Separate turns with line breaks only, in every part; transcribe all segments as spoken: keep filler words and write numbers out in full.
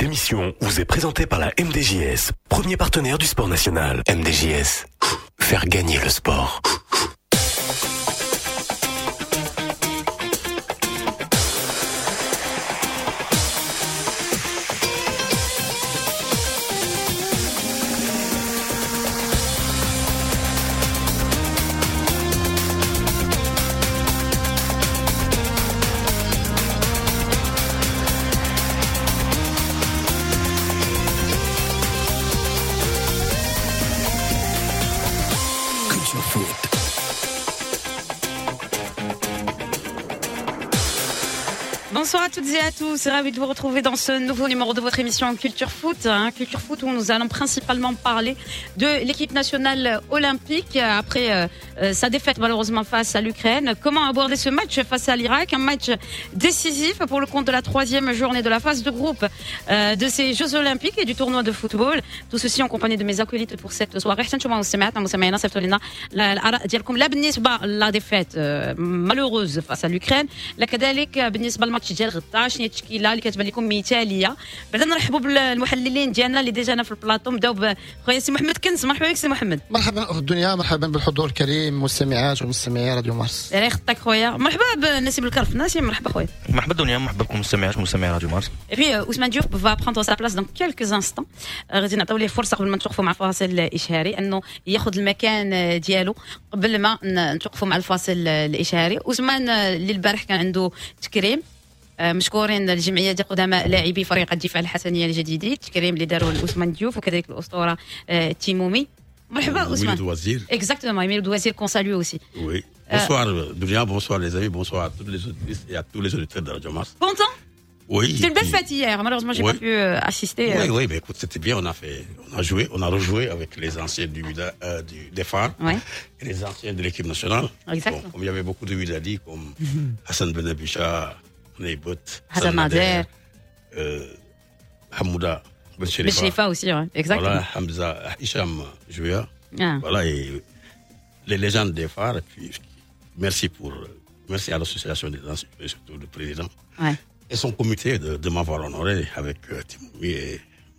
Cette émission vous est présentée par la M D J S, premier partenaire du sport national. M D J S, faire gagner le sport.
Bonsoir à toutes et à tous, ravi de vous retrouver dans ce nouveau numéro de votre émission Culture Foot. Hein, Culture Foot où nous allons principalement parler de l'équipe nationale olympique après euh, sa défaite malheureusement face à l'Ukraine. Comment aborder ce match face à l'Irak, un match décisif pour le compte de la troisième journée de la phase de groupe euh, de ces Jeux Olympiques et du tournoi de football. Tout ceci en compagnie de mes acolytes pour cette soirée. La défaite euh, malheureuse face à l'Ukraine. La كذلك بالنسبة للماتش ديال غدا شنو هي التشكيله اللي كتبان لكم مثاليه. بعدا نرحبوا بالمحللين ديالنا اللي ديجانا في البلاطو. نبداو بخويا سي محمد كنز. مرحبا بك سي محمد.
مرحبا اخت الدنيا، مرحبا بالحضور الكريم مستمعات ومستمعي راديو مارس.
الله يخطيك خويا. مرحبا بنسيب الكرف ناسي. مرحبا خويا.
مرحبا الدنيا، مرحبا بكم مستمعات ومستمعي راديو مارس.
Et puis Ousmane Diouf va prendre sa place dans quelques instants. غادي نعطيو ليه فرصه قبل ما نتوقفوا مع فاصل اشهاري انه ياخذ المكان ديالو قبل ما نتوقفوا مع الفاصل الاشهاري. Ousmane اللي البارح كان عنده تكريم، مشكورين الجمعيه ديال قدماء لاعبي فريق الدفاع الحسنيه الجديدين، تكريم اللي داروا لأوسمان ديوف وكذلك الاسطوره تيمومي. مرحبا Ousmane.
Douazir.
Exactement, Emile Douazir qu'on salue aussi.
Oui. Bonsoir euh, Dunia, bonsoir les amis, bonsoir à toutes les auditrices et à tous les auditeurs de Radio Mars.
Content?
Oui.
C'était une belle fête hier, malheureusement j'ai
oui.
pas pu euh, assister.
Oui,
euh...
oui, mais écoute, c'était bien, on a fait, on a joué, on a rejoué avec les anciens du, euh, du des phares
ouais.
et les anciens de l'équipe nationale.
Exactement.
Bon, comme il y avait beaucoup de Widadi comme mm-hmm. Hassan Benabicha, Neibot,
Hassan Nader,
euh, Hamouda,
Bencherifa aussi, ouais. Exactement.
Voilà, Hamza, Hicham Jouya.
Ah.
Voilà, et les légendes des phares, et puis merci pour, merci à l'association des anciens, et surtout le président.
Ouais.
Et son comité de, de m'avoir honoré avec euh, Timoumi et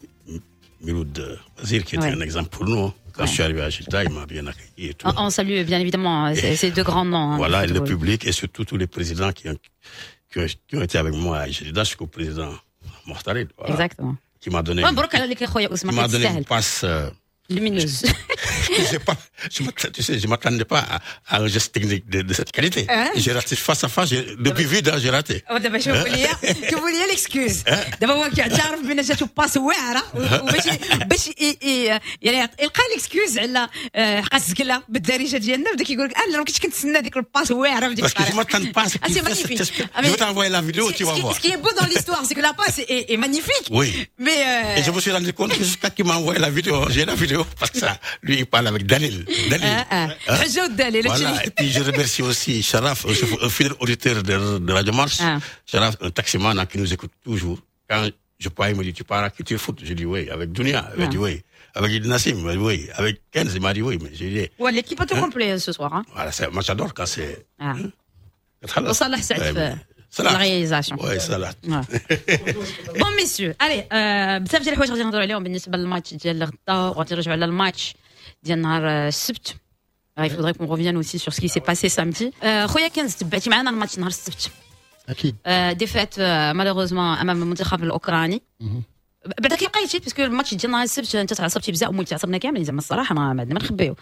Miloud Wazir, qui était ouais. un exemple pour nous. Quand ouais. je suis arrivé à Gilda, il m'a bien accueilli et tout.
On, on salue bien évidemment et, ces deux grands noms. Hein,
voilà, et le public et surtout tous les présidents qui ont, qui ont, qui ont été avec moi à Gilda, jusqu'au président Mortarid. Voilà,
exactement.
Qui m'a donné,
ouais,
qui m'a donné une passe euh,
lumineuse.
je pas, je tu sais, je m'attendais pas à, à un geste technique de, de cette qualité. Hein? J'ai raté face à face, j'ai, depuis vide, j'ai raté.
دابا شوفوا لي شوفوا لي ليكسكوز. دابا هو كيعترف بان جاتو باس واعره وباش باش يعني يلقى ليكسكوز على حق الزكله بالدارجه ديالنا بدا كيقول لك انا ما كنتش كنتسنى ديك الباس واعره في ديك
الطريقه. Parce que je m'attends pas à ce qu'il fasse. Je vais t'envoyer la vidéo, tu vas voir.
Ce qui est beau dans l'histoire, c'est que la passe est, est magnifique.
Oui.
Mais euh...
et je me suis rendu compte que jusqu'à qu'il m'a envoyé la vidéo, j'ai la vidéo parce que ça, lui il parle avec Dalil. Dalil.
Ah, ah. Hein? Dalil.
Voilà. Et puis je remercie aussi Sharaf, un fidèle auditeur de, de Radio Mars. Ah. Sharaf, un taximan qui nous écoute toujours. Quand je parle, il me dit, tu pars à Culture Foot? Je dis oui. Avec Dunia, il m'a dit oui. Avec Id Nassim, il m'a dit oui. Avec Kenz, il m'a dit oui. Mais j'ai dit.
Ouais, l'équipe est au hein? complet ce soir. Hein?
Voilà, c'est, moi j'adore quand c'est.
Ah. Hein? Ça, là, c'est la réalisation.
Ouais, ça là.
Bon, messieurs, allez, بزاف ديال الحوايج غادي نهضروا عليهم بالنسبه للماتش ديال غدا وغادي نرجعوا على الماتش ديال نهار السبت. Il faudrait qu'on revienne aussi sur ce qui s'est passé samedi. خويا كنز تبعتي معنا الماتش نهار السبت.
اكيد.
ديفات مالوغوزمون امام المنتخب الاوكراني. بعدا كي بقيتي باسكو الماتش ديال نهار السبت انت تعصبتي بزاف ومولتي تعصبنا كاملين زعما الصراحه ما ما نخبيو.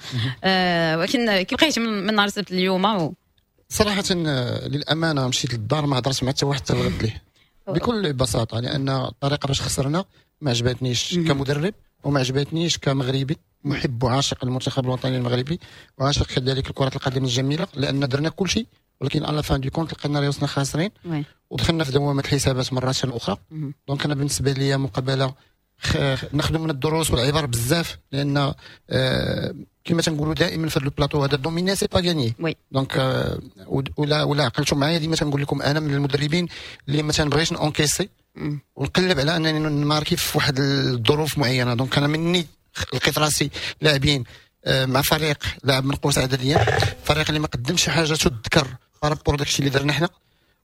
ولكن كي بقيتي من نهار السبت اليوم
صراحه للامانه مشيت للدار ما هضرت مع حتى واحد تغلط ليه بكل بساطه، لان الطريقه باش خسرنا ما عجبتنيش كمدرب وما عجبتنيش كمغربي محب وعاشق المنتخب الوطني المغربي وعاشق كذلك كرة القدم الجميله، لان درنا كل شيء ولكن على فان دي كونت لقينا راسنا خاسرين ودخلنا في دوامه الحسابات مرات اخرى. دونك انا بالنسبه لي مقابله نخدم من الدروس والعبر بزاف، لان آه كما تنقولوا دائما في هذا البلاطو هذا دوميني سي با غاني. دونك آه ولا ولا عقلتوا معايا ديما تنقول لكم انا من المدربين اللي ما تنبغيش نونكيسي ونقلب على انني نماركي في واحد الظروف معينه. دونك انا مني لقيت راسي لاعبين آه مع فريق لاعب من قوس عدديه، فريق اللي ما قدمش حاجه تذكر بارابور داكشي اللي درنا حنا،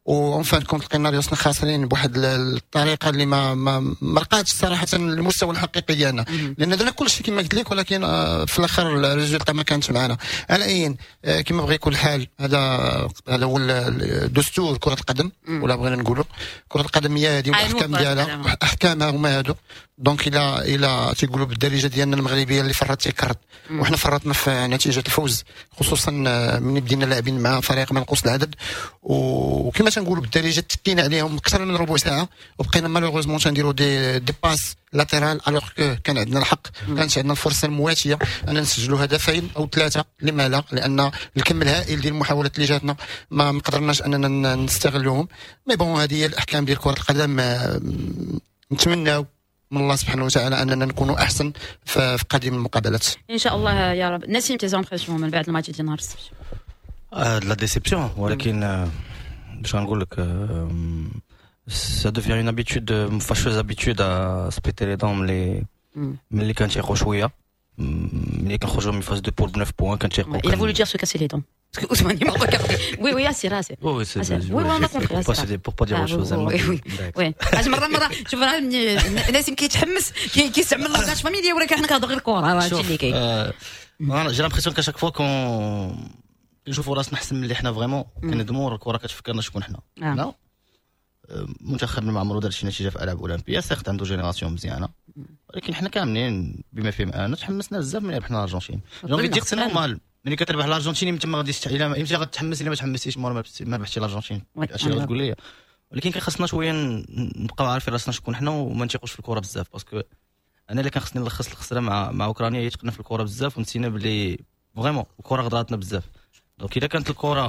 وان فان كونت لقينا ريوسنا خاسرين بواحد الطريقه اللي ما ما مرقاتش صراحه المستوى الحقيقي ديالنا لان درنا كل شيء كما قلت لك ولكن في الاخر الريزولتا ما كانتش معنا. على اي كما بغى يكون الحال هذا هذا هو الدستور كره القدم ولا بغينا نقولوا كره القدم هي هذه والاحكام ديالها احكامها هما هادو. دونك الى الى تيقولوا بالدارجه ديالنا المغربيه اللي فرط تيكرط وحنا فرطنا في نتيجه الفوز خصوصا من بدينا لاعبين مع فريق منقوص العدد وكما تنقولوا بالدارجه تكينا عليهم اكثر من ربع ساعه وبقينا مالوغوزمون تنديروا دي دي باس لاترال الوغ كان عندنا الحق كانت عندنا الفرصه المواتيه ان نسجلوا هدفين او ثلاثه. لما لا؟ لان الكم الهائل ديال المحاولات اللي جاتنا ما قدرناش اننا نستغلوهم. مي بون هذه هي الاحكام ديال كره القدم. نتمناو من الله سبحانه وتعالى اننا نكونوا احسن في قادم المقابلات
ان شاء الله يا رب. نسيم تي زامبرسيون من بعد الماتش ديال نهار السبت؟
آه لا ديسيبسيون ولكن باش نقول لك ça devient une habitude une fâcheuse habitude à se péter les dents ملي ملي كنتيقوا شويه ملي كنخرجوا من فاز دو بول بنوف بوان كنتيقوا.
Il a voulu dire se casser les dents parce que Ousmane m'a regardé. Oui oui c'est là c'est.
Oui c'est
oui on a compris
c'est pour pas dire autre chose.
Oui oui. اش مره مره شوف راه ناسم كيتحمس كيستعمل لغات فاميليا ولكن حنا كنهضروا غير الكره راه هادشي اللي كاين.
جي لامبرسيون كا شاك فوا كون نشوفوا راسنا احسن من اللي حنا فريمون كندموا الكره كتفكرنا شكون حنا. لا منتخب ما عمرو دار شي نتيجه في العاب اولمبيه سيغت عنده جينيراسيون مزيانه ولكن حنا كاملين بما فيه انا تحمسنا بزاف ملي ربحنا الارجنتين. جونغي دير سي نورمال ملي كتربح الارجنتين يمكن ما غاديش الا امتى غتحمس الا ما تحمسيش ما ربحتي الارجنتين هادشي اللي غتقول لي. ولكن كان خاصنا شويه نبقاو عارفين راسنا شكون حنا وما نتيقوش في الكره بزاف باسكو انا اللي كان خصني نلخص الخساره مع مع اوكرانيا هي تقنا في الكره بزاف ونسينا بلي فريمون الكره غدراتنا بزاف. دونك الا كانت الكره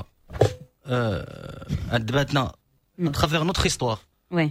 عذباتنا تخافيغ نوتر هيستوار
وي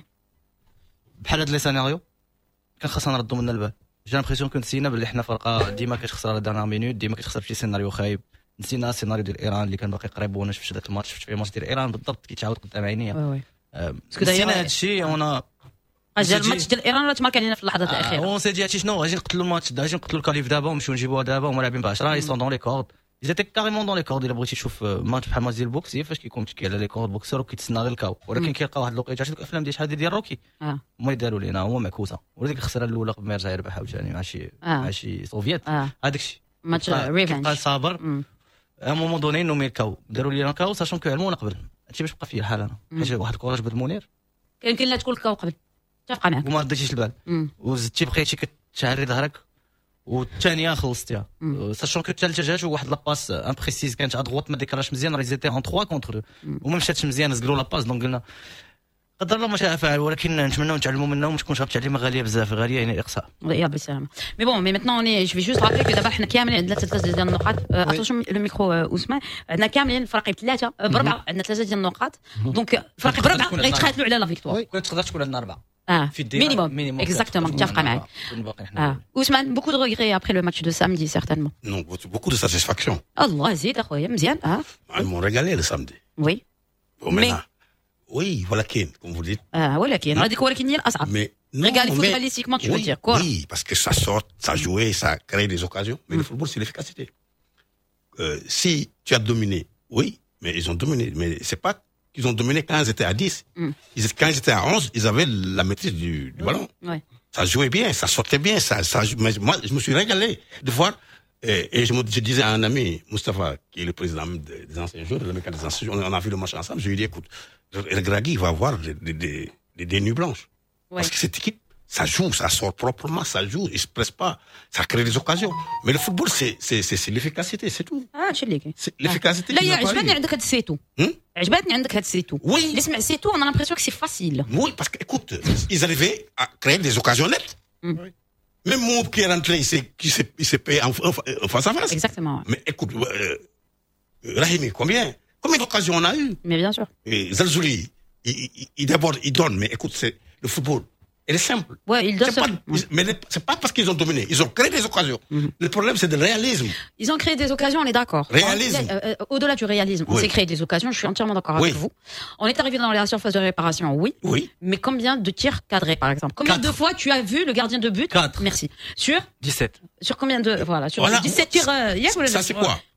بحال هاد لي سيناريو كان خاصنا نردوا منا البال. جا لامبرسيون كنت نسينا بلي حنا فرقه ديما كتخسر على دارنا مينوت ديما كتخسر في شي سيناريو خايب. نسينا السيناريو ديال ايران اللي كان باقي قريب وانا شفت ذاك الماتش شفت فيه ماتش ديال ايران بالضبط كيتعاود قدام عينيا.
وي
نسينا هادشي وانا
اجا الماتش ديال ايران راه تمارك علينا في اللحظات الاخيره.
اون سي دي هادشي شنو غادي نقتلوا الماتش غادي نقتلوا الكاليف دابا ونمشيو نجيبوها دابا وما لاعبين ب عشرة اي سون دون لي كورد. ils étaient carrément dans les cordes. الا بغيتي تشوف ماتش بحال ماتش ديال البوكس هي فاش كيكون متكي على لي كورد بوكسر وكيتسنى غير الكاو ولكن كيلقى واحد الوقيته شي الافلام ديال شحال ديال روكي
اه
هما يداروا لينا هما معكوسه وديك الخساره الاولى قبل ما يرجع يربح عاوتاني مع شي مع شي سوفييت هذاك الشيء
ماتش ريفنج
بقى صابر ا مومون دوني نو ميركاو داروا لينا كاو ساشون كو علمونا قبل هادشي باش بقى فيه الحال انا حيت واحد الكره جبد منير
كان كاين لا تقول الكاو قبل متفقه معاك
وما رديتيش البال وزدتي بقيتي كتشعري ظهرك والثانيه خلصتيها ساشون كو الثالثه جات واحد لاباس امبريسيز كانت ادغوت ما ديكراش مزيان راه زيتي اون ثلاثة كونتر وما مشاتش مزيان زقلوا لاباس دونك قلنا قدر الله ما شاء فعل ولكن نتمنوا نتعلموا منها وما تكونش تعليمه غاليه بزاف غاليه يعني اقصاء
يا بسلامه. مي بون مي ميتنون ني جو في جوست رابيل كو دابا حنا كاملين عندنا ثلاثه ديال النقاط. اتونشن لو ميكرو اوسمان عندنا كاملين الفريقين ثلاثه بربعه عندنا ثلاثه ديال النقاط دونك الفريق بربعه غيتقاتلوا على لا فيكتوار.
كنت تقدر تكون عندنا اربعه
اه مينيموم اكزاكتومون متفقه معاك. اه اوسمان بوكو دو ريغري ابري لو ماتش دو سامدي سيرتينمون.
Non, beaucoup de satisfaction.
الله زيد اخويا مزيان. اه
Ils m'ont régalé le samedi.
وي
Mais oui, ولكن comme vous dites.
اه ولكن هذيك ولكن هي الاصعب.
Mais
régalé footballistiquement tu veux dire quoi?
Oui, parce que ça sort, ça jouait, ça crée des occasions. Mais le football c'est l'efficacité. Euh, si tu as dominé, oui, mais ils ont dominé. Mais c'est pas qu'ils ont dominé quand ils étaient à dix. Mm. Ils, quand ils étaient à onze, ils avaient la maîtrise du, du ballon.
Ouais.
Ça jouait bien, ça sortait bien. Ça, ça, mais moi, je me suis régalé de voir. Et, et je, me, je disais à un ami, Moustapha, qui est le président des, des anciens joueurs, le mec des anciens joueurs, on a vu le match ensemble. Je lui ai dit, écoute, le Gragui va avoir des, des, des, des, des nuits blanches. Ouais. Parce que cette équipe, ça joue, ça sort proprement, ça joue, ils se pressent pas, ça crée des occasions. Mais le football, c'est, c'est, c'est, c'est l'efficacité, c'est tout.
Ah, je l'ai.
C'est l'efficacité.
Là, عجبتني عندك هاد السيتو. عجبتني عندك هاد السيتو.
Oui.
اللي سمع سيتو, on a l'impression que c'est facile.
Oui, parce que, écoute, ils arrivaient à créer des occasions nettes. Oui. Même Moub qui est rentré, il s'est, qui s'est, il s'est payé en, en face à face.
Exactement.
Mais écoute, euh, Rahimi, combien, combien d'occasions on a eu?
Mais bien sûr.
Et Zalzouli, il, il, il d'abord, il donne, mais écoute, c'est le football. Elle est simple.
Ouais, il donne.
C'est pas, ouais. Mais c'est pas parce qu'ils ont dominé. Ils ont créé des occasions. Mm-hmm. Le problème, c'est le réalisme.
Ils ont créé des occasions, on est d'accord.
Réalisme.
Euh, euh, au-delà du réalisme, on oui. s'est créé des occasions. Je suis entièrement d'accord oui. avec vous. On est arrivé dans la surface de réparation, oui.
Oui.
Mais combien de tirs cadrés, par exemple? Combien Quatre. de fois tu as vu le gardien de but?
Quatre.
Merci. Sur?
dix-sept.
Sur combien de, voilà, sur
voilà.
dix-sept tirs, euh,
ça, ça c'est quoi?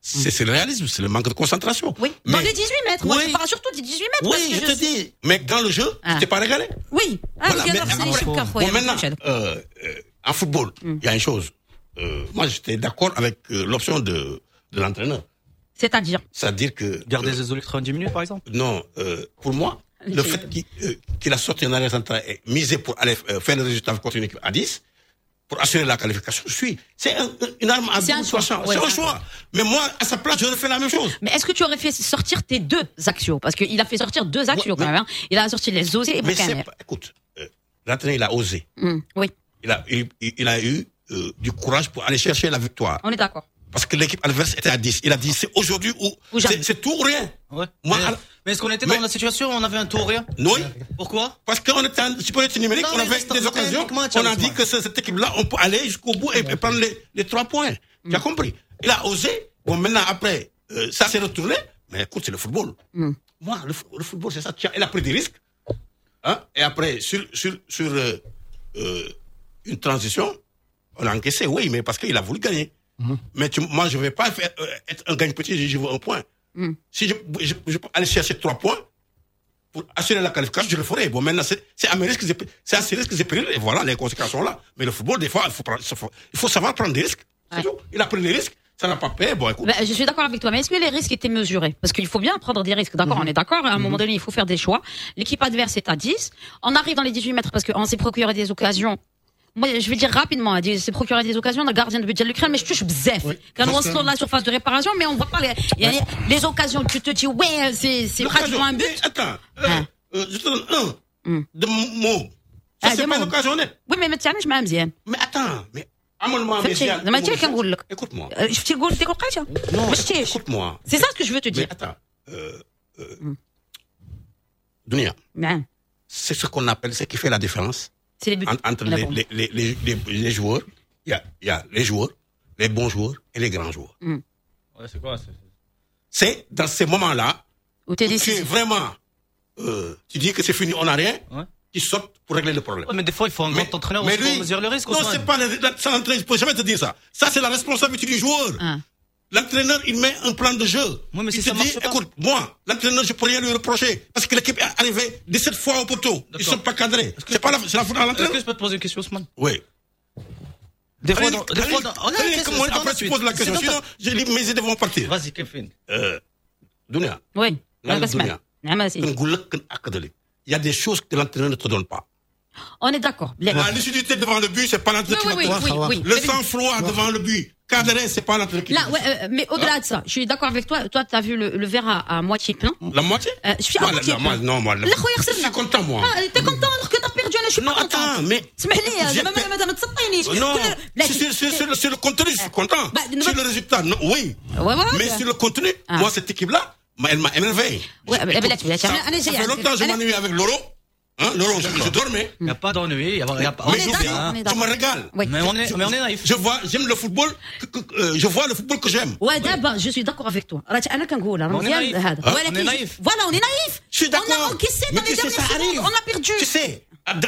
c'est, c'est le réalisme, c'est le manque de concentration.
Oui,
mais,
dans les dix-huit mètres. Moi,
oui,
je parle surtout des dix-huit mètres.
Oui, je, je te suis... dis. Mais dans le jeu, ah. tu t'es pas régalé.
Oui. Ah, voilà, mais,
mais après, bon, maintenant, euh, euh, en football, il mm. y a une chose. Euh, moi, j'étais d'accord avec euh, l'option de, de l'entraîneur.
C'est-à-dire
C'est-à-dire que... Garder les électrons quatre-vingt-dix minutes, par exemple.
Non, euh, pour moi, le fait qu'il, euh, qu'il a sorti un arrêt central et misé pour aller euh, faire le résultat contre une équipe à dix, pour assurer la qualification, je suis. C'est un, une arme à double tranchant. C'est un choix. Mais moi, à sa place, j'aurais fait la même chose.
Mais est-ce que tu aurais fait sortir tes deux axios? Parce qu'il a fait sortir deux axios ouais, quand même. Hein. Il a sorti les osés et Boucaner.
Écoute, euh, l'entraîneur, il a osé.
Mmh, oui.
Il a, il, il a eu euh, du courage pour aller chercher la victoire.
On est d'accord.
Parce que l'équipe adverse était à dix. Il a dit, c'est aujourd'hui ou, ou c'est, c'est tout ou rien.
Ouais. Moi, mais, alors, mais est-ce qu'on était mais, dans la situation où on avait un tout ou rien?
Oui.
Pourquoi?
Parce qu'on était en supériorité numérique, non, on avait des occasions, on a dit que cette équipe-là, on peut aller jusqu'au bout et, et prendre les, les trois points. Mm. Tu as compris? Il a osé. Bon, maintenant, après, euh, ça s'est retourné. Mais écoute, c'est le football. Mm. Moi, le, le football, c'est ça. Il a pris des risques. Hein? Et après, sur, sur, sur euh, euh, une transition, on a encaissé, oui, mais parce qu'il a voulu gagner. Mmh. Mais tu, moi, je ne vais pas faire, euh, être un gagne petit, je veux un point. Mmh. Si je, je, je peux aller chercher trois points pour assurer la qualification, je le ferai. Bon, maintenant, c'est, c'est à mes risques, c'est à ces risques et périls, et voilà, les conséquences sont là. Mais le football, des fois, il faut, prendre, il faut savoir prendre des risques. Ouais. Il a pris des risques, ça n'a pas payé. Bon, écoute.
Bah, je suis d'accord avec toi, mais est-ce que les risques étaient mesurés? Parce qu'il faut bien prendre des risques, d'accord, mmh. on est d'accord, à un mmh. moment donné, il faut faire des choix. L'équipe adverse est à dix. On arrive dans les dix-huit mètres parce qu'on s'est procuré des occasions. Moi, je vais dire rapidement, c'est procurer des occasions, le gardien de but de l'Ukraine, mais je touche bzef. Oui, quand on se tourne la surface de réparation, mais on voit pas les, les, les occasions, tu te dis, ouais, c'est, c'est pratiquement un but.
Mais attends, euh, ah. euh, je te donne un, mm. de mots. Ça, ah, c'est pas une occasion nette.
Oui, mais maintenant, je m'aime bien.
Mais attends, mais, amène-moi, mais écoute-moi.
Je te dis, t'es
non, écoute-moi.
C'est ça ce que je veux te dire.
Mais attends, euh, euh, mm. Dunia. Mm. C'est ce qu'on appelle, c'est qui fait la différence.
C'est les buts.
Entre les, les, les, les, les, les joueurs, il y a, il y a les joueurs, les bons joueurs et les grands joueurs.
Mm. Ouais, c'est quoi? C'est,
c'est dans ces moments-là
où, où tu
es vraiment, euh, tu dis que c'est fini, on n'a rien, ouais. Tu sortes pour régler le problème.
Ouais, mais des fois, il faut un grand entraîneur aussi pour mesurer le risque.
Non, c'est pas l'entraîneur, je peux jamais te dire ça. Ça, c'est la responsabilité du joueur. Ah. L'entraîneur, il met un plan de jeu.
Oui, mais si
il
ça
te
marche
dit,
pas.
écoute, moi, l'entraîneur, je peux rien lui reprocher. Parce que l'équipe est arrivée dix-sept fois au poteau. D'accord. Ils sont pas cadrés. C'est pas la, c'est la faute à l'entraîneur.
Est-ce que je peux te poser une question, Ousmane?
Oui.
Des fois, dans, des fois, dans, on a une question.
Après, tu poses la question. Sinon, je lis mes idées vont partir.
Vas-y, Kevin.
Euh, Dunia.
Oui.
Dunia. Il y a des choses que l'entraîneur ne te donne pas.
On est d'accord.
La lucidité devant le but, c'est pas l'entraîneur qui va te donner. Le sang-froid devant le but. Cadré, c'est pas l'entraîneur qui.
Là, ouais, euh, mais au-delà ah. de ça, je suis d'accord avec toi. Toi, t'as vu le, le verre à, à moitié plein.
La moitié?
Euh, je suis à
moi,
moitié
la,
plein.
Moi, non, moi, la, je suis content, moi.
Ah, t'es content alors que t'as perdu, je suis
non,
pas content.
Attends, mais. Non, sur, sur, sur, sur le contenu, je suis content. Bah, sur le résultat, non, oui.
Ouais, ouais,
mais
ouais.
sur le contenu, ah. moi, cette équipe-là, elle m'a émerveillé.
Ouais, mais là, tu l'as
ça, ça fait longtemps que je m'ennuie avec Loro. Hein, Loro, je, je dormais.
Il n'y a pas d'ennui. Y a, y a pas...
Mais je me régale.
Oui.
Mais on est, mais on est naïf.
Je vois, j'aime le football, que, que, euh, je vois le football que j'aime.
Ouais, d'abord, je suis d'accord avec toi.
On est naïf.
Hein? On est naïf. Voilà, on est naïf.
Je suis d'accord.
On a encaissé dans les dernières secondes, on a perdu.
Tu sais,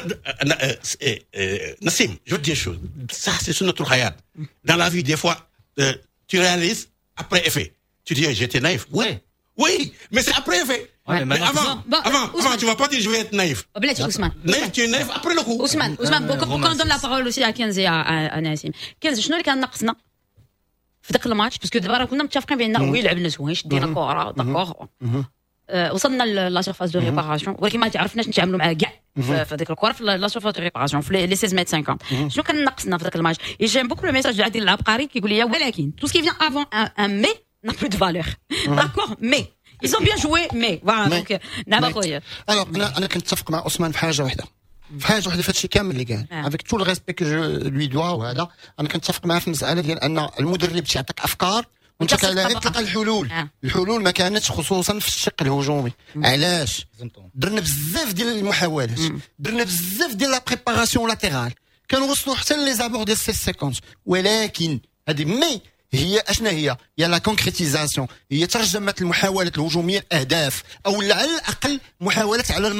Nassim, je veux te dire une chose. Ça, c'est sur notre hayat. Dans la vie, des fois, euh, tu réalises après effet. Tu dis, j'étais naïf. Oui. Oui, mais c'est après effet.
Ouais,
mais avant, bon, avant, avant, tu vas pas dire je vais être naïf.
Oh, Ousmane.
Naïf, tu es naïf après le coup.
Ousmane, Ousmane, pourquoi on donne la parole aussi à Kenzi et à Nassim? Kenzi, شنو اللي كان ناقصنا في ذاك الماتش؟ باسكو دابا راه كنا متفقين بان وي لعبنا زوين شدينا كره داكوغ وصلنا لا سيرفاس دو ريباراسيون ولكن ما تعرفناش نتعاملوا مع كاع في هذيك الكره في لا سيرفاس دو ريباراسيون في لي ستة متر خمسين. شنو كان ناقصنا في ذاك الماتش؟ اي جيم بوكو لو ميساج ديال عادل العبقري كيقول لي ولكن تو سكي فيان افون ان مي n'a plus de valeur. D'accord, mais ils ont bien joué, mais voilà. Mais, donc, نعم خويا.
Alors, أنا أنا كنتفق مع عثمان في حاجة واحدة. في حاجة واحدة في هادشي كامل اللي قال. Avec tout le respect que je lui dois وهذا، أنا كنتفق معاه في المسألة ديال أن المدرب تيعطيك أفكار وأنت كلاعب تلقى الحلول. الحلول ما كانتش خصوصا في الشق الهجومي. علاش؟ درنا بزاف ديال المحاولات، درنا بزاف ديال لا بريباراسيون لاتيرال، كنوصلوا حتى لي زابور ديال سي سيكونس، ولكن هذه مي هي اشنا هي هي لا كونكريتيزاسيون، هي ترجمت المحاولات الهجوميه لاهداف او على الاقل محاولات على المرمى.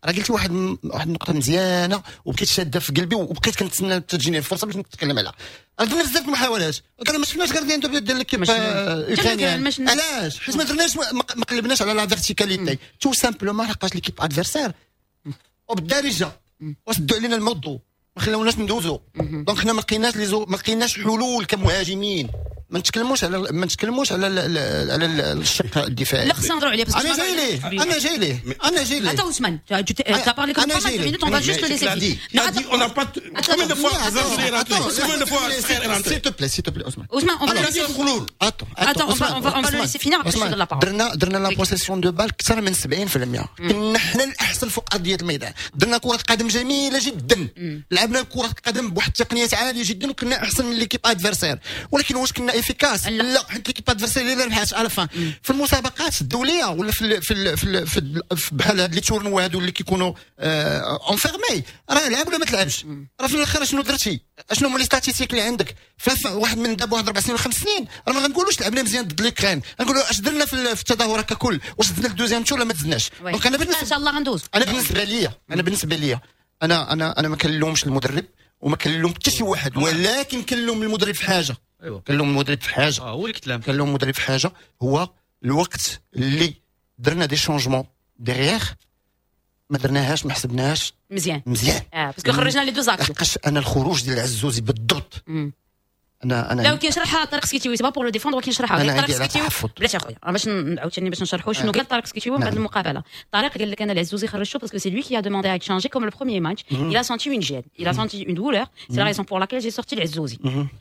راه قلتي واحد واحد النقطه مزيانه وبقيت شاده في قلبي وبقيت كنتسنى تجيني الفرصه باش نتكلم عليها. درنا بزاف د المحاولات كنا ما شفناش غير ديال ديال ليكيب اوكرانيان. علاش؟ حيت ما درناش ما قلبناش على لا فيرتيكاليتي تو سامبلومون لحقاش ليكيب ادفيرسير وبالدارجه وسدوا علينا الموضوع ما خلاوناش ندوزو. دونك حنا ما لقيناش لي ما لقيناش حلول كمهاجمين. ما نتكلموش على ما نتكلموش على على الشق الدفاعي.
لا خصنا نهضروا عليه باسكو
انا جاي ليه انا جاي ليه انا جاي ليه.
Attends Ousmane, tu as parlé comme ça cinq minutes, on va juste le laisser vivre.
On n'a pas combien de fois Zalzouli est rentré, combien de fois Frère est rentré.
S'il te plaît, s'il te plaît Ousmane.
Ousmane, on va le laisser.
Attends,
attends, on va on va on va le laisser finir après je donne la parole.
درنا درنا لا بوسيسيون دو بال اكثر من سبعين بالمئة. كنا حنا الاحسن فوق ارضيه الميدان. درنا كره قدم جميله جدا. لعبنا كره قدم بواحد التقنيات عاليه جدا وكنا احسن من ليكيب ادفيرسير. ولكن واش كنا افيكاس؟ لا حيت ليكيب ادفيرسير اللي ربحات على فان في المسابقات الدوليه ولا في في في في بحال هاد لي تورنوا هادو اللي كيكونوا اونفيرمي راه لعب ولا ما تلعبش. راه في الاخر شنو درتي؟ شنو هما لي ستاتيستيك اللي عندك؟ واحد من دابا واحد اربع سنين ولا خمس سنين راه ما غنقولوش لعبنا مزيان ضد لوكران، غنقولوا اش درنا في التظاهر ككل، واش دزنا الدوزيام تور ولا ما دزناش. دونك انا بالنسبه
ان شاء الله غندوز.
انا بالنسبه ليا انا بالنسبه ليا انا انا انا ما كنلومش المدرب وما كنلوم حتى شي واحد، ولكن كنلوم المدرب في حاجه.
ايوا
كنلوم المدرب في حاجه
اه هو اللي كتلام.
كنلوم المدرب في حاجه هو الوقت اللي درنا دي شونجمون ديغيغ ما درناهاش ما حسبناهاش
مزيان
مزيان
اه باسكو خرجنا لي دو زاكس.
لحقاش انا الخروج ديال العزوزي بالضبط انا انا
لا كيشرحها طارق سكيتيوي سي با بور لو ديفوندر ولكن طارق سكيتيوي بلاتي اخويا باش عاوتاني باش نشرحوا شنو قال طارق سكيتيوي من بعد المقابله. طارق قال لك انا العزوزي خرجته باسكو سي لوي كي ا دوموندي ا تشانجي كوم لو بروميير ماتش il a senti une gêne il a senti une douleur c'est la raison pour laquelle j'ai sorti العزوزي.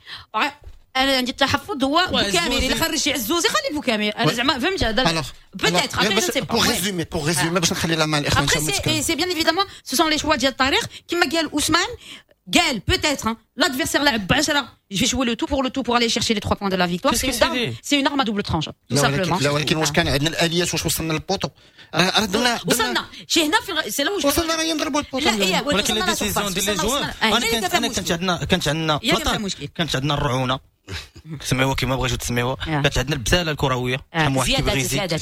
انا عندي التحفظ هو بوكامي اللي خرج شي عزوزي خلي بوكامي انا زعما فهمت هذا بوتيتر ابري جو سي با
بور ريزومي بور ريزومي باش نخلي لا مع الاخوان
ابري سي بيان ايفيدامون سو سون لي شوا ديال الطريق كما قال عثمان قال peut-être hein, l'adversaire لعب بعشرة je vais jouer le tout pour le tout pour aller chercher les trois points de la victoire. C'est une, arme, c'est une arme à double tranche tout simplement.
لا ولكن واش كان عندنا الاليات واش وصلنا للبوطو راه درنا
وصلنا شي هنا في سي لا واش
وصلنا راه نضربوا البوطو.
لا
ولكن لي ديسيزيون ديال لي جوار انا كانت انا كانت عندنا كانت عندنا كانت عندنا الرعونه تسميوها كيما بغيتو تسميوها. كانت عندنا البساله الكرويه كان واحد كيبغي يزيد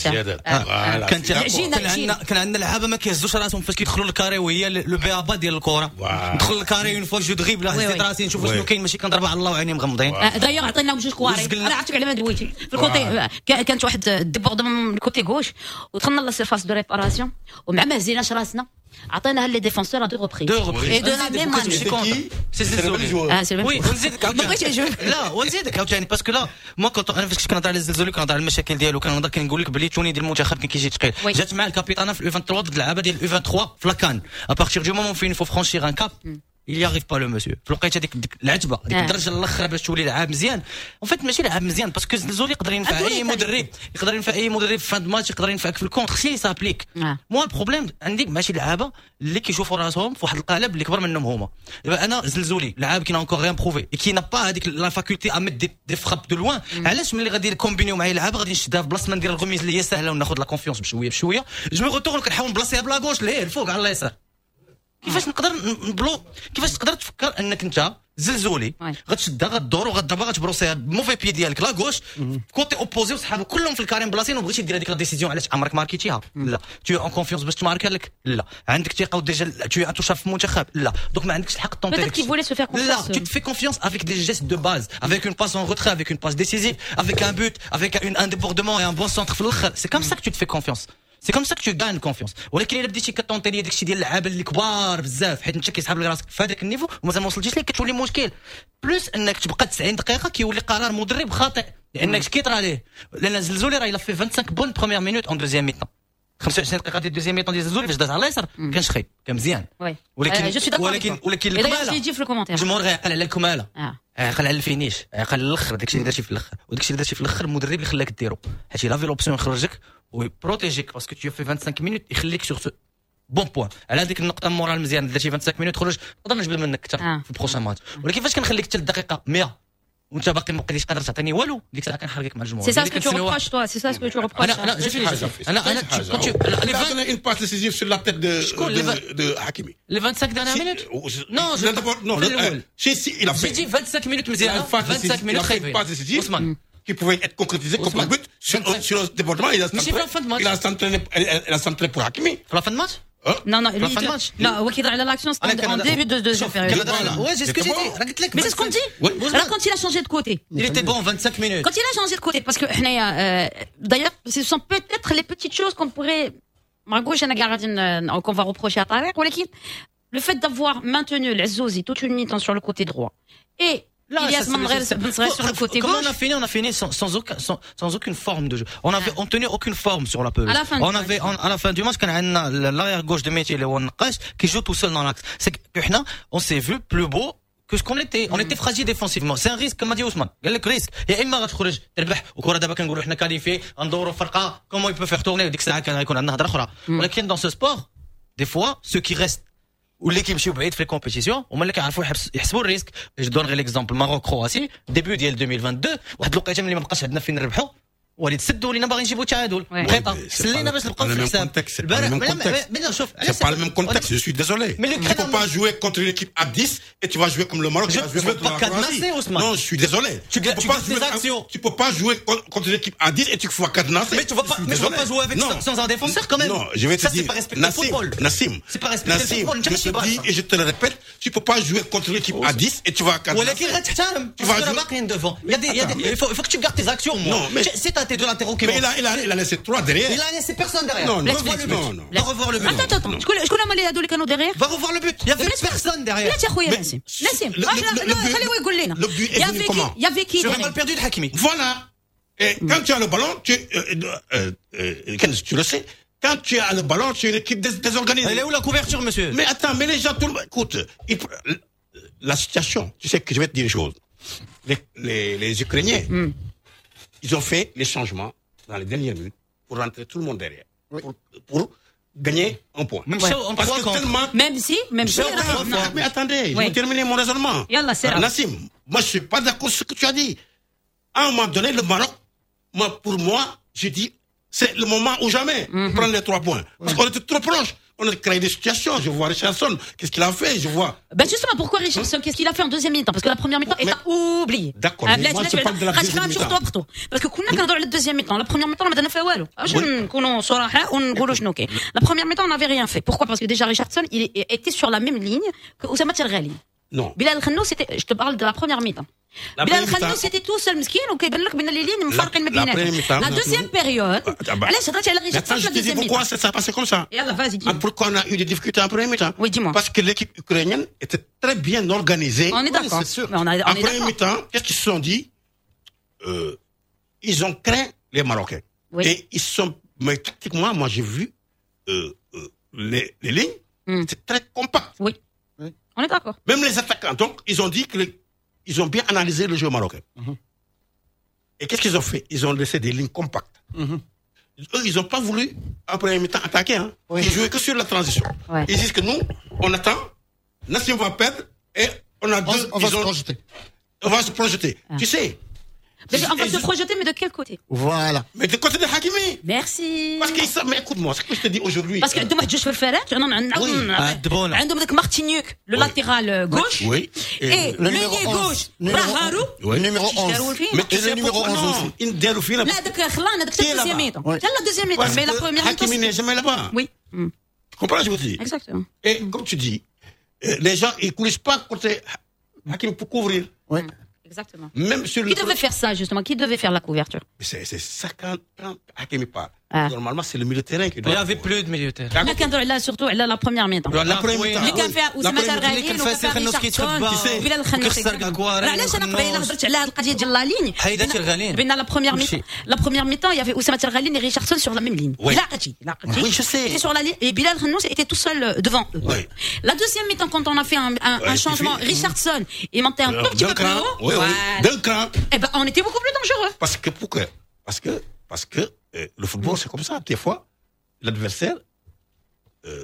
كانت عندنا كان عندنا لعابه ما كيهزوش راسهم فاش كيدخلوا للكاري وهي لو بيابا ديال الكره. ندخل للكاري اون فوا جو دريبل هزيت راسي نشوف شنو كاين ماشي كنضرب على الله وعيني مغمضين.
دايوغ عطيناهم جوج كواري انا عرفتك على ما دويتي في الكوتي كانت واحد ديبوردمون من الكوتي غوش ودخلنا لا سيرفاس دو ريباراسيون ومع ما هزيناش راسنا عطيناها لي ديفونسور ا دو ريبريز اي دو لا ميم مانش
سي زلزولي.
اه سي
وي ونزيدك عاوتاني لا ونزيدك عاوتاني باسكو لا ما كنت انا فاش كنهضر على الزلزولي كنهضر على المشاكل ديالو كنهضر كنقول لك بلي توني ديال المنتخب كان كيجي ثقيل. جات مع الكابيتان في ثلاثة وعشرين ضد اللعابه ديال ثلاثة وعشرين في لاكان ا بارتير دو مومون فين فو فرانشير ان كاب il y arrive pas le monsieur في الوقيته ديك العتبه ديك الدرجه الاخر باش تولي لعاب مزيان اون فيت ماشي لعاب مزيان باسكو الزلزولي يقدر ينفع اي مدرب يقدر ينفع اي مدرب في فان ماتش يقدر ينفعك في الكونتر سي سابليك. مو البروبليم عندي ماشي لعابه اللي كيشوفوا راسهم في واحد القالب اللي كبر منهم هما. دابا انا زلزولي لعاب كي انكور ريان بروفي كي نا با هذيك لا فاكولتي ا ميت دي, دي فراب دو لوان. علاش ملي غادي نكومبينيو معايا لعابه غادي نشدها في بلاصه ما ندير الغميز اللي هي سهله وناخذ لا كونفيونس بشويه بشويه جو مي روتور كنحاول نبلاصيها بلا غوش لهيه الفوق على اليسار. كيفاش نقدر نبلو كيفاش تقدر تفكر انك انت زلزولي غتشدها غدور وغضربها غتبروسيها بموفي بي ديالك لا غوش كوتي اوبوزي وصحابك كلهم في الكارين بلاصين وبغيتي دير هذيك لا ديسيزيون علاش عمرك ماركيتيها لا تو اون كونفيونس باش تماركها لك لا عندك ثقه وديجا تو ان توشاف في المنتخب لا دوك ما عندكش الحق طونطي لا tu te fais confiance avec des gestes de base avec une passe en retrait avec une passe décisive avec un but avec un débordement et un bon centre في الاخر c'est comme ça que tu te fais confiance سي كوم سا كو غان كونفيونس. ولكن الا بديتي كطونطي لي داكشي ديال اللعابه اللي كبار بزاف حيت انت كيسحب لك راسك في هذاك النيفو ومازال ما وصلتيش ليه كتولي مشكل بلوس انك تبقى تسعين دقيقه كيولي قرار مدرب خاطئ لانك كيطرى ليه لان زلزولي راه الا في خمسة وعشرين بون بروميير مينوت اون دوزيام ميطون خمسة وعشرين دقيقه ديال دوزيام ميطون ديال زلزولي فاش داز على اليسار كان شخي كان مزيان ولكن ولكن ولكن الكماله الجمهور غيعقل على الكماله عقل على الفينيش عقل الاخر داكشي اللي درتي في الاخر وداكشي اللي درتي في الاخر المدرب اللي خلاك ديرو حيت الا في لوبسيون يخرجك ويبروتيجيك باسكو tu في خمسة وعشرين مينوت يخليك سور بون بوين على هذيك النقطه مورال مزيان درتي خمسة وعشرين مينوت خرج نقدر نجبد منك اكثر في البروشان ماتش ولكن فاش كنخليك حتى الدقيقه مية وانت باقي ما بقيتيش قادر تعطيني والو ديك الساعه كنحرقك مع الجمهور.
سي سا سكو تو روبروش توا سي سا سكو تو روبروش.
انا انا جي انا انا كنت انا اون باس ديسيزيف سور لا تيت دو دو حكيمي
لي خمسة وعشرين دانيير مينوت نو
نو سي سي il a fait
جي خمسة وعشرين مينوت مزيان خمسة وعشرين مينوت خايبين عثمان
qui pouvait être concrétisé comme un but sur, sur le département. Il a s'entraîné, il a s'entraîné pour Hakimi.
Pour la fin de match?
Non, non, lui, non, ouais, qui dans l'action, c'était en début de deuxième période.
Ouais, c'est ce que j'ai dit.
Mais c'est ce qu'on dit. Alors, quand il a changé de côté.
Il était bon, vingt-cinq minutes.
Quand il a changé de côté, parce que, euh, d'ailleurs, ce sont peut-être les petites choses qu'on pourrait, qu'on va reprocher à Tarek, le fait d'avoir maintenu l'Azzouzi toute une mi-temps sur le côté droit. Et, Là, Ilias Manrel sur le côté
Comment
gauche.
on a fini? On a fini sans, sans, aucun, sans, sans aucune forme de jeu. On avait, on tenait aucune forme sur la pelouse.
À la fin
on avait, on, à la fin du match, quand on a l'arrière gauche de Métier, qui joue tout seul dans l'axe. C'est que, on s'est vu plus beau que ce qu'on était. On était fragile défensivement. C'est un risque, comme a dit Ousmane. Il y a le risque. Il y a Imma تخرج تربح وكرة دابا كنقولوا حنا كاليفي ندوروا فرقة. Comment il peut faire tourner ديك الساعة كان غيكون عندنا هضرة أخرى. ولكن dans ce sport, des fois, ceux qui restent واللي كيمشيو بعيد في الكومبيتيسيون هما اللي كيعرفوا يحسبوا الريسك. جو دون غير ليكزامبل ماروك كرواتي ديبيو ديال ألفين واثنين وعشرين واحد الوقيته ملي ما بقاش عندنا فين نربحوا وليد تسدوا لينا باغي نجيبوا تعادل بقيطه سلينا باش نبقاو في الحساب.
C'est pas le même contexte, je suis désolé. Tu ne peux pas jouer contre une équipe à dix et tu vas jouer comme le Maroc.
Je ne veux pas cadenasser, Ousmane.
Non, je suis désolé.
Tu
ne peux pas jouer contre une équipe à dix et tu vas cadenasser.
Mais tu ne vas pas jouer avec sans un défenseur quand même.
Non, je vais te dire.
Ça, c'est pas respecter le football.
Nassim,
c'est pas respecter le football.
Je te dis et je te le répète, tu ne peux pas jouer contre une équipe à dix et tu vas cadenasser.
Tu vas jouer devant. Il faut que tu gardes tes actions, moi. C'est à tes deux latéraux qui vont.
Il a, il a laissé trois derrière.
Il a laissé personne derrière.
Non,
non,
revois le but.
Non, non. Va revoir le but.
Attends, attends. Je connais ما اللي هذول كانوا derrière.
Va revoir le but. Il y avait personne derrière.
لا يا خويا نسيم. نسيم. خليه يقول لنا.
Le but est venu comment?
Il y avait qui?
Sur un balle perdu de Hakimi.
Voilà. Et quand tu as le ballon, tu, euh, euh, tu le sais. Quand tu as le ballon, tu es une équipe désorganisée.
Elle est où la couverture, monsieur?
Mais attends, mais les gens, tout le monde, écoute, la situation, tu sais que je vais te dire une chose. Les, les, les Ukrainiens, mm. ils ont fait les changements dans les dernières minutes pour rentrer tout le monde derrière. Oui. Pour, pour gagner un point.
Même, ouais. Parce que
tellement... même si, même si.
Mais, mais attendez, oui. je vais terminer mon raisonnement.
Yallah, c'est
Nassim, moi je suis pas d'accord sur ce que tu as dit. À un moment donné, le Maroc, moi, pour moi, je dis, c'est le moment ou jamais mm-hmm. de prendre les trois points. Parce qu'on était trop proches. On a créé des situations. Je vois Richardson. Qu'est-ce qu'il a fait? Je vois.
Ben justement, pourquoi Richardson? Qu'est-ce qu'il a fait en deuxième mi-temps? Parce que la première mi-temps est à oublier.
D'accord. Ah, moi, je parle de la deuxième mi-temps.
Parce que كنا كنهضروا على الدوزيام mi-temps. La première mi-temps, ما بدنا فيها والو. باش نكونوا صراحة ونقولوا شنو كاين. La première mi-temps, on n'avait rien fait. Pourquoi? Parce que déjà Richardson, il était sur la même ligne que Oussama Tcherghali.
Non.
Bilal Khannou, c'était, je te parle de la première mi-temps. Bilal Khannou, c'était tout seul مسكين وكيبان لك بين les lignes مفارقين ما بيناتهم. La deuxième période. علاش هضرت على Richardson
la deuxième mi-temps? Pourquoi ça s'est passé comme ça?
Yallah, vas-y.
Pourquoi on a eu des difficultés en première mi-temps?
Oui, dis-moi.
Parce que l'équipe ukrainienne était très bien organisée.
On est d'accord.
C'est sûr.
On a, on
en première mi-temps, qu'est-ce qu'ils se sont dit? Euh, ils ont craint les Marocains. Oui. Et ils sont, mais tactiquement, moi j'ai vu euh, euh, les, les lignes, mm. c'est très compact.
Oui. oui. On est d'accord.
Même les attaquants, donc, ils ont dit que les, ils ont bien analysé le jeu marocain. Mm-hmm. Et qu'est-ce qu'ils ont fait? Ils ont laissé des lignes compactes. Mm-hmm. Eux, ils n'ont pas voulu, en premier mi-temps, attaquer. Hein. Oui. Ils jouaient que sur la transition. Ouais. Ils disent que nous, on attend, Nassim va perdre, et on a
on,
deux...
On va se ont... projeter.
On va se projeter. Ah. Tu sais.
Mais on va se projeter, mais de quel côté?
Voilà.
Mais de côté de Hakimi.
Merci.
Parce qu'ils savent, mais écoute-moi, ce que je te dis aujourd'hui.
Parce que دوما جوج في الفرق عندهم عندهم ذاك مارتينيوك لو لاتيرال غوش
et
le lié gauche Braharu
le numéro onze
mais le numéro onze il داروا فيه
لا داك خلانا داك حتى الدوزيام ميطون حتى لا الدوزيام ميطون mais la première mi-temps
Hakimi n'est jamais là-bas.
Oui.
Tu comprends ce que je dis?
Exactement.
Et comme tu dis, les gens ils coulissent pas côté Hakimi pour couvrir.
Oui.
Exactement.
Même sur
qui
le
devait faire ça justement? Qui devait faire la couverture?
C'est c'est ça quand, quand Hakimi parle. Ah. Normalement c'est le milieu de terrain qui doit.
Il y avait plus de milieu de terrain.
Là كان là surtout là la première mi-temps.
La première mi-temps.
اللي كان فيها أسامة ترغالي وكان بلال الخنوسي. علاش أنا قبيله هضرت على القضية ديال لا لين.
حيدة ترغالين.
بين la première mi-temps. La première mi-temps il y avait Oussama Tcherghali et Richardson sur la même ligne.
Là
قتي là
قتي. Oui je sais.
Était sur la ligne et Bilal Khanous était tout seul devant eux.
Oui.
La deuxième mi-temps quand on a fait un, un, un changement, Richardson est monté un tout petit peu plus haut.
Oui, oui. D'un cran.
Eh ben on était beaucoup plus dangereux.
Parce que pourquoi? Parce que parce que euh, le football c'est comme ça. Des fois l'adversaire euh,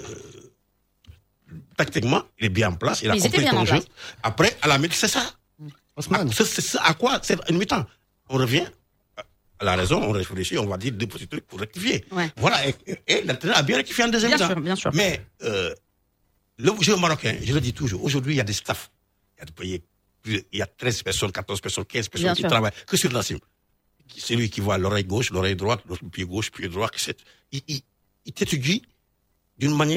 tactiquement il est bien en place, il a compris ton jeu. Après à la mi-temps c'est ça.
Osman.
C'est, c'est ça à quoi? C'est une mi-temps. On revient à la raison, on réfléchit, on va dire deux petits trucs pour rectifier.
Ouais.
Voilà, et, et, et l'entraîneur a bien rectifié en deuxième
bien
temps.
Sûr, bien sûr.
Mais euh, le jeu marocain, je le dis toujours, aujourd'hui il y a des staffs, il y a des pays, il y a treize personnes, quatorze personnes, quinze personnes bien qui sûr. Travaillent que sur la cime. C'est lui qui voit l'oreille gauche, l'oreille droite, le pied gauche, pied droit, et cetera. Il, il, il t'étudie d'une manière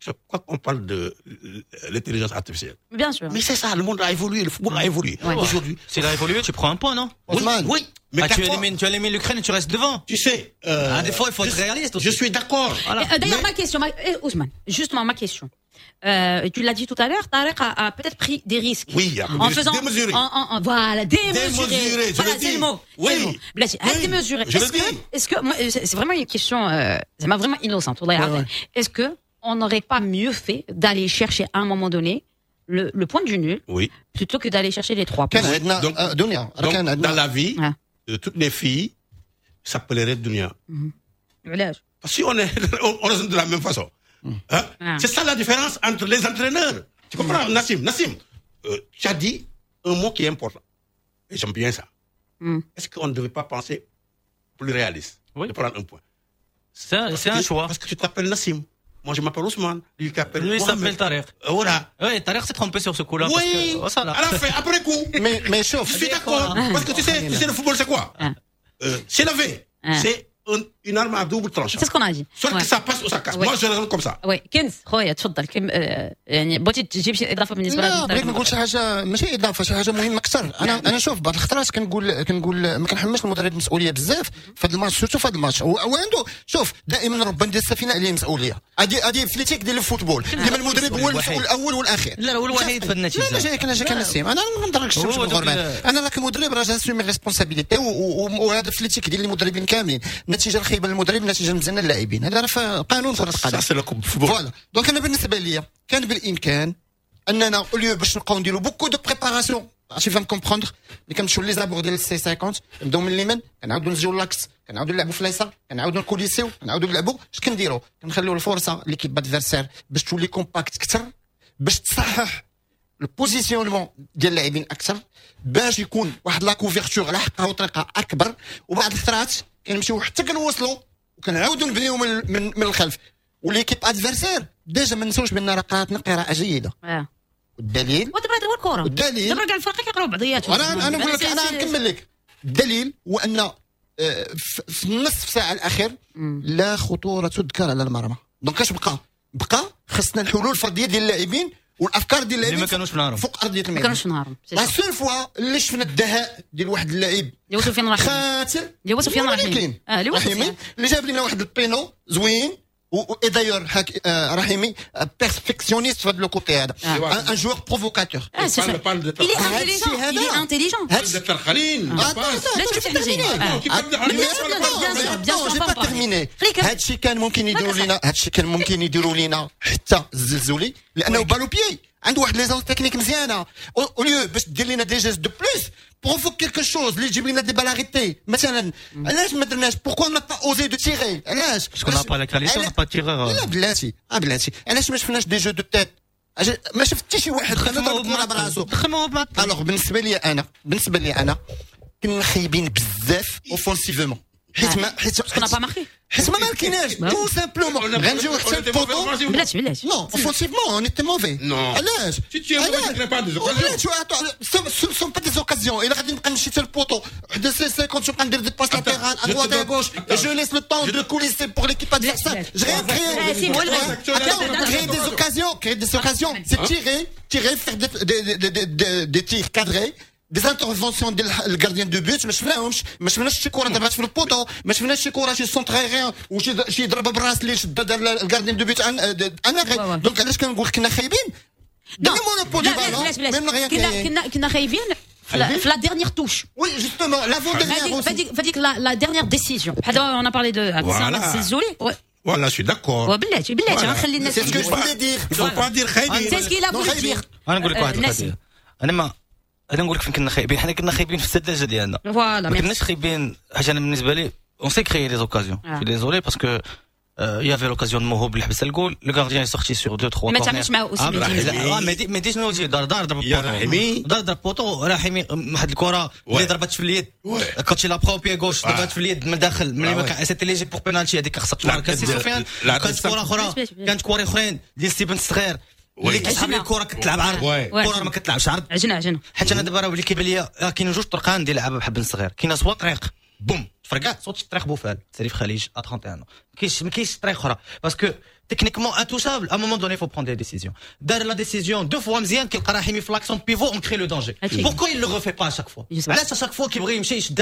quoi qu'on parle de l'intelligence artificielle.
Bien sûr.
Mais c'est ça, le monde a évolué, le football a évolué.
Ouais.
Aujourd'hui.
S'il a évolué, tu prends un point, non?
Oui, oui. Mais
ah, tu élimines, tu élimines l'Ukraine et tu restes devant.
Tu sais, euh,
ah, des fois, il faut être
je,
réaliste aussi.
Je suis d'accord.
Voilà. D'ailleurs, mais... ma question, ma... Eh, Ousmane, justement, ma question. Euh, tu l'as dit tout à l'heure, Tarek a, a peut-être pris des risques.
Oui,
en faisant,
démesuré.
En, en, en, voilà, démesuré.
Démesuré, je
voilà,
le
c'est
dis.
le mot.
Oui.
C'est le mot. Blasi,
oui.
démesuré.
Je
est-ce
le
que,
dis.
est-ce que, moi, c'est vraiment une question, euh, ça m'a vraiment innocente. Ouais, ouais. Est-ce que on n'aurait pas mieux fait d'aller chercher à un moment donné le, le point du nul,
oui,
plutôt que d'aller chercher les trois points.
Donc, euh, donc dans la vie, ah. de toutes les filles s'appelleraient Dunia.
Mm-hmm.
Parce qu'on est, on raisonne de la même façon. Mm. Hein? Ah. C'est ça la différence entre les entraîneurs. Tu comprends, mm. Nassim, Nassim, euh, tu as dit un mot qui est important. Et j'aime bien ça.
Mm.
Est-ce qu'on ne devait pas penser plus réaliste,
oui.
de prendre un point?
C'est un, c'est un
tu,
choix.
Parce que tu t'appelles Nassim. Moi, je m'appelle Ousmane. Lui, il s'appelle
Lui, il s'appelle Tarek.
Euh, voilà.
Oui, Tarek s'est trompé sur ce coup-là.
Oui,
parce que, oh, ça, là.
à la fin, après coup.
mais, mais chauffe.
Je suis d'accord. Parce que tu sais, tu sais, le football, c'est quoi? euh, C'est levé. C'est un, une arme à double tranchant.
C'est ce qu'on a dit.
Soit ouais. que ça passe ou ça casse. Ouais. Moi, je raisonne comme ça.
Oui, كنز خويا تفضل كم يعني بغيتي تجيب شي اضافه بالنسبه لك؟
لا بغيت نقول شي حاجه ماشي اضافه شي حاجه مهمه اكثر. انا انا شوف بعض الخطرات كنقول كنقول ما كنحملش المدرب المسؤوليه بزاف في هذا الماتش، سورتو في هذا الماتش. هو عنده شوف دائما ربما ندير السفينه عليه المسؤوليه. هذه هذه فليتيك ديال الفوتبول ديما المدرب هو المسؤول الاول والاخير.
لا هو الوحيد في النتيجه.
لا لا جايك انا جايك نسيم انا ما نضركش في الغربان. انا راك المدرب راه جاسومي ريسبونسابيلتي وهذا فليتيك ديال المدربين كاملين. النتيجه الخايبه للمدرب النتيجه مزيانه للاعبين. هذا راه في قانون كره القدم. فوالا دونك انا بالنسبه ليا كان بالامكان اننا اوليو باش نبقاو نديرو بوكو دو بريباراسيون عرفتي فهم كومبروندر اللي كنمشيو لي زابور ديال السي خمسين نبداو من اليمين كنعاودو نزيو لاكس كنعاودو نلعبوا في اليسار كنعاودو نكوليسيو كنعاودو نلعبوا اش كنديرو كنخليو الفرصه ليكيب ادفيرسير باش تولي كومباكت اكثر باش تصحح البوزيسيونمون ديال اللاعبين اكثر باش يكون واحد لا كوفيرتور على حقها وطريقه اكبر وبعض الخطرات كنمشيو حتى كنوصلوا وكنعاودو نبنيو من من, من الخلف وليكيب ادفيرسير ديجا ما نساوش بان راه قراءتنا قراءه جيده.
اه
والدليل
ودابا هذا هو الكره.
والدليل
دابا كاع الفرق كيقراو بعضياتهم.
انا انا نقول لك انا نكمل لك الدليل هو ان في النصف ساعه الاخير لا خطوره تذكر على المرمى. دونك اش بقى؟ بقى خصنا الحلول الفرديه ديال اللاعبين والافكار ديال اللاعبين
اللي ما كانوش في نهارهم
فوق ارضيه الميدان.
ما كانوش في نهارهم.
لا سول فوا اللي شفنا الدهاء ديال واحد اللاعب
اللي هو سفيان رحيمي
خاتر
اللي هو سفيان رحيمي
اه اللي هو رحيمي اللي جاب لنا واحد البينو زوين و دايور رحيمي بيرفكسيونيست في هذا لو كوتي هذا ان جوور بروفوكاتور.
اه سي سا il est intelligent il est intelligent.
هذا الخليل
لا تشوف الحاجه
بيان تيرميني. هادشي كان ممكن يديروا لنا هادشي كان ممكن يديروا لنا حتى الزلزولي لانه بالو بيي عنده واحد لي زون تكنيك مزيانه اوليو باش دير لنا دي جيست دو بلوس بروفوك كيلكو شوز اللي يجيب لنا دي بالاريتي مثلا. علاش ما درناش بوركو ما با اوزي دو تيغي؟ علاش
باسكو نا با لا كاليتي نا با تيغور.
لا بلاتي اه بلاتي علاش ما شفناش دي جو دو تيت؟ ما شفت حتى شي واحد ضرب الكره براسو. الوغ بالنسبه لي انا بالنسبه لي انا كنا خايبين بزاف اوفونسيفمون حيت ما حيت
كنا با ماركي
حيت ما ماركيناش تو سامبلومون غنجيو حتى البوطو.
بلاتي بلاتي
نو اوفونسيفمون اون ايتي موفي. علاش
Si tu as pas des occasions.
Ce ne sont pas des occasions. Il a dit que je suis le poteau. De ces cinquante, je prends des passes latérales à droite et à gauche. Et je laisse le temps de coulisser pour l'équipe adversaire. Je rien créer. Créer des occasions. Créer des occasions. C'est tirer, tirer, faire des, des, des, des, des tirs cadrés. des interventions ديال الجارديان دو بوت ما شفناهمش ما شفناش شي كره ضربات في البوطو ما شفناش شي كره شي سونتر ايريان وشي شي ضربه براس اللي شد الجارديان دو بوت انا غير دونك علاش كنقول كنا خايبين دونك مونوبولي بالون
كنا كنا كنا خايبين في لا ديرنيير توش.
وي جوستومون لافون ديرنيير
فهاديك فهاديك لا ديرنيير ديسيزيون بحال دابا انا بارلي دو زولي.
Voilà, je suis d'accord.
وبلاتي بلاتي غنخلي الناس.
C'est ce que je voulais dire.
Il faut pas dire خايبين.
C'est ce qu'il a voulu dire.
انا نقول لك واحد القضيه. انا ما انا نقول لك فين كنا خايبين. حنا كنا خايبين في السداجه ديالنا.
فوالا
ما كناش خايبين حاجه. انا بالنسبه لي on s'est créé des occasions. Je suis désolé parce que il y avait l'occasion de Mohob اللي حبس الجول. Le gardien est sorti sur deux trois
ما تعملش معاه
اسمي. مهدي مهدي شنو جي دار دار ضرب
رحيمي
دار ضرب بوطو رحيمي واحد الكره اللي ضربت في اليد كوتشي لا برو بي غوش ضربت في اليد من داخل من اللي سيتي ليجي بور بينالتي هذيك خاصها تطلع كاسي سفيان. كانت كره اخرى كانت كره اخرين ديال ستيفن الصغير اللي كتسحب لي الكره كتلعب عرض الكره ما كتلعبش عرض
عجنه عجنه.
حيت انا دابا راه ولي كيبان ليا كاين جوج طرقان ديال لعابه بحال بن صغير. كاينه سوا طريق بوم تفرقات صوت طريق بوفال سيريف خليج ا واحد وثلاثين كاينش ما كاينش طريق اخرى باسكو techniquement intouchable. À un moment donné, il faut prendre des décisions. Derrière la décision, deux fois Mziane, qu'il a mis l'action de pivot, on crée le danger. Okay. Pourquoi il le refait pas à chaque fois? À chaque fois qu'il brille,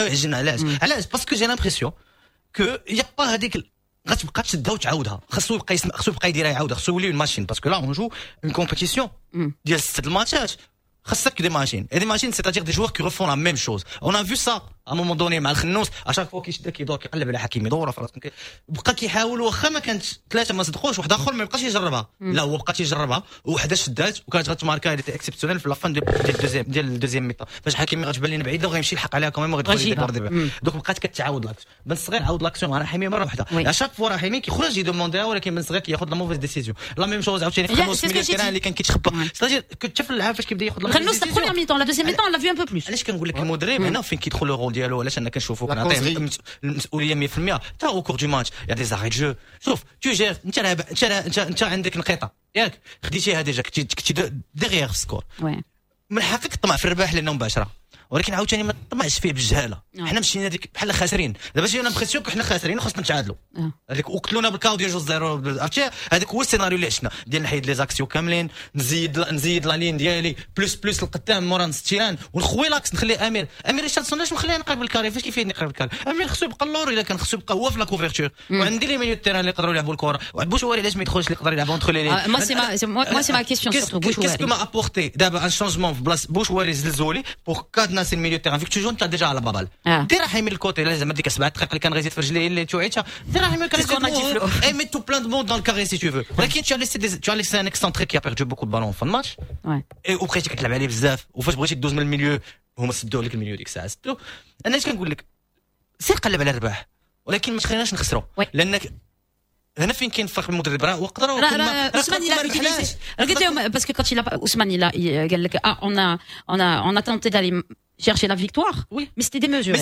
il parce que j'ai l'impression que il y a pas هذيك غتبقى تشدها وتعاودها خاصو يبقى يسمع خاصو يبقى يديرها يعاودها خاصو يولي ماشين باسكو لا اون جو اون كومبيتيسيون ديال ست الماتشات خاصك دي ماشين دي ماشين c'est-à-dire des joueurs qui refont la même chose on a vu ça à un moment donné مع الخنوس à chaque fois كيشد كيدور كيقلب على حكيمي دوره في راسك بقى كيحاول واخا ما كانت ثلاثه ما صدقوش واحد اخر ما يبقاش يجربها لا هو بقى تيجربها وحده شدات وكانت غتماركا دي اكسبسيونيل في لافان ديال الدوزيام ديال الدوزيام ميطا فاش حكيمي غتبان لنا بعيده وغيمشي يلحق عليها كمان ما غاديش يدير دابا دوك بقات كتعاود لاكس بن صغير عاود لاكسيون مع رحيمي مره واحده على شاك فوا رحيمي كيخرج يدومونديها ولكن بن صغير كياخذ لا موفيز ديسيزيون لا ميم شوز عاوتاني في خمس مليون تيران اللي كان كيتخبى c'est-à-dire كنت شاف اللعاب فاش كيبدا ياخذ
خنوس la première mi-temps la deuxième mi-temps on l'a vu un peu plus
علاش كنقول لك المدرب هنا فين كيدخل لو رول ديالو علاش انا كنشوفو كنعطيه المسؤوليه مية بالمية حتى او كور دو ماتش يا دي زاري جو شوف تو جير انت انت انت انت عندك نقيطه ياك خديتيها ديجا كنتي كنتي ديغيغ في السكور من حقك تطمع في الرباح لانه مباشره ولكن عاوتاني ما تطمعش فيه بالجهاله حنا مشينا ديك بحال خاسرين دابا جينا بريسيون حنا خاسرين وخاصنا نتعادلوا هذيك وقتلونا بالكاو ديال جوج زيرو عرفتي هذاك هو السيناريو اللي عشنا ديال نحيد لي زاكسيو كاملين نزيد نزيد لا لين ديالي بلس بلس القدام مورا نستيران ونخوي لاكس نخلي امير امير ريتشاردسون علاش مخليه نقرب الكاري فاش كيفيدني نقرب الكاري امير خصو يبقى اللور الا كان خصو يبقى هو في لا كوفرتور وعندي لي ميليو تيران اللي يقدروا يلعبوا الكره وبوشواري علاش ما يدخلش اللي يقدر يلعبوا اونتر لي
moi c'est ma moi c'est ma question surtout
بوشواري qu'est-ce que m'a apporté دابا ان شونجمون في بلاصه بوشواري زلزولي بور كاد ناس الميليو تيران فيك تجون انت ديجا على بابال دير رحيمي الكوتي لازم ديك سبعة دقائق اللي كان غيزيد في رجليه اللي توعيتها دير رحيمي كان اي ميت تو بلان دو موند دون الكاري سي تو فو ولكن tu as laissé des tu as laissé un excentré qui a perdu beaucoup de ballons en fin de match et وبقيتي كتلعب عليه بزاف وفاش بغيتي دوز من الميليو هما سدوا لك الميليو ديك الساعه سدوا انا اش كنقول لك سير قلب على الرباح ولكن ما تخليناش نخسروا لانك هنا فين كاين فرق المدرب راه وقدروا
Ousmane il a utilisé regardez parce que quand il a Ousmane il a قال لك ah on a on a on a tenté d'aller chercher la victoire
oui
mais c'était démesuré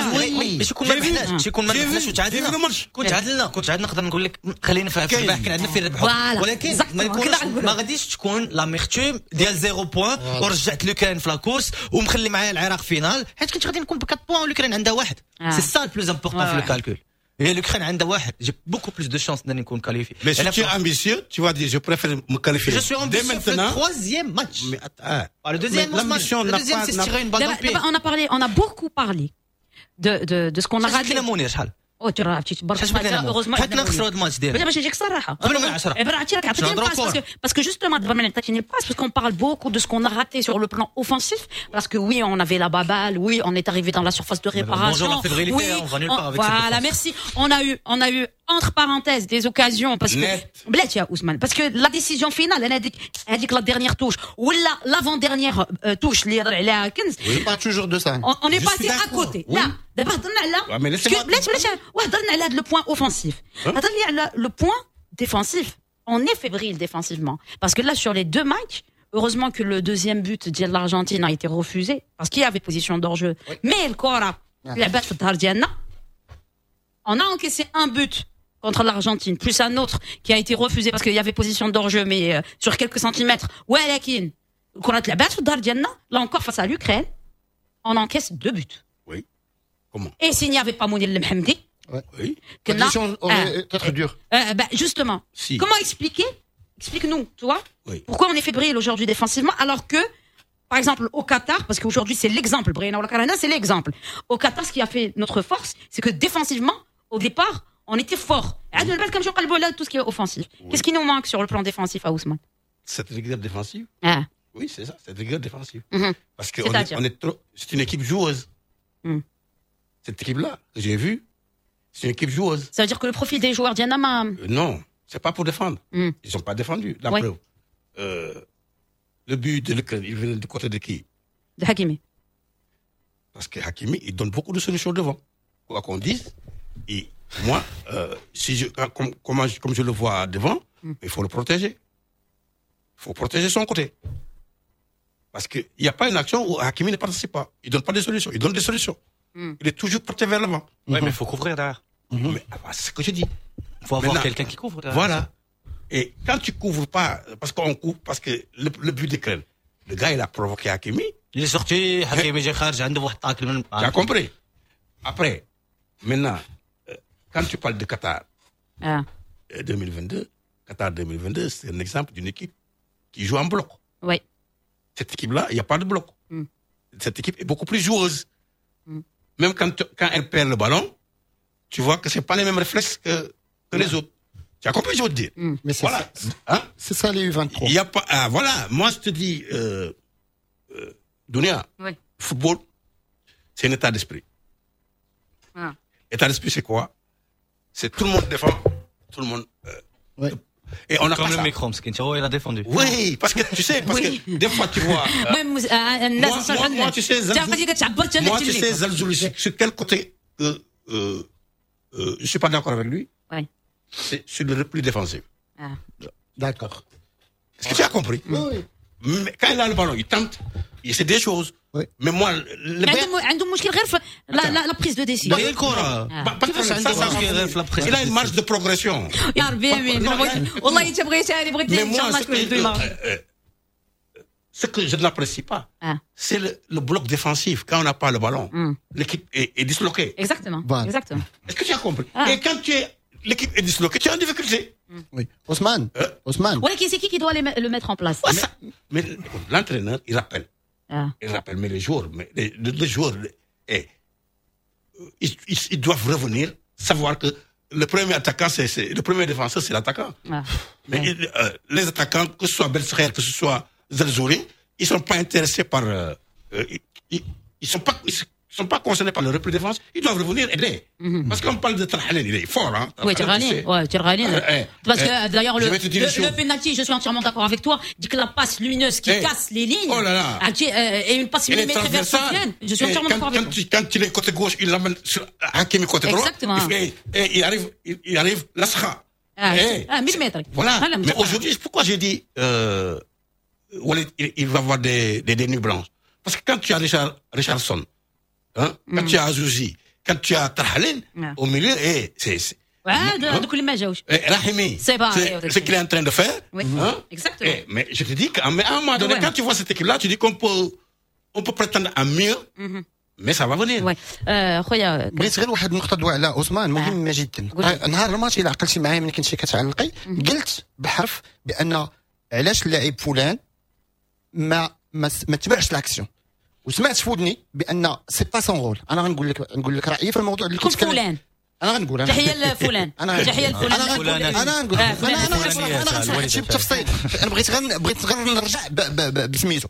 باش يكون ما ربحناش يكون ما ربحناش وتعادلنا كنت تعادلنا كنت تعادلنا نقدر نقول لك خلينا في الربح كان عندنا في الربح ولكن ما يكونش ما غاديش تكون لا ميرتوم ديال زيرو بوين ورجعت لوكران في لاكورس ومخلي معايا العراق فينال حيت كنت غادي نكون ب أربعة بوين ولوكران عندها واحد سي سا البلوز امبورطون في الكالكول Et l'Ukraine a واحد, j'ai beaucoup plus de chances d'aller nous qualifier.
Mais si tu es ambitieux, tu vas dire, je préfère me qualifier.
Je suis ambitieux pour le troisième match. Mais attends, le deuxième match, le deuxième c'est tirer une balle dans le pied.
On a parlé, on a beaucoup parlé de de de ce qu'on a raté. او ترى عرفتي تبارك الله هeureusement
حنا نخسروا هذا الماتش ديالنا
باش نجيك صراحه
قبل من عشرة
عبر عرفتي راك عطيتني الباس باسكو باسكو جوستومون دابا من عطيتني الباس باسكو on parle beaucoup de ce qu'on a raté sur le plan offensif parce que oui on avait la baballe oui on est arrivé dans la surface de réparation
bonjour la fébrilité on va nulle part avec ça
voilà merci on a eu on a eu entre parenthèses des occasions parce que بلاتي يا Ousmane parce que la décision finale انا هذيك هذيك la dernière touche ولا l'avant dernière touche اللي يهضر عليها كنز
pas toujours de ça
on est passé à côté لا دابا هضرنا على بلاتي بلاتي وهضرنا على هذا لو بوين اوفensif هضرنا على لو بوين défensif on est fébrile défensivement parce que là sur les deux matchs heureusement que le deuxième but de l'Argentine a été refusé parce qu'il y avait position d'hors-jeu mais le كره لعبات في الظهر ديالنا on a encaissé un but contre l'Argentine plus un autre qui a été refusé parce qu'il y avait position d'hors-jeu mais euh, sur quelques centimètres ولكن كره لعبات في الظهر ديالنا là encore face à l'Ukraine on encaisse deux buts.
Oui. Comment?
Et s'il n'y avait pas Mounir Lemhamdi,
ouais. Oui.
Que là,
aurait euh, être dur.
Euh, bah, justement.
Si.
Comment expliquer? Explique-nous, tu vois.
Oui.
Pourquoi on est fébrile aujourd'hui défensivement alors que, par exemple, au Qatar, parce qu'aujourd'hui c'est l'exemple, Brahina Ouakarana, c'est l'exemple. Au Qatar, ce qui a fait notre force, c'est que défensivement, au départ, on était fort. Tout ce qui est offensif. Oui. Qu'est-ce qui nous manque sur le plan défensif à Ousmane?
Cette rigueur défensive.
Ah.
Oui, c'est ça, cette rigueur défensive.
Mm-hmm.
Parce que on est, on est trop, c'est une équipe joueuse.
Mm.
Cette équipe-là, que j'ai vue, c'est une équipe joueuse.
Ça veut dire que le profil des joueurs d'Yanama.
Euh, non, c'est pas pour défendre.
Mm.
Ils sont pas défendus. La
ouais.
preuve. Euh, le but de l'Ukraine, il venait du côté de qui?
De Hakimi.
Parce que Hakimi, il donne beaucoup de solutions devant. Quoi qu'on dise. Et moi, euh, si je, comme, comme, comme je le vois devant, mm. il faut le protéger. Il faut protéger son côté. Parce qu'il n'y a pas une action où Hakimi ne participe pas. Il ne donne pas de solutions. Il donne des solutions. Mm. Il est toujours porté vers l'avant.
Oui, mm-hmm. mais il faut couvrir derrière.
Mm-hmm. Mais, ah, c'est ce que je dis.
Il faut avoir quelqu'un qui couvre derrière.
Voilà. Et quand tu couvres pas, parce qu'on couvre, parce que le, le but d'Ukraine, le gars, il a provoqué Hakimi.
Il est sorti, Hakimi, j'ai kharj,
tu as compris. Après, maintenant, euh, quand tu parles de Qatar,
ah.
euh, deux mille vingt-deux, Qatar deux mille vingt-deux, c'est un exemple d'une équipe qui joue en bloc.
Oui.
Cette équipe-là, il n'y a pas de bloc.
Mm.
Cette équipe est beaucoup plus joueuse.
Mm.
Même quand, quand elle perd le ballon, tu vois que ce n'est pas les mêmes réflexes que, que les autres. Tu as compris, je veux te dire.
Mm.
Mais c'est
Voilà.
ça,
Hein?
c'est ça les U vingt-trois.
Il y a pas, ah, voilà. Moi, je te dis, euh, euh, Dunia,
Oui.
football, c'est un état d'esprit.
Ah.
État d'esprit, c'est quoi? C'est tout le monde défend, tout le monde. Euh,
Ouais.
Et on a
Comme
pas
le
ça.
micro, parce qu'il a défendu.
Oui, parce que tu sais, parce
Oui.
que des fois tu vois. euh,
même آه، الناس
moi,
صراحة
moi, moi, tu sais,
تعرف
Zalzou-
اللي كتعبر حتى
moi,
أنك
tu sais,
تجلي.
Zalzouli, sur sur quel côté euh, euh, euh, je suis pas d'accord avec lui.
Ouais.
C'est sur le repli défensif.
Ah.
D'accord.
Est-ce que tu as compris?
Oui.
Mais quand il a le ballon, il tente. Et c'est des choses.
Oui.
Mais moi, le
عندهم عندهم مشكل غير في لا لا لا بريز دو ديسيجن.
هي الكرة.
Pas- pas de
كيفاش
problème, ça,
عنده
ça,
مشكل غير في لا بريز
il a une marge de progression.
يا ربي امين
Non,
بغيت- والله انت بغيتها بغيت
Mais
ان شاء
moi,
الله
ce
تكون
que,
عنده
euh,
المرض.
euh, ce que je n'apprécie pas,
Ah.
c'est le, le bloc défensif. Quand on n'a pas le ballon,
Mm.
l'équipe est, est disloquée.
Exactement.
Voilà.
Exactement.
Est-ce que tu as compris?
Ah.
Et quand tu es, l'équipe est disloquée, tu es en difficulté.
Oui. Ousmane,
Euh.
Ousmane.
ولكن c'est qui qui doit les me- le mettre en place?
Ouais, ça- mais écoute, l'entraîneur, il rappelle.
Ah.
Il rappelle, mais les joueurs, mais les, les- les joueurs, eh, ils, ils- ils doivent revenir, savoir que le premier attaquant, c'est, c'est le premier défenseur, c'est l'attaquant.
Ah.
Mais
Ouais.
il- euh, les attaquants, que ce soit Belsakhir, que ce soit Zalzouli, ils sont pas intéressés par, euh, euh, ils, ils, ils sont pas, ils sont pas concernés par le repli défense. Ils doivent revenir aider. Parce qu'on parle de Tarhalin, il est fort, hein.
Oui,
Tarhalin, tu
Tiralin.
sais.
Ouais, Tiralin.
Euh, eh,
Parce
eh,
que d'ailleurs,
je
le,
vais te dire
le,
une chose.
le penalty, je suis entièrement d'accord avec toi, dit que la passe lumineuse qui
Eh.
casse les lignes,
Oh là là.
ah, qui, euh, et une passe
Il est
millimétrée vers
transversal.
Sofiane, je suis
Et
entièrement
quand,
d'accord avec
quand,
toi.
il- quand il est côté gauche, il l'amène sur Hakimi côté droit.
Exactement.
Et, et il arrive, il, il arrive l'Asra.
Ah,
Eh,
ah, millimètre.
Voilà.
Ah, là,
Mais
mais-
aujourd'hui, pourquoi j'ai dit, euh, Walid, il, il va avoir des, des, des nuits blanches? Parce que quand tu as Richard, Richardson, hein, quand tu as Azouzi, quand tu as Tarhalin,
Mm.
au milieu, eh, c'est, c'est,
Ah, de,
hein?
de كل ما جاوش.
Eh, Rahimi,
C'est pas-
c'est
eh,
ce qu'il est en train de faire.
Oui.
Hein?
Exactement.
Eh, mais je te dis qu'à un moment donné,
Ouais.
quand tu vois cette équipe-là, tu dis qu'on peut, on peut prétendre à mieux,
Mhm.
mais ça va venir.
Ouais. آه، خويا
بغيت غير واحد النقطه دواء على عثمان مهمه جدا.
قول لي.
آه، نهار الماتش الا عقلتي معايا ملي كنتي كتعلقي قلت بحرف بان علاش اللاعب فلان ما ما, س- ما تبعش لاكسيون وسمعت في ودني بان سي با سون رول. انا غنقول لك نقول لك رايي في الموضوع اللي
كل
كنت كلام-
فلان.
انا غنقول انا
تحية لفلان.
انا
تحية لفلان.
انا غنقول
فلان.
انا غنقول
آه،
انا
فلان.
انا
فلانية
غنشرح- انا
تاع
غنشرح
الوالدة
شي
تاعها.
بتفصيل. انا بغيت غير بغيت غير نرجع ب- ب- ب- بسميتو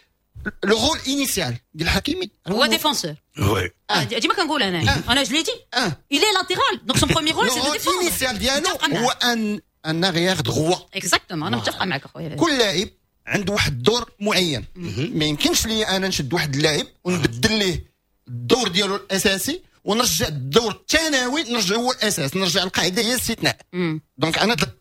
لو رول انيسيال ديال حكيمي
هو ديفونسور.
Ouais.
آه، ديما كنقول انا انا جو لي دي
اه
il est latéral donc son premier rôle
لو
c'est de
رول
défendre.
انيسيال ديالو
متفقة معاك.
هو ان ان اغيير دروا.
اكزاكتومون انا متفقه معك اخويا.
كل لاعب عنده واحد الدور معين ما يمكنش لي انا نشد واحد اللاعب ونبدل ليه الدور ديالو الاساسي ونرجع الدور الثانوي نرجع هو الاساس نرجع القاعده هي الاستثناء.
مم.
دونك انا د-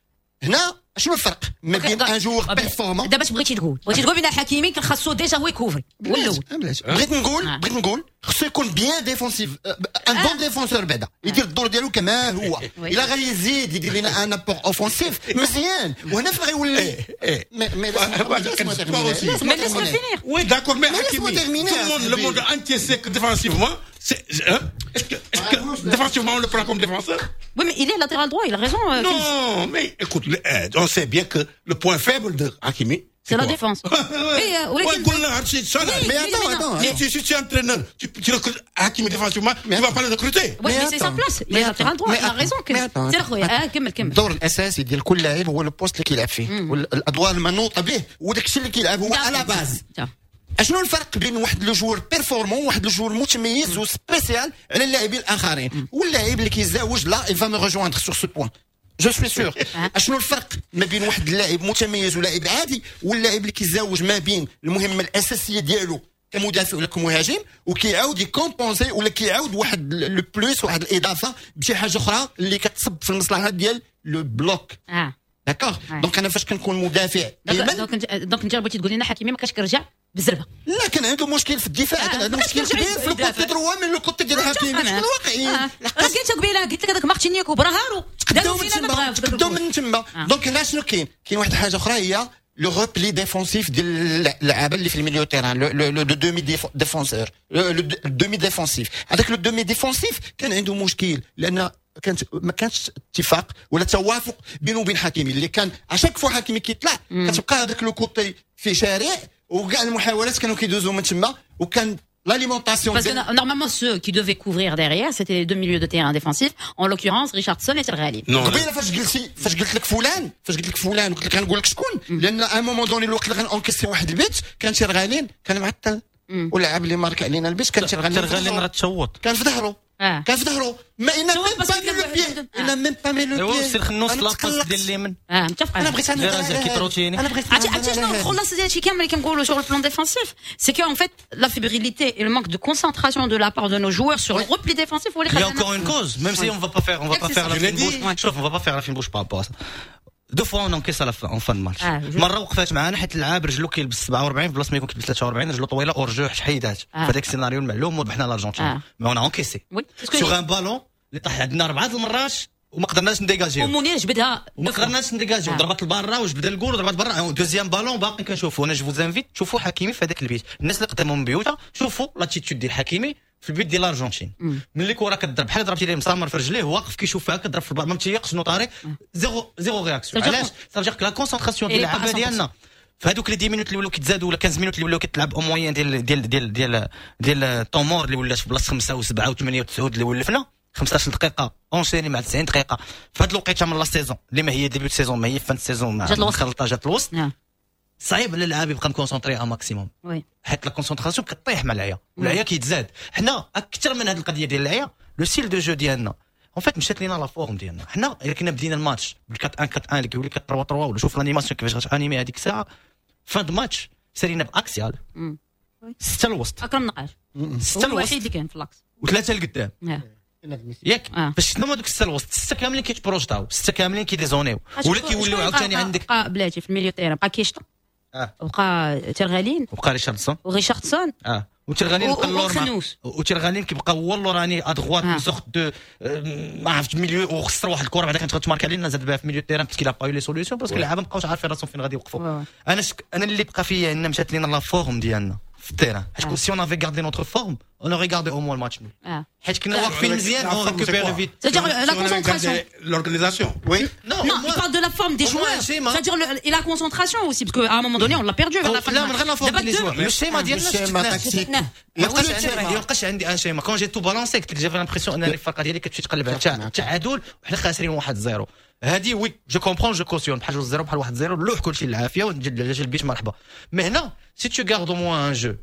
هنا شنو الفرق ما بين ان جوور بيرفورمون
دابا اش بغيتي تقول؟ بغيتي تقول بان حكيمي كان خاصو ديجا هو يكوفري هو الاول.
بلاش بغيت نقول
آه.
بغيت نقول خصو يكون بيان ديفونسيف ان بون ديفونسور بعدا يدير الدور ديالو كما هو.
وي.
الا غادي يزيد يدير لنا ان ابور اوفونسيف مزيان وهنا فين غيولي.
Eh,
مي مي
bah,
laisse-moi
toi
terminer.
aussi.
Laisse-moi
Mais laisse-moi
terminer.
finir.
Oui, d'accord, mais
Mais laisse-moi
Hakimi,
terminer,
tout le monde,
Hakimi.
le monde entier sait que défensivement, c'est, hein, est-ce que, est-ce que défensivement on le prend comme défenseur?
Oui, mais il est latéral droit, il a raison. euh, Fils.
Non, mais écoute, le- eh, on sait bien que le point faible de Hakimi,
C'est la
quoi?
défense.
Ouais, ouais.
Et, euh,
Ouais,
Olekin-
Goulard, c'est ça, là.
Oui,
Mais
oui,
attends,
mais non.
attends.
Si tu, si tu es entraîneur, tu, tu recrutes Hakimi défensivement, tu vas pas le recruter.
Oui,
Mais
mais c'est sa
attends.
place. Il
Mais
est latéral droit,
mais
il a
attends.
raison.
Mais attends.
سير خويا اه كمل كمل.
الدور الاساسي ديال كل لاعب هو البوست اللي كيلعب فيه والادوار المنوطه به وداك الشيء اللي كيلعب هو على باز.
تمام.
اشنو الفرق بين واحد لو جوور بيرفورمون وواحد لو جوور متميز وسبيسيال على اللاعبين الاخرين واللاعب اللي كيزاوج لا il va me rejoindre sur ce point. جو سوي سور. اشنو الفرق ما بين واحد اللاعب متميز ولاعب عادي واللاعب اللي كيزاوج ما بين المهمه الاساسيه ديالو كمدافع ولا كمهاجم وكيعاود يكومبونسي ولا كيعاود واحد لو بلوس واحد الاضافه بشي حاجه اخرى اللي كتصب في المصلحه ديال لو بلوك.
اه
داكوغ
Ouais.
دونك انا فاش كنكون مدافع
دونك
ايمن
دونك انت دونك انت بغيتي تقول لنا حكيمي ما كانش كيرجع بالزربه.
لا كان عنده مشكل في الدفاع
آه،
كان عنده
ما
مشكل
كانش
كبير
يعرف
في الكوتي
يدافع.
دروا من الكوتي ديال حكيمي شنو الواقعي
اه قلت قبيله قلت لك هذاك مارتينيك وبراهارو
تقداو من تما تقداو من تما
آه.
دونك هنا شنو كاين كاين واحد الحاجه اخرى هي لو ريبلي ديفونسيف ديال اللعابه اللي في الميليو تيران لو لو دومي ديفونسور لو دومي ديفونسيف هذاك لو دومي ديفونسيف كان عنده مشكل لان
كانت ما كانش اتفاق ولا توافق بينه وبين حكيمي اللي كان اشاك فوا حكيمي كيطلع كتبقى هذاك لو كوتي في شارع وكاع المحاولات كانوا كيدوزوا من تما وكان l'alimentation.
Parce que normalement, ceux qui devaient couvrir derrière, c'était les deux milieux de terrain défensifs, en l'occurrence, Richardson et Cherghali.
Non. قبيله فاش قلتي فاش قلت لك فلان فاش قلت لك فلان وقلت لك غنقول لك شكون لان ا مومون دوني الوقت اللي غنكسي واحد البيت كان شرغالين كان معطل واللاعب اللي مارك علينا البيت كان شرغالين
شرغالين راه تشوط
كان في ظهره كان في ظهره ما انا ميم با لو بيي انا ميم با مي لو بيي
سير خنوس لاباس ديال اليمين
اه متفق
انا بغيت انا
راجل كيتروتيني
انا بغيت
عرفتي عرفتي شنو الخلاصه ديال هادشي كامل اللي كنقولوا sur le plan défensif c'est que en fait la fébrilité et le manque de concentration de la part de nos joueurs sur le repli défensif هو اللي
il y a
خلانا
encore une cause même si on va pas faire on va pas faire la fine bouche شوف on va pas faire la fine bouche par rapport à ça دو فوا اون انكيس على ان فان ماتش مره وقفات معانا حيت اللعاب رجلو كيلبس سبعة وأربعين في بلاصه ما يكون كيلبس ثلاثة وأربعين رجلو طويله اور جو حيدات فهذاك السيناريو المعلوم وذبحنا الارجنتين مي اون انكيسي سوغ ان بالون اللي طاح عندنا اربعه المرات وما قدرناش نديجاجيو
ومونير جبدها
وما قدرناش نديجاجيو ضربات لبرا وجبد الجول وضربات برا دوزيام بالون باقي كنشوفوا انا جو زانفيت شوفوا حكيمي في هذاك البيت الناس اللي قدامهم من بيوتها شوفوا لاتيتود ديال حكيمي في البيت ديال الارجنتين ملي كره كضرب بحال ضربتي ليه مسامر في رجليه واقف كيشوفها كضرب في البال ما متيقش شنو طاري زيرو زيرو رياكسيون علاش صافي لا كونسونطراسيون ديال اللعابه ديالنا في هذوك لي عشرة مينوت اللي ولاو كيتزادوا ولا خمسة مينوت اللي ولاو كتلعب او موين ديال ديال ديال ديال ديال طومور اللي ولات في بلاصه خمسة وسبعة وثمانية وتسعود اللي ولفنا خمسطاش دقيقه اونشيني مع تسعين دقيقه في هذه الوقيته من لا سيزون اللي ما هي ديبيوت سيزون ما هي فان سيزون مع الخلطه جات الوسط صعيب على اللاعب يبقى مكونسونطري ا ماكسيموم حيت لا كونسونطراسيون كطيح مع العيا والعيا كيتزاد حنا اكثر من هذه القضيه ديال العيا لو ستيل دو جو ديالنا اون فيت مشات لينا لا فورم ديالنا حنا الا كنا بدينا الماتش بال أربعة واحد أربعة واحد اللي كيولي ثلاثة ثلاثة ولا شوف الانيماسيون كيفاش غتانيمي هذيك الساعه فان ماتش سالينا باكسيال ستة الوسط
اكرم نقاش
ستة
الوحيد اللي كان في الاكس
وثلاثه لقدام ياك باش شنو هذوك السته الوسط السته كاملين كيتبروجطاو السته كاملين كيديزونيو ولا كيوليو عاوتاني عندك
بقى بلاتي في الميليو تيران بقى كيشطا
اه
بقى ترغالين
وبقى ريشاردسون
وريشاردسون
اه وترغالين بقى اللور وترغالين كيبقى هو اللوراني ادغوات سورت دو ما عرفتش ميليو وخسر واحد الكره بعدا كانت غتمارك علينا زاد بها في ميليو تيران باسكو لا با لي سوليوشن باسكو اللعابه ما بقاوش عارفين راسهم فين غادي يوقفوا انا شك... انا اللي بقى فيا ان مشات لينا لا فورم ديالنا في التيران حيت سي اون افي غاردي نوتر فورم اون اوري غاردي او موان الماتش نول حيت كنا واقفين مزيان اون ريكوبير فيت
c'est-à-dire la concentration
l'organisation
oui
non il parle de la forme des joueurs c'est-à-dire et la concentration aussi parce qu'à un moment donné on l'a perdu vers la fin
لا من غير لا فورم ديال الجوار الشيما ديالنا ما بقاش عندي ان شيما كون جي تو بالانسي قلت لك جافي لامبريسيون ان الفرقه ديالي كتمشي تقلب على التعادل وحنا خاسرين واحد صفر هادي وي جو كومبرون جو كوسيون بحال جوج صفر بحال واحد صفر نلوح كلشي العافيه ونجي البيت مرحبا مي هنا سي تو غارد او موان ان جو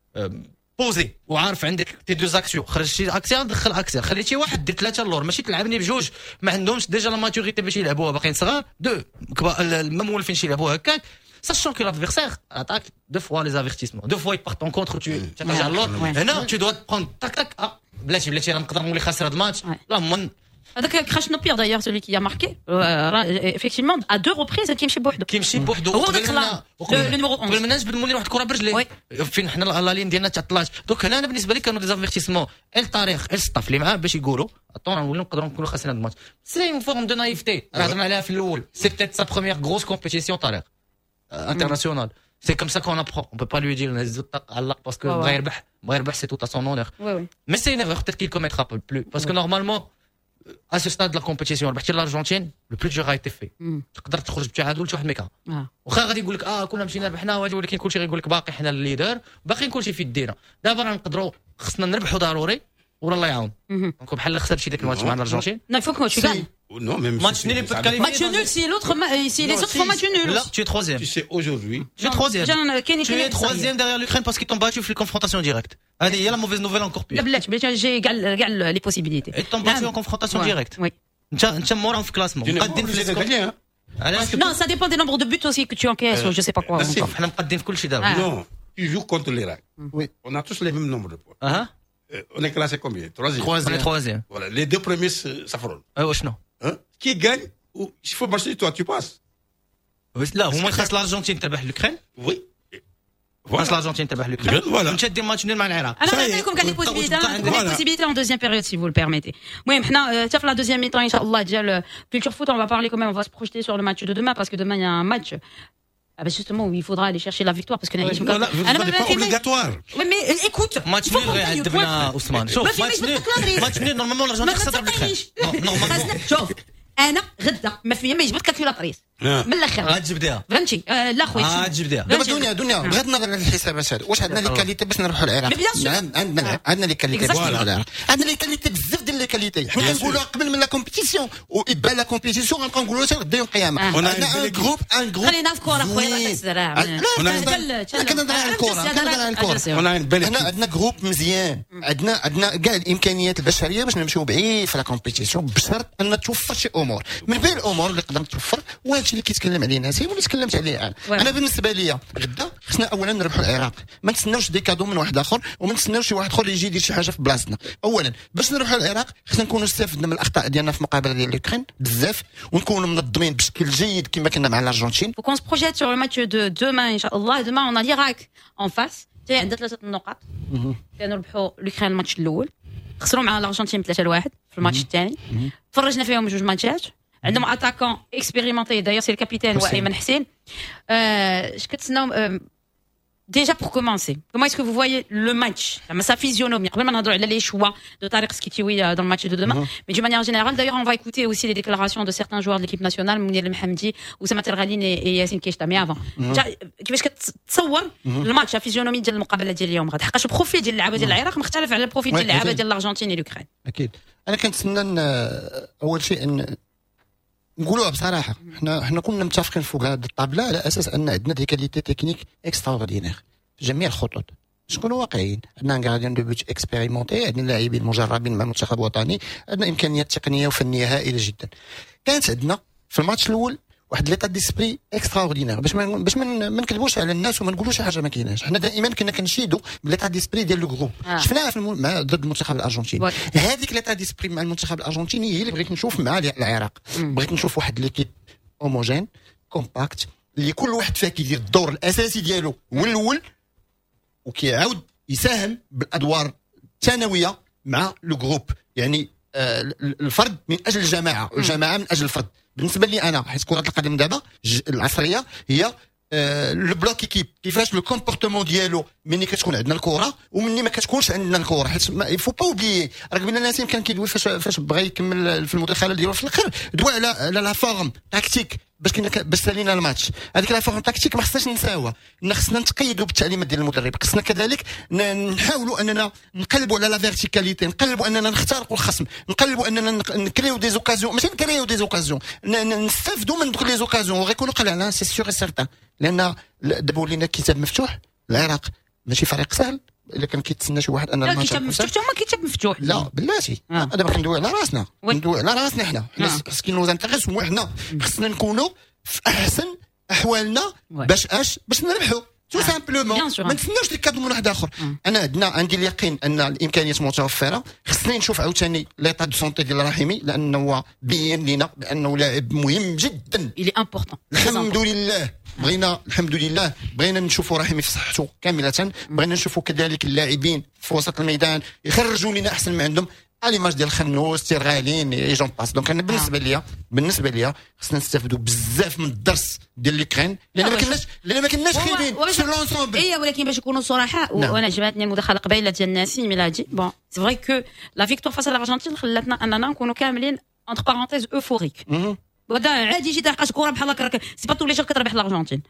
بوزي وعارف عندك تي دو زاكسيون خرجتي اكسيون دخل اكسيون خليتي واحد دير ثلاثه اللور ماشي تلعبني بجوج ما عندهمش ديجا لا ماتوريتي باش يلعبوها باقيين صغار دو ما مولفينش يلعبوها هكاك sachant que l'adversaire attaque deux fois les avertissements deux fois ils partent en contre tu ترجع اللور هنا tu dois prendre tac tac ah بلاتي بلاتي راه نقدر نولي خاسر هذا الماتش لا من
هذاك كراش نوبير d'ailleurs celui qui a marqué effectivement à deux reprises كيمشي بوحدو
كيمشي بوحدو
هو داك النيميرو
قبل ما نجبد نولي واحد الكره برجليه فين حنا لا لين ديالنا تعطلات دوك هنا انا بالنسبه لي كانوا دي زافيرتيسمون الطريق السطاف اللي معاه باش يقولوا اطون نوليو نقدروا نكونوا خاسرين هذا الماتش سي اون فورم دو نايفتي هضرنا عليها في الاول سي بيتيت سا بروميير غروس كومبيتيسيون طريق international c'est comme ça qu'on apprend on peut pas lui dire Allah parce que بغا يربح بغا يربح c'est tout à son honneur mais c'est une erreur peut-être qu'il commettra plus parce que normalement à ce stade de la compétition ربحتي الارجنتين le plus dur a été fait تقدر تخرج بتعادل شي واحد ميكا واخا غادي يقول لك اه كنا مشينا ربحنا ولكن كلشي غيقول لك باقي حنا الليدر باقي كلشي في يدينا دابا راه نقدروا خصنا نربحوا ضروري ولا الله يعاون دونك بحال خسر شي داك الماتش مع الارجنتين
non il faut que tu gagnes
non même
match nul peut te qualifier
match nul si l'autre si les autres font match nul
là tu es troisième
tu sais aujourd'hui
tu es troisième tu es troisième derrière l'Ukraine parce qu'ils t'ont battu في confrontation directe هذه هي la mauvaise nouvelle encore pire
بلاتي بلاتي جي كاع كاع les possibilités
ils t'ont battu en confrontation directe
oui
انت انت موراهم في كلاسمون مقادين في السكور
non ça dépend des nombres de buts aussi que tu encaisses ou je sais pas quoi
حنا مقادين في كل شيء دابا
non tu joues contre l'Irak oui on a tous les mêmes nombres de points
ah
on est classé combien troisième
on est troisième
voilà les deux premiers s'affrontent
ايوا شنو
qui gagne ou il faut marcher toi tu passes
لا هما خاص الارجنتين تربح لوكرين
oui
خاص الارجنتين تربح لوكرين وانت دير ماتش نول مع العراق
انا نعطيكم كاع لي بوسيبيتي en deuxième période si vous le permettez المهم حنا حتى في la deuxième mi-temps ان شاء الله ديال culture foot on va parler quand même on va se projeter sur le match de demain parce que demain il y a un match Ah bah justement, il faudra aller chercher la victoire parce que
ouais, non, là, c'est pas obligatoire.
Oui, mais écoute,
match nul غير عندنا Ousmane. شوف match nul. match nul normalement l'argent خسر بالخير. Non, non,
شوف انا غدا ما في ما يجبد كالكولاتريس من الاخر
غاتجي بديها
فهمتي لا خويا
غاتجي بديها
دابا دنيا دنيا بغض النظر عن الحسابات هذا واش عندنا لي كاليتي باش نروحوا للعراق عندنا عندنا لي كاليتي باش نروحوا للعراق عندنا لي كاليتي بزاف ديال لي كاليتي حنا كنقولوا قبل من لا كومبيتيسيون ويبان لا كومبيتيسيون غنبقاو نقولوا حتى غدا يوم القيامه عندنا ان جروب ان جروب
خلينا في كره خويا الزراع
كنهضر على الكره كنهضر على الكره هنا عندنا جروب مزيان عندنا عندنا كاع الامكانيات البشريه باش نمشيو بعيد في لا كومبيتيسيون بشرط ان توفر شي امور من بين الامور اللي قدرت توفر وهذا الشيء اللي كيتكلم عليه ناسي واللي تكلمت عليه انا انا بالنسبه لي غدا خصنا اولا نربحوا العراق ما نتسناوش دي كادو من واحد اخر وما نتسناوش شي واحد اخر يجي يدير شي حاجه في بلاصتنا اولا باش نربحوا العراق خصنا نكونوا استفدنا من الاخطاء ديالنا في مقابله ديال الاوكران بزاف ونكونوا منظمين بشكل جيد كما كنا مع الارجنتين.
Faut qu'on se projette sur le match de demain inchallah. Demain on a l'Irak en face. تي عندنا ثلاثه النقاط كانوا ربحوا الاوكران الماتش الاول خسروا مع الارجنتين ثلاثة لواحد في الماتش الثاني فرجنا فيهم جوج ماتشات عندهم اتاكون اكسبيريمونتي داير سي الكابيتان هو ايمن حسين اش كتسناو déjà pour commencer comment est-ce que vous voyez le match sa physionomie قبل ما نهضروا على les choix de Tariq Skitiwi dans le match de demain mais d'une manière générale d'ailleurs on va écouter aussi les déclarations de certains joueurs de l'équipe nationale Mounir El-Mohamdi Oussama Terghalin et Yassine Kechtami avant كيفاش كتصور الماتش الفيزيونومي ديال المقابله ديال اليوم غدا حقاش البروفيل ديال اللعابه ديال العراق مختلف على البروفيل ديال اللعابه ديال الارجنتين والاوكران
اكيد انا كنتسنى اول شيء ان نقولوها بصراحه حنا حنا كنا متفقين فوق هذه الطابله على اساس ان عندنا دي كاليتي تكنيك اكستراوردينير في جميع الخطوط نكونوا واقعيين عندنا غارديان دو بوت اكسبيريمونتي عندنا لاعبين مجربين مع المنتخب الوطني عندنا امكانيات تقنيه وفنيه هائله جدا كانت عندنا في الماتش الاول واحد ليطا ديسبري اكستراوردينير باش ما باش ما نكذبوش على الناس وما نقولوش حاجه ما كايناش حنا دائما كنا كنشيدوا بليطا ديسبري ديال لو جروب آه. شفناها في الم... مع ضد المنتخب الارجنتيني هذيك ليطا ديسبري مع المنتخب الارجنتيني هي اللي بغيت نشوف مع العراق بغيت نشوف واحد ليكيب هوموجين كومباكت اللي كل واحد فيها كيدير الدور الاساسي ديالو هو الاول وكيعاود يساهم بالادوار الثانويه مع لو جروب يعني آه الفرد من اجل الجماعه والجماعه من اجل الفرد بالنسبه لي انا حيت كره القدم دابا العصريه هي آه لو بلوك ايكيب كيفاش لو كومبورتمون ديالو ملي كتكون عندنا الكره ومني ما كتكونش عندنا الكره حيت يفو با اوبليي رغم ان الناس كان كيدوي فاش فاش بغى يكمل في المداخله ديالو في الاخر دوا على على لا فورم تاكتيك باش كنا باش سالينا الماتش هذيك لا فورم تاكتيك ما خصناش نساوها خصنا نتقيدوا بالتعليمات ديال المدرب خصنا كذلك نحاولوا اننا نقلبوا على لا فيرتيكاليتي نقلبوا اننا نخترقوا الخصم نقلبوا اننا نكريو دي زوكازيون ماشي نكريو دي زوكازيون نستافدوا من دوك لي زوكازيون وغيكونوا قلعنا سي سيغ سيرتان لان دابا ولينا كتاب مفتوح العراق ماشي فريق سهل الا كان كيتسنى شي واحد ان
الماتش كتاب مفتوح ما كتاب مفتوح
لا بلاتي آه. دابا كندوي على راسنا ندوي على راسنا حنا خاص كي نوز انتريس وحنا خصنا نكونوا في احسن احوالنا باش اش باش نربحوا تو سامبلومون ما نتسناوش ديك كادو من واحد اخر انا عندنا عندي اليقين ان الامكانيات متوفره خصني نشوف عاوتاني ليطا دو سونتي ديال رحيمي لانه هو بين لينا بانه لاعب مهم جدا
الي امبورطون
الحمد لله بغينا الحمد لله بغينا نشوفوا رحيمي في صحته كامله بغينا نشوفوا كذلك اللاعبين في وسط الميدان يخرجوا لنا احسن ما عندهم على ماج ديال خنوس تيرغالين اي جون باس دونك انا بالنسبه ليا بالنسبه ليا خصنا نستافدوا بزاف من الدرس ديال الاوكران لان ما كناش لان ما كناش خايبين سور لونسومبل
اي ولكن باش نكونوا صراحه وانا عجبتني المداخله قبيله ديال نسيم اللي هادي بون سي فري كو لا فيكتور فاس الارجنتين خلاتنا اننا نكونوا كاملين انتر بارونتيز اوفوريك وهذا عادي جدا حقاش كره بحال هكا سي با طولي كتربح الارجنتين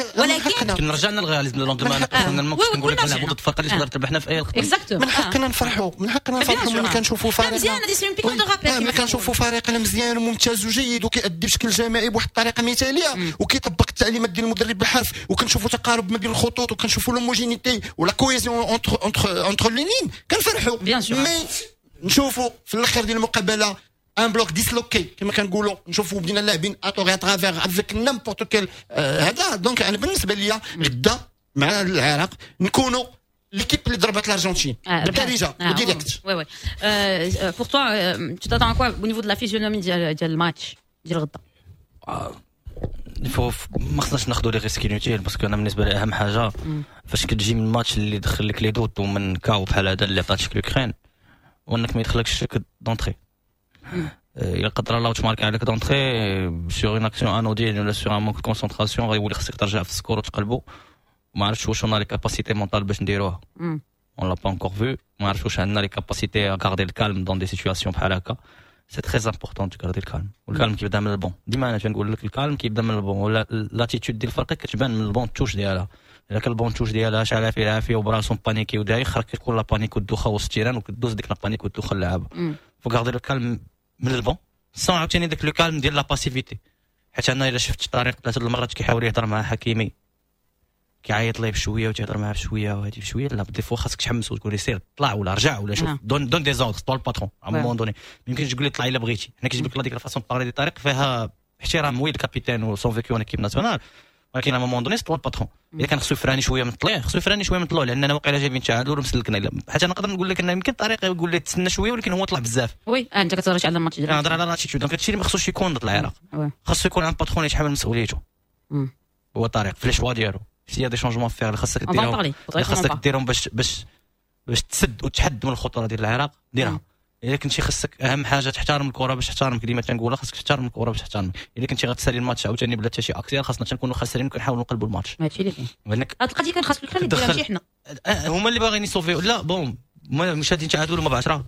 ولكن رجعنا للغاليزم لوندمان بيرسونيلمون كنت نقول لك نلعبوا ضد فرقه اللي تقدر تربحنا في اي وقت
من حقنا نفرحوا من حقنا نفرحوا ملي كنشوفوا فريق
مزيان هذه سي اون بيكون دو رابيل
ملي كنشوفوا فريق مزيان وممتاز وجيد وكيأدي بشكل جماعي بواحد الطريقه مثاليه وكيطبق التعليمات ديال المدرب بالحرف وكنشوفوا تقارب ما بين الخطوط وكنشوفوا لوموجينيتي ولا كويزيون اونتر اونتر اونتر لي لين كنفرحوا مي نشوفوا في الاخر ديال المقابله ان بلوك ديسلوكي كما كنقولوا نشوفوا بدينا اللاعبين اتوري اترافير افيك نيمبورت كيل هذا دونك انا بالنسبه ليا غدا مع العراق نكونوا l'équipe اللي ضربت الارجنتين بالدارجه وديريكت
وي وي بور توا tu t'attends à quoi au niveau de la physionomie ديال ديال الماتش ديال غدا
الفو ما خصناش ناخذوا لي ريسك انوتيل باسكو انا بالنسبه لي اهم حاجه فاش كتجي من الماتش اللي دخل لك لي دوت ومن كاو بحال هذا اللي عطاتك لوكرين وانك ما يدخلكش دونطري il قدر الله تماركي عليك دونتري sur une action anodine ولا sur un manque de concentration غيولي خصك ترجع في السكور وتقلبو ما عرفتش واش عندنا لي كاباسيتي مونطال باش نديروها on l'a pas encore vu ما عرفتش واش عندنا لي كاباسيتي à garder le calme dans des situations بحال هكا c'est très important de garder le calme والكالم كيبدا من البون ديما انا تنقول لك الكالم كيبدا من البون ولا لاتيتود ديال الفرق كتبان من البون توش ديالها الا كان البون توش ديالها شعلها فيه العافيه وبراسهم بانيكي وداير خرج كتكون لا بانيك والدوخه وسط التيران وكدوز ديك لا بانيك والدوخه اللعابه فو غاردي لو كالم من البون سون عاوتاني داك لو كالم ديال لا باسيفيتي حيت انا الا شفت طارق ثلاثه المرات كيحاول يهضر مع حكيمي كيعيط ليه بشويه وتهضر معاه بشويه وهادي بشويه لا دي فوا خاصك تحمس وتقول لي سير طلع ولا رجع ولا شوف دون دون دي زوندر طول الباترون ا مومون دوني يمكن تقول لي طلع الا بغيتي حنا كيجيب لك ديك الفاصون بارلي دي طارق فيها احترام ويد كابيتان وسون فيكيون ايكيب ناسيونال ولكن ا مومون دوني طول الباترون الا كان خصو يفراني شويه من الطليع خصو يفراني شويه من الطلوع لاننا واقيلا جايبين تعادل ومسلكنا حتى انا نقدر نقول لك ان يمكن طريقه يقول لي تسنى شويه ولكن هو طلع بزاف
وي انت كتهضر على الماتش ديال
نهضر على لاتيتود دونك هادشي اللي ما خصوش يكون ضد العراق خاصو يكون عند باترون يتحمل مسؤوليته هو طريق في الشوا ديالو سي دي شونجمون فير اللي خاصك ديرهم اللي خاصك ديرهم باش باش باش تسد وتحد من الخطوره ديال العراق ديرها الا كنتي خاصك اهم حاجه تحترم الكره باش تحترمك ديما تنقولها خاصك تحترم الكره باش تحترمك الا كنتي غتسالي الماتش عاوتاني بلا حتى شي اكسير خاصنا تنكونوا خاسرين وكنحاولوا نقلبوا الماتش
هادشي اللي كاين هاد القضيه كان خاص الكره ديالها ماشي حنا
هما اللي باغيين يصوفيو لا بون مش غادي يتعادلوا ما بعشرة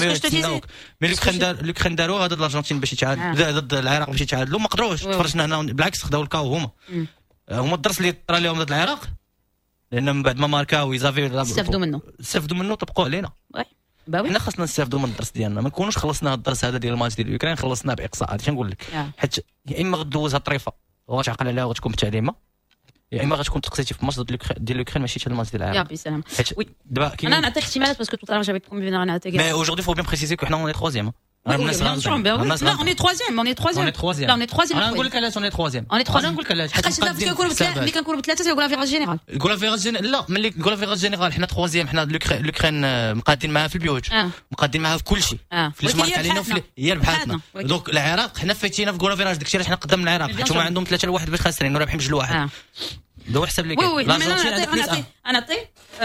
مي لوكرين دار لوكرين داروا ضد الارجنتين باش يتعادلوا ضد العراق باش يتعادلوا ما قدروش تفرجنا هنا بالعكس خداو الكاو هما هما الدرس اللي طرا لهم ضد العراق لان من بعد ما ماركاو يزافي
استفدوا منه
استفدوا منه طبقوا علينا
باوي
حنا خاصنا نستافدوا من الدرس ديالنا ما نكونوش خلصنا هذا الدرس هذا ديال الماتش ديال اوكران خلصناه باقصاء هادشي نقول لك حيت يا اما غدوزها طريفه وغتعقل عليها وغتكون بتعليمه يا اما غتكون تقصيتي في الماتش ديال اوكران ماشي حتى الماتش ديال العراق
يا بسلام
وي دابا
انا نعطيك احتمالات باسكو tout à l'heure j'avais promis de نعطيك
mais aujourd'hui faut bien préciser que حنا on est troisième
Oui, oui, bien sûr, ben oui. Non, on est troisième, on est troisième.
On est troisième.
Là, on est troisième.
انا نقول لك علاش on est troisième.
On est troisième.
انا نقول لك علاش
حيت لا كنكونوا بثلاثه اللي كنكونوا بثلاثه تيقول لا فيراج جينيرال.
يقول لا فيراج جينيرال لا ملي يقول لا فيراج جينيرال حنا troisième حنا لوكرين مقادين معاها في البيوت مقادين معاها في كل شيء. في المارك علينا في هي بحالنا. دونك العراق حنا فايتين في كولا فيراج داكشي علاش حنا قدام العراق حيت هما عندهم ثلاثة لواحد باش خاسرين ورابحين بجوج لواحد. دو حسب لي
كاين. لا انا انا عطي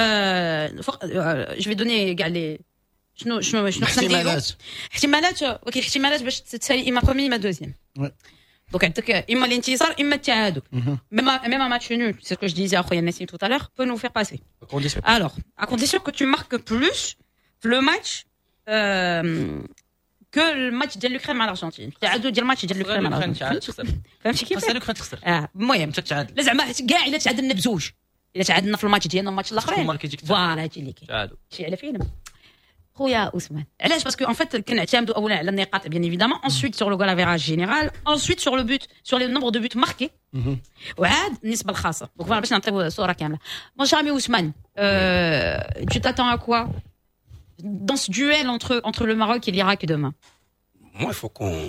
جو في دوني كاع لي شنو شنو شنو خصنا نديرو احتمالات ولكن احتمالات باش تسالي اما بروميي اما دوزيام دونك عندك اما الانتصار اما التعادل ميم ميم ماتش نول سي سكو جو ديزي اخويا نسيم tout à l'heure peut nous faire passer alors à condition que tu marques plus le match que le match ديال l'Ukraine مع الارجنتين التعادل ديال الماتش ديال l'Ukraine مع الارجنتين فهمتي كيف
خاصها l'Ukraine تخسر
اه المهم تتعادل لا زعما كاع الا تعادلنا بزوج الا تعادلنا في الماتش ديالنا الماتش الاخرين فوالا هادشي اللي كاين
تعادل
شي على فينا خويا عثمان علاش باسكو ان فيت كنعتمدوا اولا على النقاط بيان ايفيدامون ensuite sur le goal average général ensuite sur le but sur le nombre de buts marqués وعاد النسبه الخاصه دونك فوالا باش نعطيو صوره كامله مون شامي عثمان tu t'attends à quoi dans ce duel entre entre le Maroc et l'Irak demain
moi il faut qu'on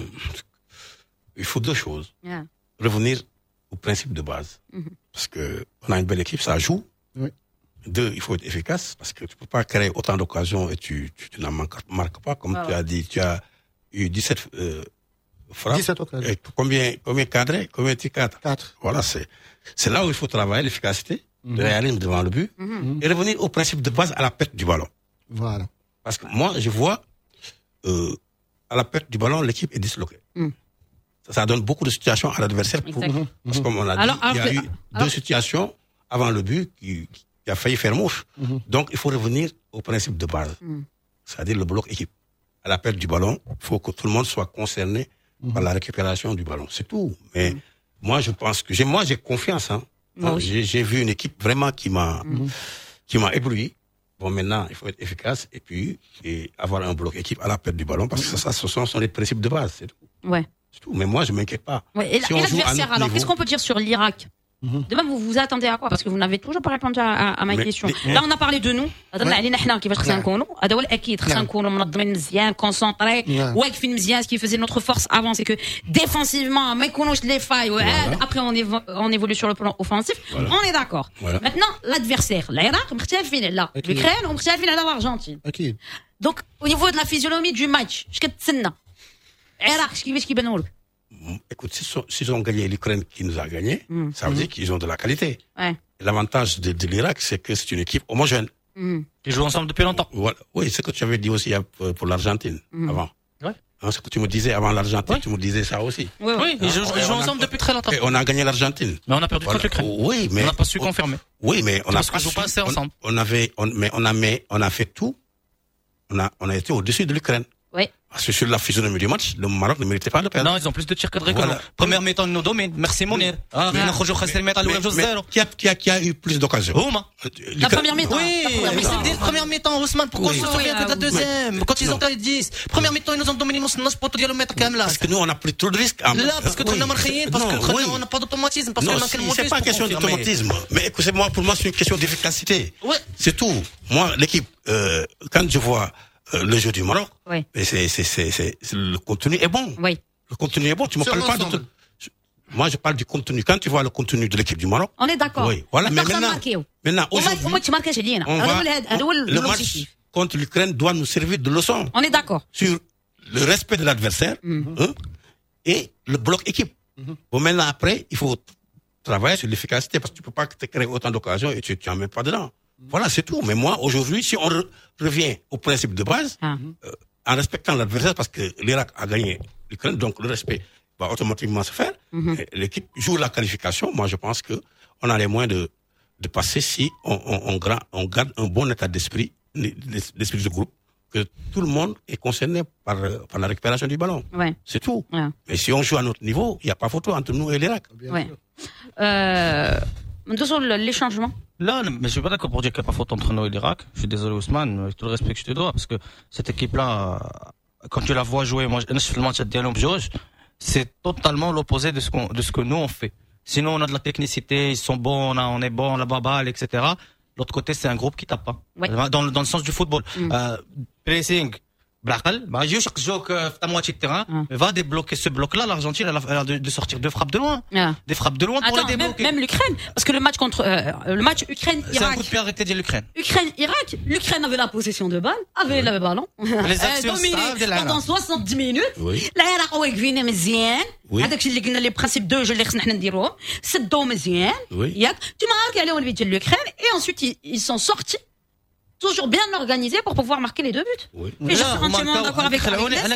il faut deux choses yeah. revenir au principe de base mm-hmm. parce que on a une belle équipe ça joue oui. Deux, il faut être efficace parce que tu peux pas créer autant d'occasions et tu, tu, tu n'en marques pas. Comme ah, tu ouais. as dit, tu as eu dix-sept euh, frappes.
dix-sept occasions.
Et combien, combien cadrés, combien tu cadres?
Quatre.
Voilà, c'est, c'est là où il faut travailler l'efficacité, mm-hmm. le réalisme devant le but mm-hmm. et revenir au principe de base à la perte du ballon.
Voilà.
Parce que moi, je vois, euh, à la perte du ballon, l'équipe est disloquée. Mm. Ça, ça donne beaucoup de situations à l'adversaire pour, mm-hmm. parce que comme on a dit, alors, il y a alors, eu alors, deux situations avant le but qui, qui a failli faire mouche. Mm-hmm. Donc, il faut revenir au principe de base. Mm. C'est-à-dire le bloc équipe. À la perte du ballon, il faut que tout le monde soit concerné mm-hmm. par la récupération du ballon. C'est tout. Mais mm. moi, je pense que j'ai, moi, j'ai confiance, hein.
Moi
j'ai, j'ai vu une équipe vraiment qui m'a, mm-hmm. qui m'a ébloui. Bon, maintenant, il faut être efficace et puis, et avoir un bloc équipe à la perte du ballon parce que ça, ce sont, sont les principes de base. C'est tout.
Ouais.
C'est tout. Mais moi, je m'inquiète pas.
Ouais. Et, si et l'adversaire, alors, niveau... qu'est-ce qu'on peut dire sur l'Irak? Demain, vous vous attendez à quoi? Parce que vous n'avez toujours pas répondu à, à, à ma mais, question. Mais, Là, on a parlé de nous. هضرنا علينا حنا كيفاش خصنا نكونوا. هذا هو الأكيد. خصنا نكونوا منظمين مزيان, concentrés, واقفين مزيان. Ce qui faisait notre force avant, c'est que défensivement, ما يكونوش les failles. Après, on, évo on évolue sur le plan offensif. Voilà. On est d'accord. Voilà. Maintenant, l'adversaire, l'Irak, مختلفين على l'Ukraine ومختلفين على l'Argentine.
أكيد.
Donc, au niveau de la physionomie du match, اش كتسنى؟ العراق كيفاش كيبانوا لك؟
Écoute, s'ils, sont, s'ils ont gagné l'Ukraine qui nous a gagné, mmh. ça veut mmh. dire qu'ils ont de la qualité.
Ouais.
L'avantage de, de l'Irak, c'est que c'est une équipe homogène.
Mmh.
Ils jouent ensemble depuis longtemps.
Voilà. Oui, c'est ce que tu avais dit aussi pour l'Argentine mmh. avant.
Ouais.
Hein, ce que tu me disais avant l'Argentine, oui. Tu me disais ça aussi.
Oui, oui, ils jouent, ils jouent ensemble
a,
depuis très longtemps.
Et on a gagné l'Argentine.
Mais on a perdu voilà. contre l'Ukraine.
Oui, mais
on n'a pas su
on,
confirmer.
Oui, mais on n'a
pas su. Pas
on,
ensemble.
On avait, on, mais on a, mais on a fait tout. On a, on a été au-dessus de l'Ukraine.
Oui.
Parce que sur la physionomie du match, le Maroc ne méritait pas de perdre.
Non, ils ont plus de tirs cadrés voilà. que nous. Première mi-temps, nous domine. Merci Mounir. Ah, mais نخرجوا خاسر الميطا الأولى بجوج زيرو.
Qui a, qui a, qui a eu plus d'occasions?
هما.
La première mi-temps.
Oui. La première mi-temps, Ousmane. Pourquoi on se souvient que de la deuxième? Quand ils ont été dix. Première mi-temps, ils nous ont dominé nos nos poteaux ديالهم متر كاملة.
Parce que nous, on a pris trop de risques.
Là, parce que nous marqués, parce que on n'a pas d'automatisme, parce qu'on a quel
c'est pas une question d'automatisme. Mais écoutez-moi, pour moi, c'est une question d'efficacité.
Ouais.
C'est tout. Moi, l'équipe, quand je vois le jeu du Maroc,
oui.
c'est, c'est, c'est, c'est, c'est, le contenu est bon.
Oui.
Le contenu est bon. Tu me parles pas de tout. Moi, je parle du contenu. Quand tu vois le contenu de l'équipe du Maroc.
On est d'accord.
Oui. Voilà. Mais maintenant, maintenant, aujourd'hui, on va, le match contre l'Ukraine doit nous servir de leçon.
On est d'accord.
Sur le respect de l'adversaire, mm-hmm. hein, et le bloc équipe. Mm-hmm. Bon, maintenant, après, il faut travailler sur l'efficacité parce que tu peux pas te créer autant d'occasions et tu, tu en mets pas dedans. Voilà, c'est tout. Mais moi, aujourd'hui, si on re- revient au principe de base, ah. euh, en respectant l'adversaire, parce que l'Irak a gagné l'Ukraine, donc le respect va automatiquement se faire. Mm-hmm. L'équipe joue la qualification. Moi, je pense que on a les moyens de, de passer si on, on, on, on garde un bon état d'esprit, l'esprit de groupe, que tout le monde est concerné par, par la récupération du ballon.
Ouais.
C'est tout.
Ouais.
Mais si on joue à notre niveau, il n'y a pas photo entre nous et l'Irak.
Ouais. Euh, de toute façon, les changements.
Là, mais je suis pas d'accord pour dire qu'il n'y a pas faute entre nous et l'Irak. Je suis désolé, Ousmane, avec tout le respect que je te dois, parce que cette équipe-là, quand tu la vois jouer, moi, je le match à Diallo Bjoj, c'est totalement l'opposé de ce qu'on, de ce que nous on fait. Sinon, on a de la technicité, ils sont bons, on, a, on est bon, la baballe, et cetera. L'autre côté, c'est un groupe qui tape pas.
Ouais.
Dans, dans le sens du football. Mm. Euh, pressing. Blakal, bah, je joue à moitié de terrain, ah. va débloquer ce bloc-là. L'Argentine, elle a, elle a de, de sortir deux frappes de loin. Ah. Des frappes de loin pour
Attends,
les débloquer.
Même, même l'Ukraine, parce que le match contre, euh, le match Ukraine-Irak.
C'est un coup de pied arrêté de l'Ukraine.
Ukraine-Irak, l'Ukraine avait la possession de balle, avait oui. le ballon.
Les actions
pendant soixante-dix minutes.
Oui.
العراق واقفين مزيان. هذاك الشيء اللي قلنا لي برانسيب دو جو اللي خصنا حنا نديروهم. سدوا مزيان. ياك. Tu marques عليهم البيت ديال l'Ukraine et ensuite ils, ils sont sortis. Toujours bien organisé pour pouvoir marquer les deux buts.
Oui.
Et je suis entièrement d'accord avec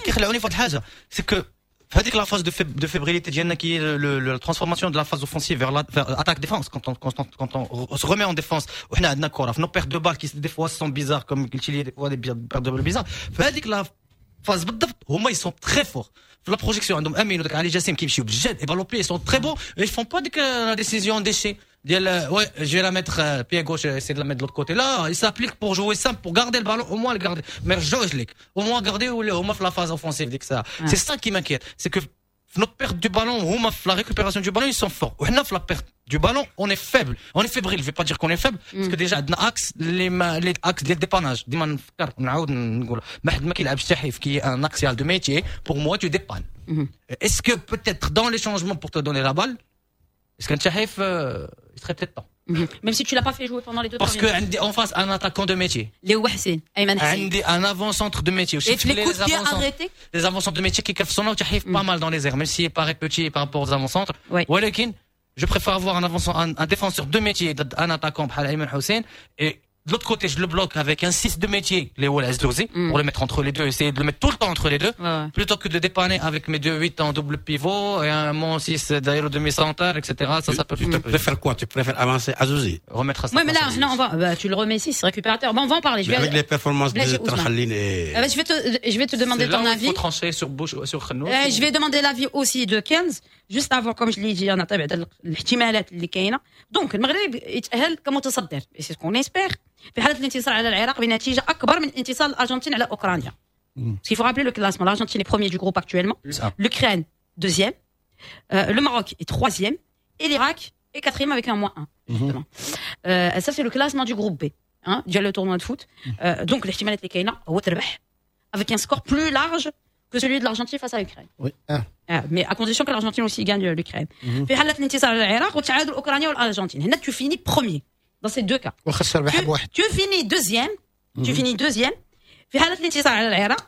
toi.
C'est que هذيك la phase de, feb- de fébrilité ديالنا qui est le, le, la transformation de la phase offensive vers, la, vers attaque défense quand on, quand, on, quand on se remet en défense وحنا عندنا كره في nos pertes de balles qui des fois sont bizarres comme قلتي لي des fois des pertes de balles bizarres فهذيك la phase بالضبط هما ils sont très forts في la projection عندهم امين وداك علي جاسم كيمشيو بالجد et ballon pied ils sont très bons et ils font pas ديك la décision déchet ديال ouais je vais la mettre euh, pied gauche essayer de la mettre de l'autre côté là il s'applique pour jouer simple pour garder le ballon au moins le garder mais رجعوه لك au moins garder ou au moins في la phase offensive ديك ça ouais. C'est ça qui m'inquiète c'est que notre perte du ballon ou la récupération du ballon ils sont forts وحنا في la perte du ballon on est faible on est fébrile je vais pas dire qu'on est faible mm. parce que déjà عندنا axe les les axes ديال dépannage ديما نفكر نعاود نقول ما حد ما كيلعبش تحيف qui est un axial de métier pour moi tu dépannes mm-hmm. Est-ce que peut-être dans les changements pour te donner la balle est-ce qu'un Tchaïf euh, il serait peut-être temps
mm-hmm. Même si tu l'as pas fait jouer pendant les deux
parce que en face un attaquant de métier
les Ouassine Ayman Hassan
un avant-centre de métier
et les coups de pied arrêtés
les avant-centres de métier qui كيف صنعوا Tchaïf pas mal dans les airs même s'il paraît petit par rapport aux avant-centres ولكن je préfère avoir un avant un, un défenseur de métier un attaquant بحال Ayman Hussein et de l'autre côté, je le bloque avec un six de métier, les Wall Azdozi, mm. pour le mettre entre les deux, essayer de le mettre tout le temps entre les deux, ouais. Plutôt que de dépanner avec mes deux huit en double pivot et un mon six d'aéro demi-centre, et cetera. Ça,
tu,
ça peut.
Tu préfères quoi? Tu préfères avancer Azouzi?
Remettre à ça.
Oui, mais là, non, on va, bah, tu le remets ici, c'est récupérateur. Bon, on va en parler. Je vais
avec aller... les performances de Trkhalin et.
Ah bah, je vais te, je vais te demander
c'est
ton
là
avis.
Il faut trancher sur Bush, sur Khennou.
Euh, je vais demander l'avis aussi de Kenz. Juste avant, comme je l'ai dit, on a تابع الاحتمالات اللي كاينه. Donc المغرب يتأهل كمتصدر. Et c'est ce qu'on espère. في حالة الانتصار على العراق بنتيجة أكبر من انتصار الأرجنتين على أوكرانيا. Parce qu'il faut rappeler le classement. L'Argentine est premier du groupe actuellement. L'Ukraine, deuxième. Euh, le Maroc est troisième. Et l'Irak est quatrième avec un moins un. Justement. Mm-hmm. Euh, ça, c'est le classement du groupe B. Hein, déjà le tournoi de foot. Euh, donc, l'estimalité est كاينة هو تربح. Avec un score plus large que celui de l'Argentine face à l'Ukraine.
Oui. Ah.
Ah, mais à condition que l'Argentine aussi gagne l'Ukraine. في حالة الانتصار على العراق وتعادل أوكرانيا والأرجنتين. هنا tu finis premier. Dans ces deux cas. Tu, tu finis deuxième. Mm-hmm. Tu finis deuxième. في حالة الانتصار على العراق.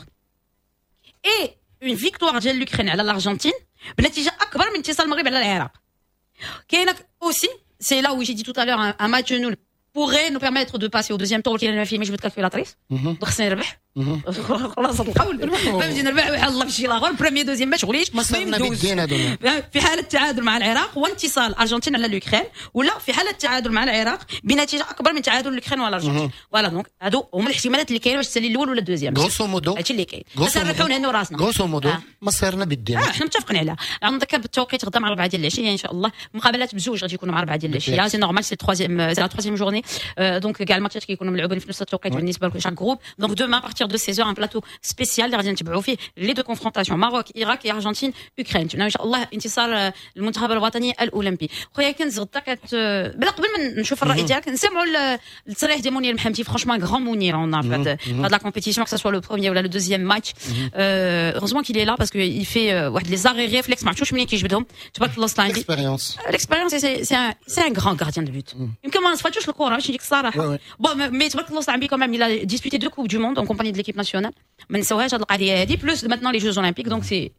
Et une victoire de l'Ukraine على l'Argentine بنتيجة أكبر من انتصار المغرب على العراق. كاينة aussi, c'est là où j'ai dit tout à l'heure un, un match nul pourrait nous permettre de passer au deuxième tour. كاين ما فيه مش بتكفي لاطريس. donc خصنا نربح. خلاص القول فهمتي نربح واحد الله في شي لاغور بريمير دوزيام ماتش غوليش
ما صرنا بالدين هذوما
في حاله التعادل مع العراق وانتصار الارجنتين على الاوكران ولا في حاله التعادل مع العراق بنتيجه اكبر من تعادل الاوكران والارجنتين فوالا دونك هادو هما الاحتمالات اللي كاينه باش تسالي الاول ولا الدوزيام
غروسو مودو
هادشي اللي كاين بس نربحوا نهنوا راسنا
غروسو مودو ما صرنا بالدين
اه احنا متفقين عليها غنذكر بالتوقيت غدا مع أربعة ديال العشيه ان شاء الله مقابلات بزوج غادي يكونوا مع أربعة ديال العشيه سي نورمال سي التروازيام سي لا تروازيام جورني دونك كاع الماتشات كيكونوا ملعوبين في نفس التوقيت بالنسبه لشاك جروب دونك دوما بارتير دو سيزون ان بلاطو سبيسيال اللي غادي نتبعوا فيه لي دو كونفرونطاسيون ماروك عراق ارجنتين اوكران ان شاء الله انتصار المنتخب الوطني الاولمبي خويا كنز غدا كت بلا قبل ما نشوف الراي ديالك نسمعوا التصريح ديال منير المحمدي فرانشمون غران منير اون في هاد لا كومبيتيسيون que ça soit le premier ou le deuxième match heureusement qu'il est là parce que il fait واحد les arrêts réflexes ما عرفتوش منين كيجبدهم تبارك الله صلاح عندي l'expérience c'est c'est un c'est un grand gardien de but يمكن ما نصفاتوش الكره ماشي ديك الصراحه بون مي تبارك الله صلاح عندي quand même il a disputé deux coupes du monde en compagnie de l'équipe nationale ما نساوهاش هاد القضيه هادي بلوس maintenant les Jeux olympiques donc c'est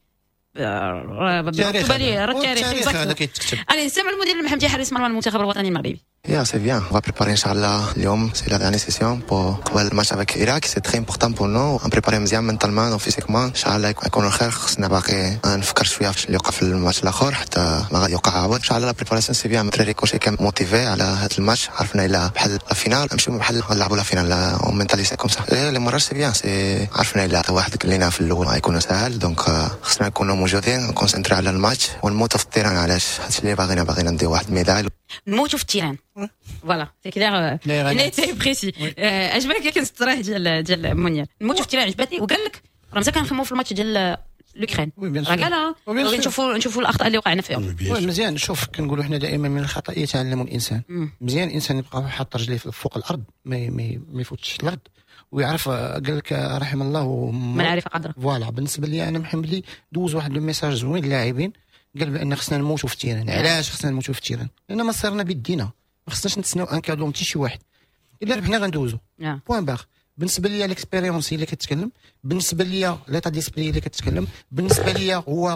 Allez, c'est le modèle Mohamed Haris Marwan المنتخب الوطني المغربي.
Yeah, c'est bien. On va préparer Inch'Allah اليوم, c'est la dernière session pour le match avec l'Irak. C'est très important pour nous. On prépare مزيان mentalement وفيزيكمون. Inch'Allah يكون الخير. خصنا باقي نفكر شوية في اللي يوقع في الماتش الآخر حتى ما غادي يوقع عاود. Inch'Allah la préparation c'est bien. الدراري كلشي كان موتيفي على هذا الماتش. عرفنا إلا بحال الفينال نمشيو بحال نلعبوا لا فينال. On mentalise comme ça. لي مرات c'est bien. C'est عرفنا إلا واحد قال لنا في الأول ما يكون سهل. دونك خصنا نكونوا موجودين نكونسنتري على الماتش ونموتوا في التيران. علاش هادشي اللي باغينا باغينا نديو واحد الميدال.
نموتوا في التيران. Voilà, c'est clair. Il était précis. عجبك كيف التصريح ديال ديال منير نموتوا في التيران عجبتني وقال لك راه مزال كنخدموا في الماتش ديال الاوكران راه قالها بغيت نشوفوا نشوفوا الاخطاء اللي وقعنا فيهم
مزيان. شوف كنقولوا حنا دائما من الخطا يتعلم الانسان مزيان الانسان يبقى حاط رجليه فوق الارض ما ما يفوتش الارض ويعرف. قال لك رحم الله
من عرف قدره.
فوالا بالنسبه لي انا محمد دوز واحد لو ميساج زوين للاعبين قال بان خصنا نموتوا في التيران. علاش خصنا نموتوا في التيران؟ لان ما صرنا بيدينا ما خصناش نتسناو ان كادو من شي واحد الا ربحنا غندوزو بوين باغ. بالنسبه ليا الاكسبيريونس اللي كتكلم بالنسبه ليا ليطا ديسبري اللي كتكلم بالنسبه ليا هو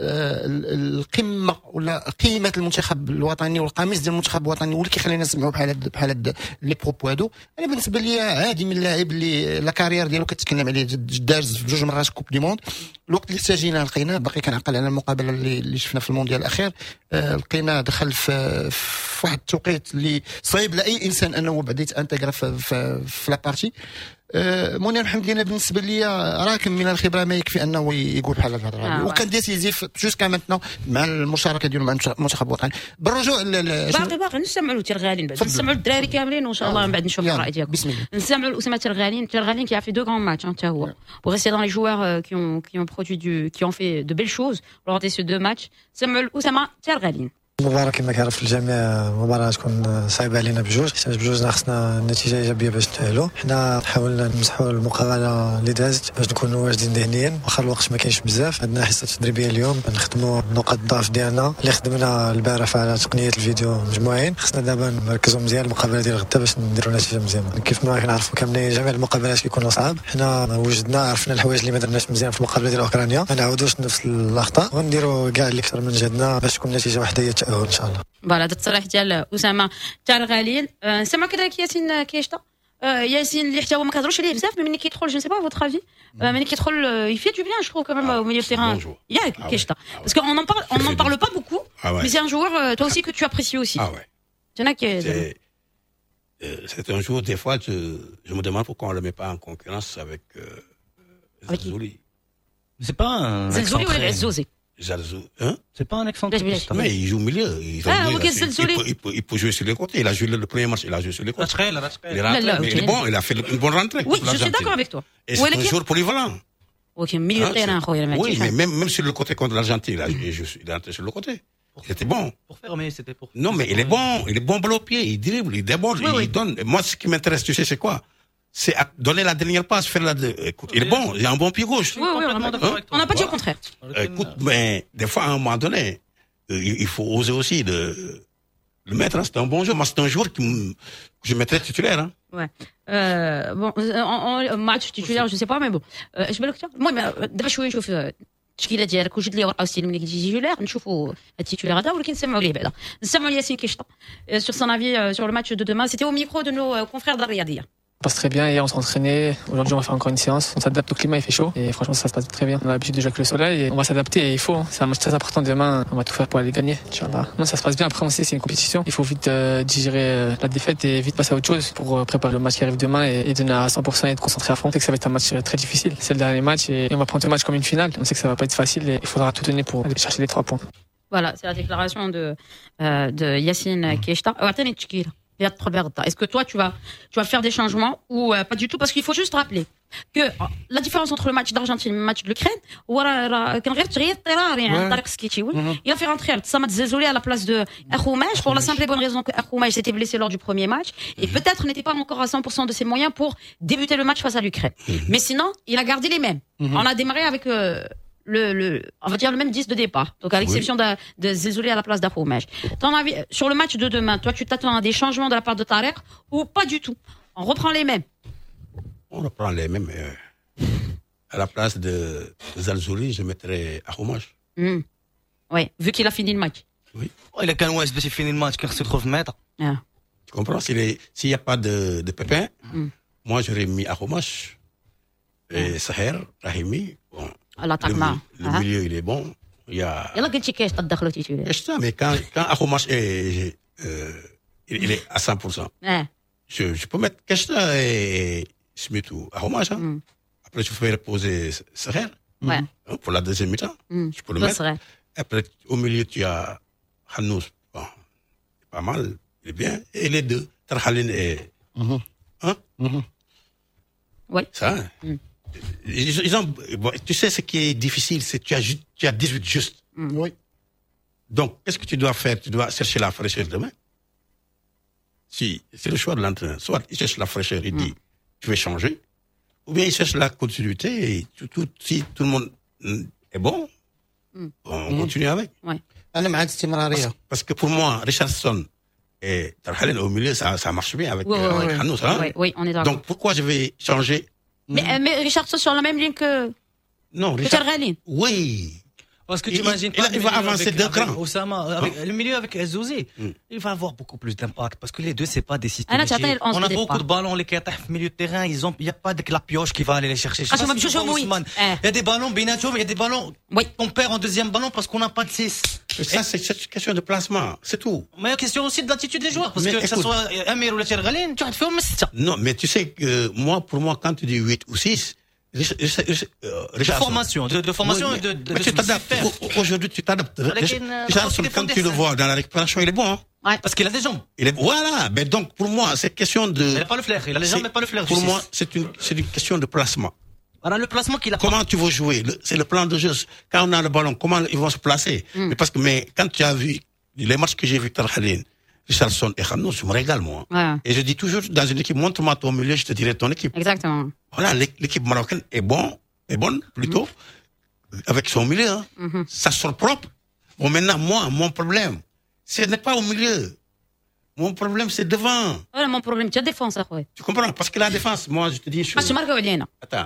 القمه ولا قيمه المنتخب الوطني والقميص ديال المنتخب الوطني واللي كيخلينا نسمعوا بحال هاد بحال هاد لي بروبو هادو. انا بالنسبه لي عادي من اللاعب اللي لا كارير ديالو كتكلم عليه داز في جوج مرات كوب دي موند. الوقت اللي ساجينا لقينا باقي كنعقل على المقابله اللي, اللي شفنا في المونديال الاخير لقينا دخل في, في واحد التوقيت اللي صعيب لاي انسان انه بعد يتانتغرا في, في, في لا بارتي. منير محمد انا بالنسبه لي راكم من الخبره ما يكفي انه يقول بحال هذا الهضره وكان ديسيزيف جوسكا مانتنو مع المشاركه ديالو مع المنتخب الوطني. بالرجوع
باقي باقي نسمعوا ترغالين بعد نسمعوا الدراري كاملين وان شاء الله من بعد نشوف الراي ديالكم. نسمعوا اسامه ترغالين ترغالين qui a fait deux grands matchs حتى هو وريستي dans les joueurs qui ont qui ont produit du qui ont fait de belles choses lors de ces deux matchs. نسمعوا اسامه ترغالين.
المباراة كما كيعرف الجميع مباراة تكون صعيبة علينا بجوج حيت بجوج خصنا نتيجة إيجابية باش نتأهلوا. حنا حاولنا نمسحوا المقابلة اللي دازت باش نكونوا واجدين ذهنيا واخا الوقت ما كاينش بزاف. عندنا حصة تدريبية اليوم نخدموا نقاط الضعف ديالنا اللي خدمنا البارح على تقنية الفيديو مجموعين. خصنا دابا نركزوا مزيان المقابلة ديال غدا باش نديروا نتيجة مزيانة. كيف ما كنعرفوا كاملين جميع المقابلات كيكونوا صعاب. حنا وجدنا عرفنا الحوايج اللي ما درناش مزيان في المقابلة ديال اوكرانيا ما نعاودوش نفس الأخطاء ونديروا كاع اللي اكثر من جهدنا باش تكون نتيجة واحدة هي التأهل ان شاء الله.
فوالا هذا التصريح ديال اسامه ترغالين. نسمع كذلك ياسين كيشطا. ياسين اللي حتى هو ما كيهضروش عليه بزاف ملي كيدخل جو سي با فوتر افي ملي كيدخل يفي دو بيان جو تروف كمان au milieu de terrain. ياك كيشطا parce qu'on en parle on en parle pas beaucoup mais c'est un joueur toi aussi que tu apprécies aussi.
Ah ouais. C'est c'est un joueur des fois je je me demande pourquoi on le met pas en concurrence avec Zelzouli.
C'est pas un
Zelzouli ou Zelzouli.
Zalzou, hein?
C'est pas un excentrique.
Mais il joue au milieu. Il,
ah,
il,
okay,
il, il, peut, il, peut, il peut jouer sur les côtés. Il a joué le, le premier match, il a joué sur les côtés.
Rascal, Rascal.
Il est rentré, là, là, mais okay. Il est bon, il a fait une bonne rentrée.
Oui, je suis d'accord avec toi.
Et c'est un joueur polyvalent.
Ok, milieu de terrain,
oui, mais même, même sur le côté contre l'Argentine, il, a, il est rentré sur le côté. C'était bon.
Pour fermer, c'était pour.
Non, mais il est bon, il est bon balle au pied, il dribble, il déborde, oui, il oui. donne. Moi, ce qui m'intéresse, tu sais, c'est quoi? C'est donner la dernière passe, faire la. Écoute, il est bon, il a un bon pied gauche.
Oui, oui, on n'a hein? pas dit au contraire.
Écoute, mais des fois, à un moment donné, il faut oser aussi de le mettre. Hein. C'est un bon joueur. Moi, c'est un joueur que je mettrais titulaire. Hein.
Ouais. Euh, bon, en, en match titulaire, je sais pas, mais bon. Je vais le dire. Moi, d'abord, je شوف التشكيله ديالك وجد لي ورقه وستيل ملي كنتي تيتولار نشوفوا التيتولار هذا ولكن نسمعوا ليه بعدا نسمعوا ياسين كيشطا sur son avis sur le match de demain. C'était au micro de nos confrères de la Riyadiyya.
passe très bien. Hier, on s'est entraîné. Aujourd'hui, on va faire encore une séance. On s'adapte au climat, il fait chaud. Et franchement, ça se passe très bien. On a l'habitude de jouer avec le soleil et on va s'adapter. Et il faut. C'est un match très important demain. On va tout faire pour aller gagner. Inch'Allah. Non, ça se passe bien. Après, on sait, c'est une compétition. Il faut vite euh, digérer euh, la défaite et vite passer à autre chose pour euh, préparer le match qui arrive demain et, et donner à cent pour cent et être concentré à fond. On sait que ça va être un match très difficile. C'est le dernier match et, et on va prendre ce match comme une finale. On sait que ça va pas être facile et il faudra tout donner pour aller chercher les trois points.
Voilà, c'est la déclaration de, euh, de Yacine Kieshta. Est-ce que toi, tu vas, tu vas faire des changements ou euh, pas du tout? Parce qu'il faut juste rappeler que euh, la différence entre le match d'Argentine et le match de l'Ukraine, il a fait rentrer Samad Zezouli à la place de Akhoumash pour la simple et bonne raison que Akhoumash s'était blessé lors du premier match et peut-être n'était pas encore à cent pour cent de ses moyens pour débuter le match face à l'Ukraine. Mais sinon, il a gardé les mêmes. On a démarré avec... Euh, Le, le, on va dire le même dix de départ. Donc, à l'exception oui. de, de Zezouli à la place d'Akhoumash. Ton avis, sur le match de demain, toi, tu t'attends à des changements de la part de Tarek ou pas du tout? On reprend les mêmes.
On reprend les mêmes. Euh, à la place de Zezouli, je mettrais Akhoumash.
Mm. Oui, vu qu'il a fini le match.
Oui.
Oh, il a qu'un ouest, il finit le match, qu'il se trouve maître.
Ah.
Tu comprends? S'il n'y a pas de, de pépin, mm. moi, j'aurais mis Akhoumash et mm. Saher, Rahimi. Bon.
Le,
le milieu, il est bon. Il y a. Mais quand, quand Akhoumash est, euh, il, il est à cent pour cent,
ouais.
je, je peux mettre Keshta et Smith ou Akhoumash. Hein. Mm. Après, je peux reposer Saher
ouais.
hein, pour la deuxième mi-temps.
Mm.
Je peux le mettre. Serait. Après, au milieu, tu as Hanous. Bon, c'est pas mal, il est bien. Et les deux, Tarhalin et.
Mm-hmm.
Hein?
Mm-hmm. Oui.
Ça, hein? Mm. Ils, ils ont, bon, tu sais, ce qui est difficile, c'est que tu as, tu as dix-huit juste.
Mm. Oui.
Donc, qu'est-ce que tu dois faire? Tu dois chercher la fraîcheur demain. Si, c'est le choix de l'entraîneur. Soit il cherche la fraîcheur, il mm. dit, tu veux changer. Ou bien il cherche la continuité et tout, tout, si tout le monde est bon, mm. on mm. continue avec.
Ouais.
Parce, parce que pour moi, Richardson et Tarhalin au milieu, ça, ça marche bien avec,
oui,
euh,
oui,
avec
oui.
Hanous, hein?
Oui, oui, on est d'accord.
Donc, pourquoi je vais changer?
Mais, euh, mais Richardson sur la même ligne que.
Non,
Richard...
Oui.
Parce que tu imagines
pas. Il, il va avancer d'un cran.
Osama, avec, le milieu avec Zouzi, mm. il va avoir beaucoup plus d'impact. Parce que les deux, c'est pas des systèmes.
Ah,
on a beaucoup de ballons, les Qatar au milieu de terrain, ils ont, il y a pas de la pioche qui va aller les chercher.
Ah, si si oui.
Il y a des ballons, Benacho, il y a des ballons.
Oui.
On perd en deuxième ballon parce qu'on n'a pas de six.
Ça, c'est une question de placement. C'est tout.
Mais il y a question aussi de l'attitude des joueurs. Parce mais que écoute, que ce soit Amir ou Lacher Ghalin, tu vas te faire un
non, mais tu sais que moi, pour moi, quand tu dis huit ou six,
de formation, de, de formation oui, et de, de,
de tu t'adaptes. Aujourd'hui, tu t'adaptes. Richardson, quand tu le vois dans la récupération, il est bon. Hein?
Ouais.
Parce qu'il a des jambes.
Il est, voilà. Mais donc, pour moi, c'est question de.
Il n'a pas le flair. Il a les jambes, mais pas le flair.
Pour moi, c'est une, c'est une question de placement.
Voilà le placement qu'il a.
Comment pas. Tu veux jouer? Le, c'est le plan de jeu. Quand on a le ballon, comment ils vont se placer? Mm. Mais parce que, mais quand tu as vu les matchs que j'ai vus, Tarhalin, Richardson et Hanous, je me régale, moi.
Ouais.
Et je dis toujours, dans une équipe, montre-moi ton milieu, je te dirai ton équipe.
Exactement.
Voilà, l'équipe marocaine est bon, est bonne, plutôt, mm. avec son milieu, hein. Mm-hmm. Ça sort propre. Bon, maintenant, moi, mon problème, ce n'est pas au milieu. Mon problème, c'est devant.
Voilà, mon problème, tu as défense, après.
Tu comprends? Parce que la défense, moi, je te dis, je...
Attends.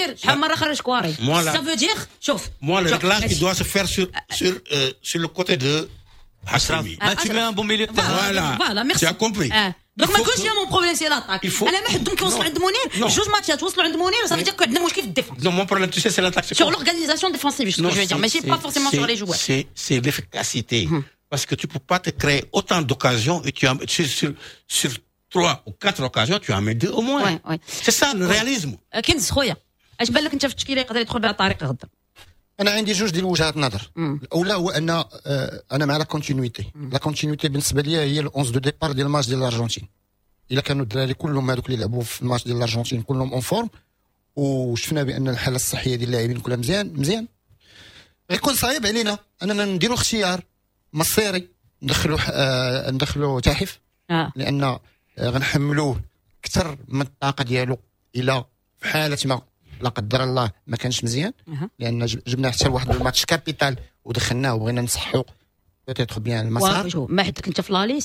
Moi, ça veut dire, chauffe.
Moi, le réglage, il doit se faire sur, sur, euh, sur le côté de Hachimi.
Là, tu mets un bon milieu de terrain.
Voilà.
Voilà, merci.
Tu as compris.
Donc, ma gauche, mon problème, c'est l'attaque.
Il faut.
Elle a donc on se rend de Mounir. Juste match, tu se rend de Mounir, ça veut dire que nous, je kiffe défense.
Non, mon problème, tu sais, c'est l'attaque.
Sur l'organisation défensive, ce que je veux dire. Mais c'est pas forcément sur les joueurs.
C'est, c'est l'efficacité. Parce que tu peux pas te créer autant d'occasions et tu as, sur, sur, sur trois ou quatre occasions, tu en mets deux au moins.
Ouais, ouais.
C'est ça, le réalisme.
كنز خويا اش بان لك انت في التشكيله يقدر يدخل بها طريق غدا؟
انا عندي جوج ديال وجهات نظر. الاولى هو ان انا مع لا كونتينيتي. لا كونتينيتي بالنسبه لي هي الأونز دو ديبار ديال الماتش ديال الارجنتين. الا كانوا الدراري كلهم هذوك اللي لعبوا في الماتش ديال الارجنتين كلهم اون فورم وشفنا بان الحاله الصحيه ديال اللاعبين كلها مزيان مزيان غيكون صعيب علينا اننا نديروا اختيار مصيري ندخلوا آه ندخلوا تاحف
آه.
لان آه غنحملوه اكثر من الطاقه ديالو الى في حاله ما لا قدر الله ما كانش مزيان
أه.
لان جبنا حتى لواحد الماتش كابيتال ودخلناه وبغينا نصحوا بيتيتر بيان المسار.
ما حدك انت في لا ليست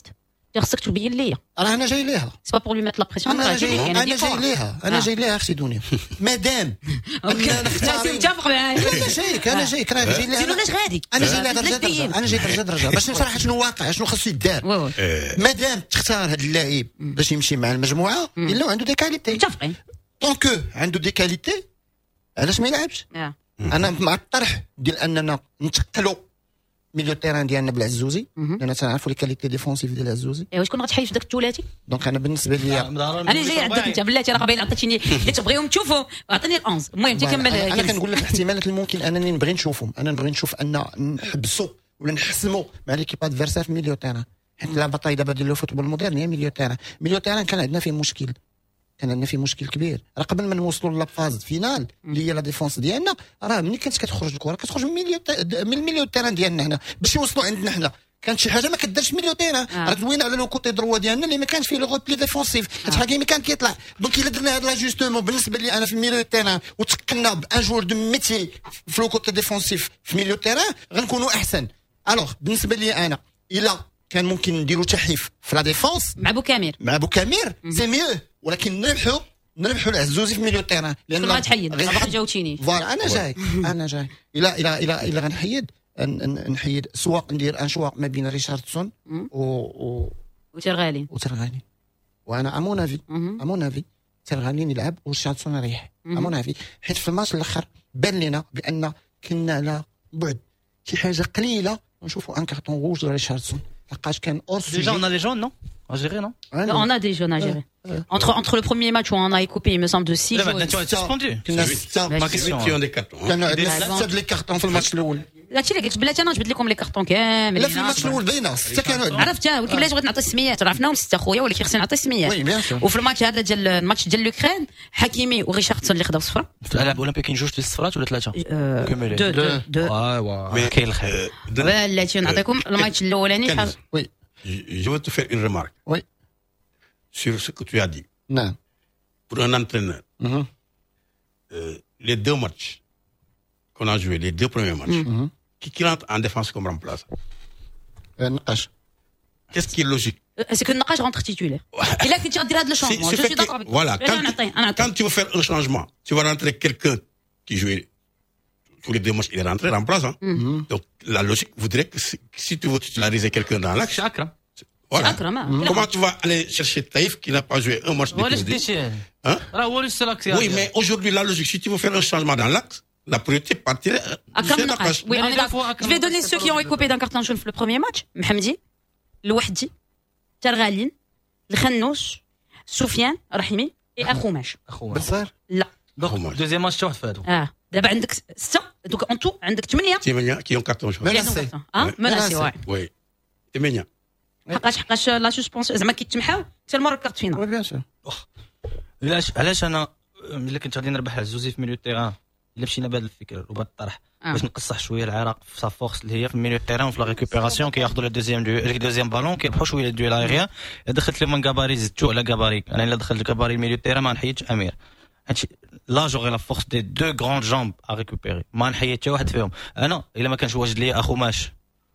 خصك تبين ليا
راه انا جاي ليها
سي با بور لو ميت لا بريسيون
انا جاي انا جاي ليها انا جاي ليها اختي دنيا مادام
انا متفق معاك
انا جايك انا جايك راه جاي ليها
سينو علاش غادي
انا جاي لها درجه درجه انا جاي درجه درجه باش نشرح شنو واقع شنو خصو يدار مادام تختار هذا اللاعب باش يمشي مع المجموعه الا عنده دي كاليتي
متفقين
دونك عنده دي كاليتي علاش ما يلعبش انا مع الطرح ديال اننا نتقلوا ميليو تيران ديالنا بالعزوزي لان تنعرفوا لي كاليتي ديفونسيف ديال العزوزي
ايوا شكون غتحيد في داك الثلاثي
دونك انا بالنسبه لي
انا جاي عندك انت بلاتي راه باين عطيتيني اللي تبغيهم تشوفوا عطيني الأونز المهم تكمل
انا كنقول لك الاحتمالات الممكن انني نبغي نشوفهم انا نبغي نشوف ان نحبسوا ولا نحسموا مع ليكيب ادفيرسير في ميليو تيران حيت لا بطاي دابا ديال الفوتبول المودرن هي ميليو تيران ميليو تيران كان عندنا فيه مشكل كان عندنا فيه مشكل كبير راه قبل ما نوصلوا لافاز فينال اللي هي لا ديفونس ديالنا راه ملي كانت كتخرج الكره كتخرج من ميليو من الميليو تيران ديالنا هنا باش يوصلوا عندنا حنا كانت شي حاجه ما كدارش ميليو تيران راه دوينا على لو كوتي دروا ديالنا اللي ما كانش فيه لو غوت بلي ديفونسيف حيت حكيمي كان كيطلع دونك الا درنا هذا لاجوستومون بالنسبه لي انا في ميليو تيران وتقلنا بان جور دو ميتي في لو كوتي ديفونسيف في ميليو تيران غنكونوا احسن الوغ بالنسبه لي انا الا كان ممكن نديروا تحيف في لا ديفونس
مع بوكامير
مع بوكامير سي ميو ولكن نربحوا نربحوا العزوزي في ميليو تيران
لان ما غتحيد باقي جاوبتيني
فوالا انا جاي انا جاي الى الى الى الى غنحيد نحيد سواء ندير ان شوا ما بين ريشاردسون و و
وترغالين
وترغالين وانا امون افي امون افي ترغالين يلعب وريشاردسون يريح امون افي حيت في الماتش الاخر بان لنا بان كنا على بعد شي حاجه قليله نشوفوا ان كارطون روج لريشاردسون لقاش كان اورس
ديجا on a les jaunes non à gérer non
on a des jaunes à gérer entre entre le premier match où on a écopé il me semble de six
jaunes tu es suspendu
ma question qui ont des cartons
كان عندنا ست لي كارطون في الماتش الاول
هادشي اللي قلت بلاتي انا جبت لكم لي كارطون كامل
لا في الماتش الاول باينه سته كانوا
عرفتها ولكن بلاتي بغيت نعطي السميات عرفناهم سته خويا ولكن خصني نعطي السميات
وي بيان سور
وفي الماتش هذا ديال الماتش ديال لوكران حكيمي وريشاردسون اللي خداو صفرا
في الالعاب الاولمبيه كاين جوج ديال الصفرات ولا ثلاثه
كومولي دو دو دو
ايوا كاين الخير
بلاتي نعطيكم الماتش الاولاني
وي
je veux te faire une remarque
oui
sur ce que tu as dit
non
pour un entraîneur
mm-hmm.
euh, les deux matchs qu'on a joué les deux premiers matchs
mm-hmm.
qui, qui rentre en défense comme remplaçant
نقاش
qu'est-ce qui est logique
c'est que نقاش rentre titulaire il a كنتي غدير هذا الشونجمون je suis d'accord avec
voilà quand, quand tu veux faire un changement tu vas rentrer quelqu'un qui jouait tous les deux matchs il est rentré remplaçant mm-hmm. donc la logique voudrait que si, si tu veux titulariser quelqu'un dans l'axe
Akram
voilà comment tu vas aller chercher Taïf qui n'a pas joué un match de hein oui mais aujourd'hui la logique si tu veux faire un changement dans l'axe la priorité partirait
c'est Nakash oui on est d'accord je vais donner ceux qui ont écopé d'un carton jaune le premier match Mohamedi Louahdi Targhalin Khanous Soufiane Rahimi et Akhoumash
بصير
لا
donc deuxième match واحد فاتو
اه دابا عندك ستة دوك ان تو عندك ثمانية
ثمانية كي اون كارتون جون
مناسي
اه مناسي واعر
وي ثمانية
حقاش حقاش لا سسبونس زعما كيتمحاو حتى المره الكارت فينا
وي بيان سور
علاش علاش انا ملي كنت غادي نربح الزوزي في ميليو تيران الا مشينا بهذا الفكر وبهذا الطرح باش نقصح شويه العراق في سا فورس اللي هي في ميليو تيران في لا ريكوبيراسيون كياخذوا لو دوزيام دو لو دوزيام بالون كيربحوا شويه الدويل ايريان دخلت لهم من كاباري زدتو على كاباري انا الا دخلت كاباري ميليو تيران ما نحيدش امير لا جوغي لا فورس دي دو غراند جامب ا ريكوبيري ما نحيد حتى واحد فيهم انا الا ما كانش واجد ليا اخو ماش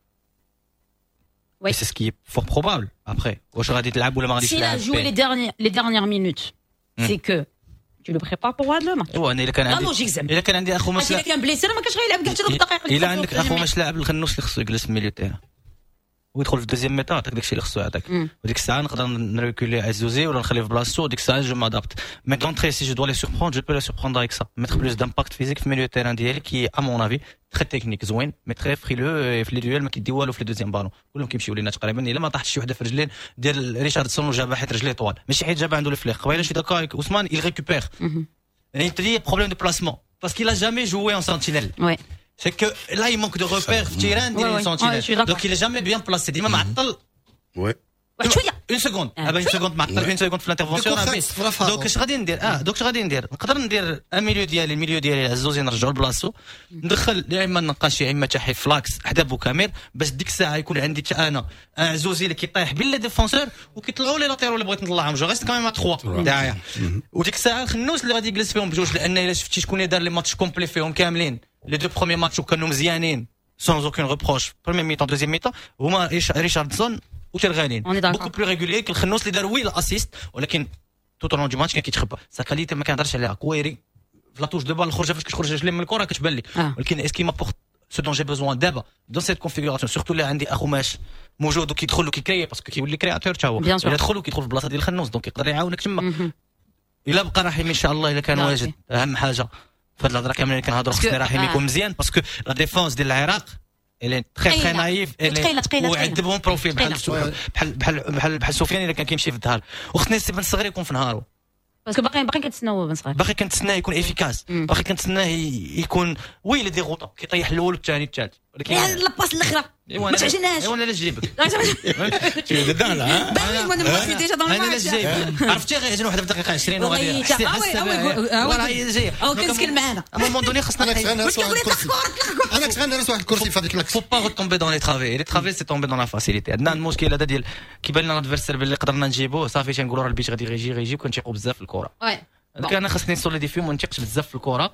وي سي سكي فور بروبابل ابري واش غادي تلعب ولا ما غاديش تلعب
سي jouer les dernières les dernières minutes c'est que tu le prépares pour هذا الماتش
هو انا الا كان عندي
الا
كان عندي اخو ماش
الا كان بليسير ما كانش غيلعب كاع ثلاث دقائق
الا عندك اخو ماش لاعب الخنوس اللي خصو يجلس في الميليو تاعو ويدخل في الدوزيام ميطا عطاك داكشي اللي خصو يعطاك وديك الساعه نقدر نريكولي عزوزي ولا نخليه في بلاصتو وديك الساعه جو مادابت مي كونتري سي جو دو لي سوربروندر جو بو لي سوربروندر avec ça mettre plus d'impact physique في الميليو تيران ديالي كي ا مون افي تري تكنيك زوين مي تري فريلو في لي دويل ما كيدي والو في لي دوزيام بالون كلهم كيمشيو لينا تقريبا الا ما طاحش شي وحده في رجلين ديال ريشاردسون وجابها حيت رجليه طوال ماشي حيت جابها عنده الفليق قبيله شي داكا عثمان il récupère et il te dit problème de placement parce qu'il a jamais joué en sentinelle
ouais
c'est que là il manque de repères في التيران ديال السنتينيل donc il est jamais bien placé ديما معطل
ouais
شويه
اون سكوند ابا اون سكوند معطل اون سكوند في الانترفونسيون دونك اش غادي ندير اه دوك اش غادي ندير نقدر ندير الميليو ديالي الميليو ديالي الزوزي نرجعو لبلاصتو ندخل يا اما نقاش يا اما تحي فلاكس حدا بوكامير باش ديك الساعه يكون عندي حتى انا عزوزي اللي كيطيح بلا ديفونسور وكيطلعوا لي لاتيرو اللي بغيت نطلعهم جو غيست كاميم ثلاثة داعيه وديك الساعه الخنوس اللي غادي يجلس فيهم بجوج لان الا شفتي شكون اللي دار لي ماتش كومبلي فيهم كاملين لي دو بروميير ماتش وكانوا مزيانين سون اوكين ريبروش بروميير ميطون دوزيام ميطون هما ريشاردسون وتي الغاليين بوكو بلو ريغولي كالخنوس اللي دار وي الاسيست ولكن توت لون دو ماتش كان كيتخبى سا كاليتي ما كنهضرش عليها كويري في لاطوش دو بال الخرجه فاش كتخرج رجليه من الكره كتبان لك
آه.
ولكن اسكي مابورت سو دون جي بوزوان دابا دون سيت كونفيغوراسيون سورتو اللي عندي اخو ماش موجود وكيدخل وكيكري باسكو كيولي كرياتور تا هو يدخل وكيدخل في البلاصه ديال الخنوس دونك يقدر يعاونك تما الا بقى رحيم ان شاء الله الا كان واجد اهم حاجه في هاد الهضره كاملين اللي كنهضروا خصني رحيم يكون مزيان باسكو لا ديفونس ديال العراق اللي تري تري نايف اللي وعند بون بروفيل بحال بحال بحال بحال سفيان اللي كان كيمشي في الظهر وخصني السي بن صغير يكون في نهارو
باسكو باقي باقي كنتسناو بن صغير
باقي كنتسناه يكون افيكاس باقي كنتسناه يكون وي اللي ديغوطو كيطيح الاول والثاني الثالث
ولكن لاباس الاخرى ما تعجناش
انا لا جيبك
تي ددان لا
باين انا موافي ديجا دون
انا لا جايب عرفتي غير اجي واحد في دقيقه عشرين وغادي
ولا هي جايه او كنسكن معانا
ا مومون دوني خصنا
انا كنت غنرس واحد الكرسي في هذيك
فو با تومبي دون لي ترافي لي ترافي سي تومبي دون لا فاسيليتي عندنا المشكل هذا ديال كيبان لنا الادفيرسير باللي قدرنا نجيبوه صافي تنقولوا راه البيت غادي يجي غيجي وكنتيقوا بزاف في الكره دونك انا خصني نسوليديفي وما نتيقش بزاف في الكره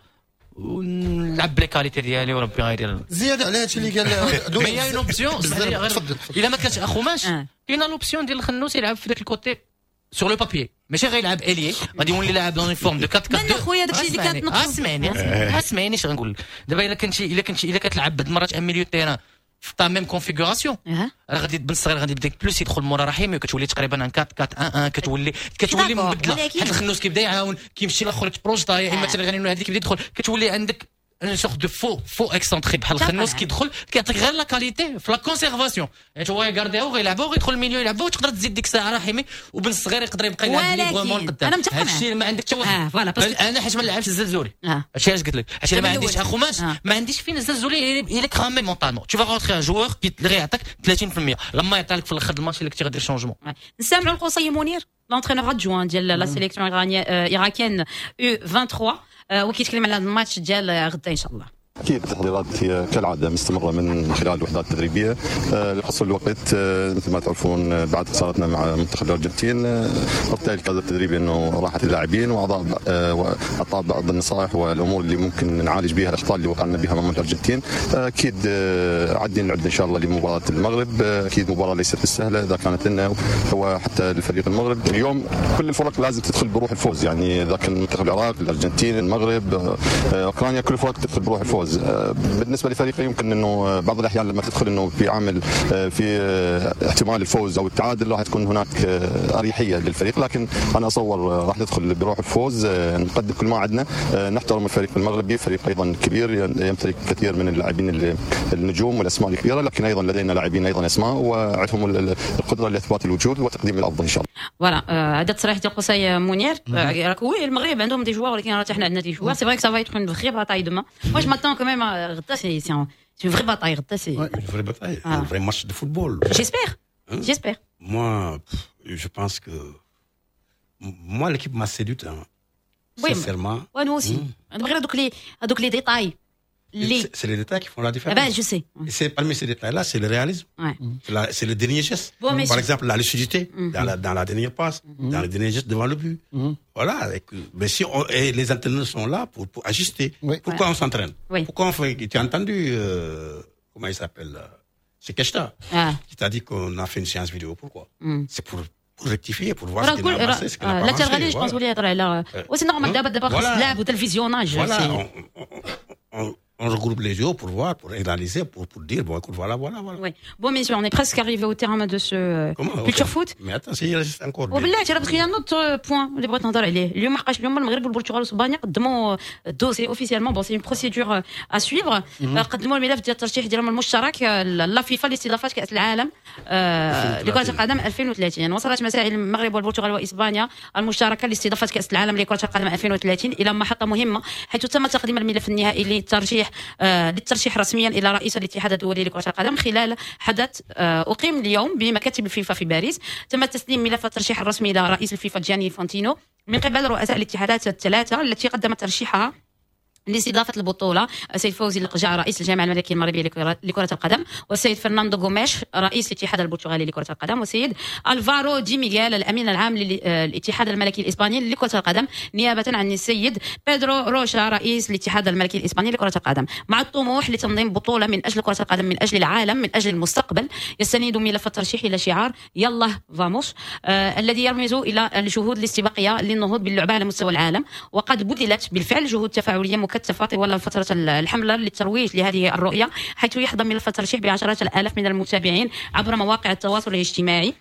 ونلعب بلي كاليتي ديالي وربي غيدير
زياده على هادشي اللي قال
مي هي لوبسيون الا ما كانش اخو ماش كاينه لوبسيون ديال الخنوس يلعب في ذاك الكوتي سور لو بابيي ماشي غير يلعب اليي غادي يولي لاعب دون فورم دو أربعة أربعة
من خويا داكشي اللي كتنقص
اسمعني اسمعني اش غنقول دابا الا كنتي الا كنتي الا كتلعب بعض المرات ان ميليو تيران في تا ميم كونفيغوراسيون راه غادي بن صغير غادي يبدا بلوس يدخل مورا رحيم وكتولي تقريبا ان أربعة أربعة واحد كتولي كتولي مبدله حيت الخنوس كيبدا يعاون كيمشي الاخر تبروجطا يا اما تلغني هذيك كيبدا يدخل كتولي عندك ان سورت دو فو فو اكسنتري بحال الخنوس كيدخل كيعطيك غير لا كاليتي في لا كونسيرفاسيون حيت هو يغارديو غيلعبو غيدخل الميليو يلعبو وتقدر تزيد ديك الساعه رحيمي وبن الصغير يقدر يبقى يلعب ليبرمون قدام هادشي ما عندك حتى واحد انا حيت ما نلعبش الزلزولي هادشي علاش قلت لك حيت ما عنديش اخو ماش ما عنديش فين الزلزولي الا كرامي مونطالمون تو فا رونتري ان جوور اللي غيعطيك ثلاثين بالمية لما يعطي لك في الاخر الماتش اللي كنتي غادير شونجمون
نسمعوا القصي منير لونترينور ادجوان ديال لا سيليكسيون ايراكيان يو ثلاثة وعشرين وكيتكلم على الماتش ديال غدا ان شاء الله.
اكيد التحضيرات هي كالعاده مستمره من خلال الوحدات التدريبيه لحصول الوقت مثل ما تعرفون بعد خسارتنا مع منتخب الارجنتين ارتأى الكادر التدريبي انه راحه اللاعبين واعضاء اعطاء بعض النصائح والامور اللي ممكن نعالج بها الاخطاء اللي وقعنا بها مع الارجنتين. اكيد عادين نعد ان شاء الله لمباراه المغرب. اكيد مباراه ليست بالسهله اذا كانت لنا وحتى لفريق المغرب. اليوم كل الفرق لازم تدخل بروح الفوز، يعني اذا كان منتخب العراق الارجنتين المغرب اوكرانيا كل الفرق تدخل بروح الفوز. بالنسبه لفريقي يمكن انه بعض الاحيان لما تدخل انه في عامل في احتمال الفوز او التعادل راح تكون هناك اريحيه للفريق، لكن انا اصور راح ندخل بروح الفوز، نقدم كل ما عندنا، نحترم الفريق المغربي، فريق ايضا كبير يمتلك كثير من اللاعبين النجوم والاسماء الكبيره، لكن ايضا لدينا لاعبين ايضا اسماء وعندهم القدره لاثبات الوجود وتقديم الافضل ان شاء الله.
فوالا هذا التصريح ديال قصي منير. راك وي المغرب عندهم دي جوار ولكن حتى حنا عندنا دي جوار. سي فري كو سا فا ايتر اون فري باتاي دوما. واش ماتون كو ميم غدا سي سي une vraie bataille غدا سي
une vraie bataille, un vrai match de football.
J'espère. Hein? J'espère.
Moi, je pense que moi l'équipe m'a séduite, hein. Oui, sincèrement.
Ouais, nous aussi. نبغي هذوك لي هذوك لي ديتاي.
Les... C'est les détails qui font la différence.
Ah ben, je sais.
Et c'est parmi ces détails-là, c'est le réalisme. Ouais. C'est, la, c'est le dernier geste. Bon, par exemple, la lucidité mm-hmm. dans, la, dans la dernière passe, mm-hmm. dans le dernier geste devant le but. Mm-hmm. Voilà. Et, que, mais si on, et les entraîneurs sont là pour, pour ajuster. Oui. Pourquoi ouais. on s'entraîne? Oui. Pourquoi on fait? Tu as entendu euh, comment il s'appelle? C'est Keshta ah. qui t'a dit qu'on a fait une séance vidéo. Pourquoi? Mm. C'est pour pour rectifier, pour voir ce qui n'a pas passé, ce qui n'a pas marché.
لا je pense ولي يهضر على وسي نورمال دابا دابا خص اللعب وتلفزيوناج.
Voilà. On regroupe les jeux pour voir, pour analyser, pour, pour dire, bon, écoute, voilà, voilà, voilà.
Oui. Bon, messieurs, on est presque arrivé au terme de ce euh, Culture okay. Foot.
Mais attends, il reste encore.
وبالله ترى باسكو un autre point اللي بغيت نهضر عليه. اليوم حقاش اليوم المغرب والبرتغال واسبانيا قدموا دوسي اوفيسيالمون. بون سي اون بروسيدور ا سويفر. قدموا الملف ديال الترشيح ديالهم المشترك لا فيفا لاستضافه كاس العالم لكرة القدم ألفين وثلاثين. وصلت مسائل المغرب والبرتغال واسبانيا المشتركه لاستضافه كاس العالم لكرة القدم ألفين وثلاثين الى محطه مهمه حيث تم تقديم الملف النهائي للترشيح للترشيح رسميا الى رئيس الاتحاد الدولي لكرة القدم خلال حدث اقيم اليوم بمكاتب الفيفا في باريس. تم تسليم ملف الترشيح الرسمي الى رئيس الفيفا جاني فونتينو من قبل رؤساء الاتحادات الثلاثه التي قدمت ترشيحها لاستضافة البطولة السيد فوزي القجع رئيس الجامعة الملكية المغربية لكرة القدم، والسيد فرناندو غوميش رئيس الاتحاد البرتغالي لكرة القدم، والسيد ألفارو دي ميغيل الأمين العام للاتحاد الملكي الإسباني لكرة القدم نيابة عن السيد بيدرو روشا رئيس الاتحاد الملكي الإسباني لكرة القدم، مع الطموح لتنظيم بطولة من أجل كرة القدم، من أجل العالم، من أجل المستقبل. يستند ملف الترشيح إلى شعار يلا فاموس آه الذي يرمز إلى الجهود الاستباقية للنهوض باللعبة على مستوى العالم، وقد بذلت بالفعل جهود تفاعلية مكثفة طوال فترة الحملة للترويج لهذه الرؤية، حيث يحظى ملف الترشيح بعشرات الآلاف من المتابعين عبر مواقع التواصل الاجتماعي.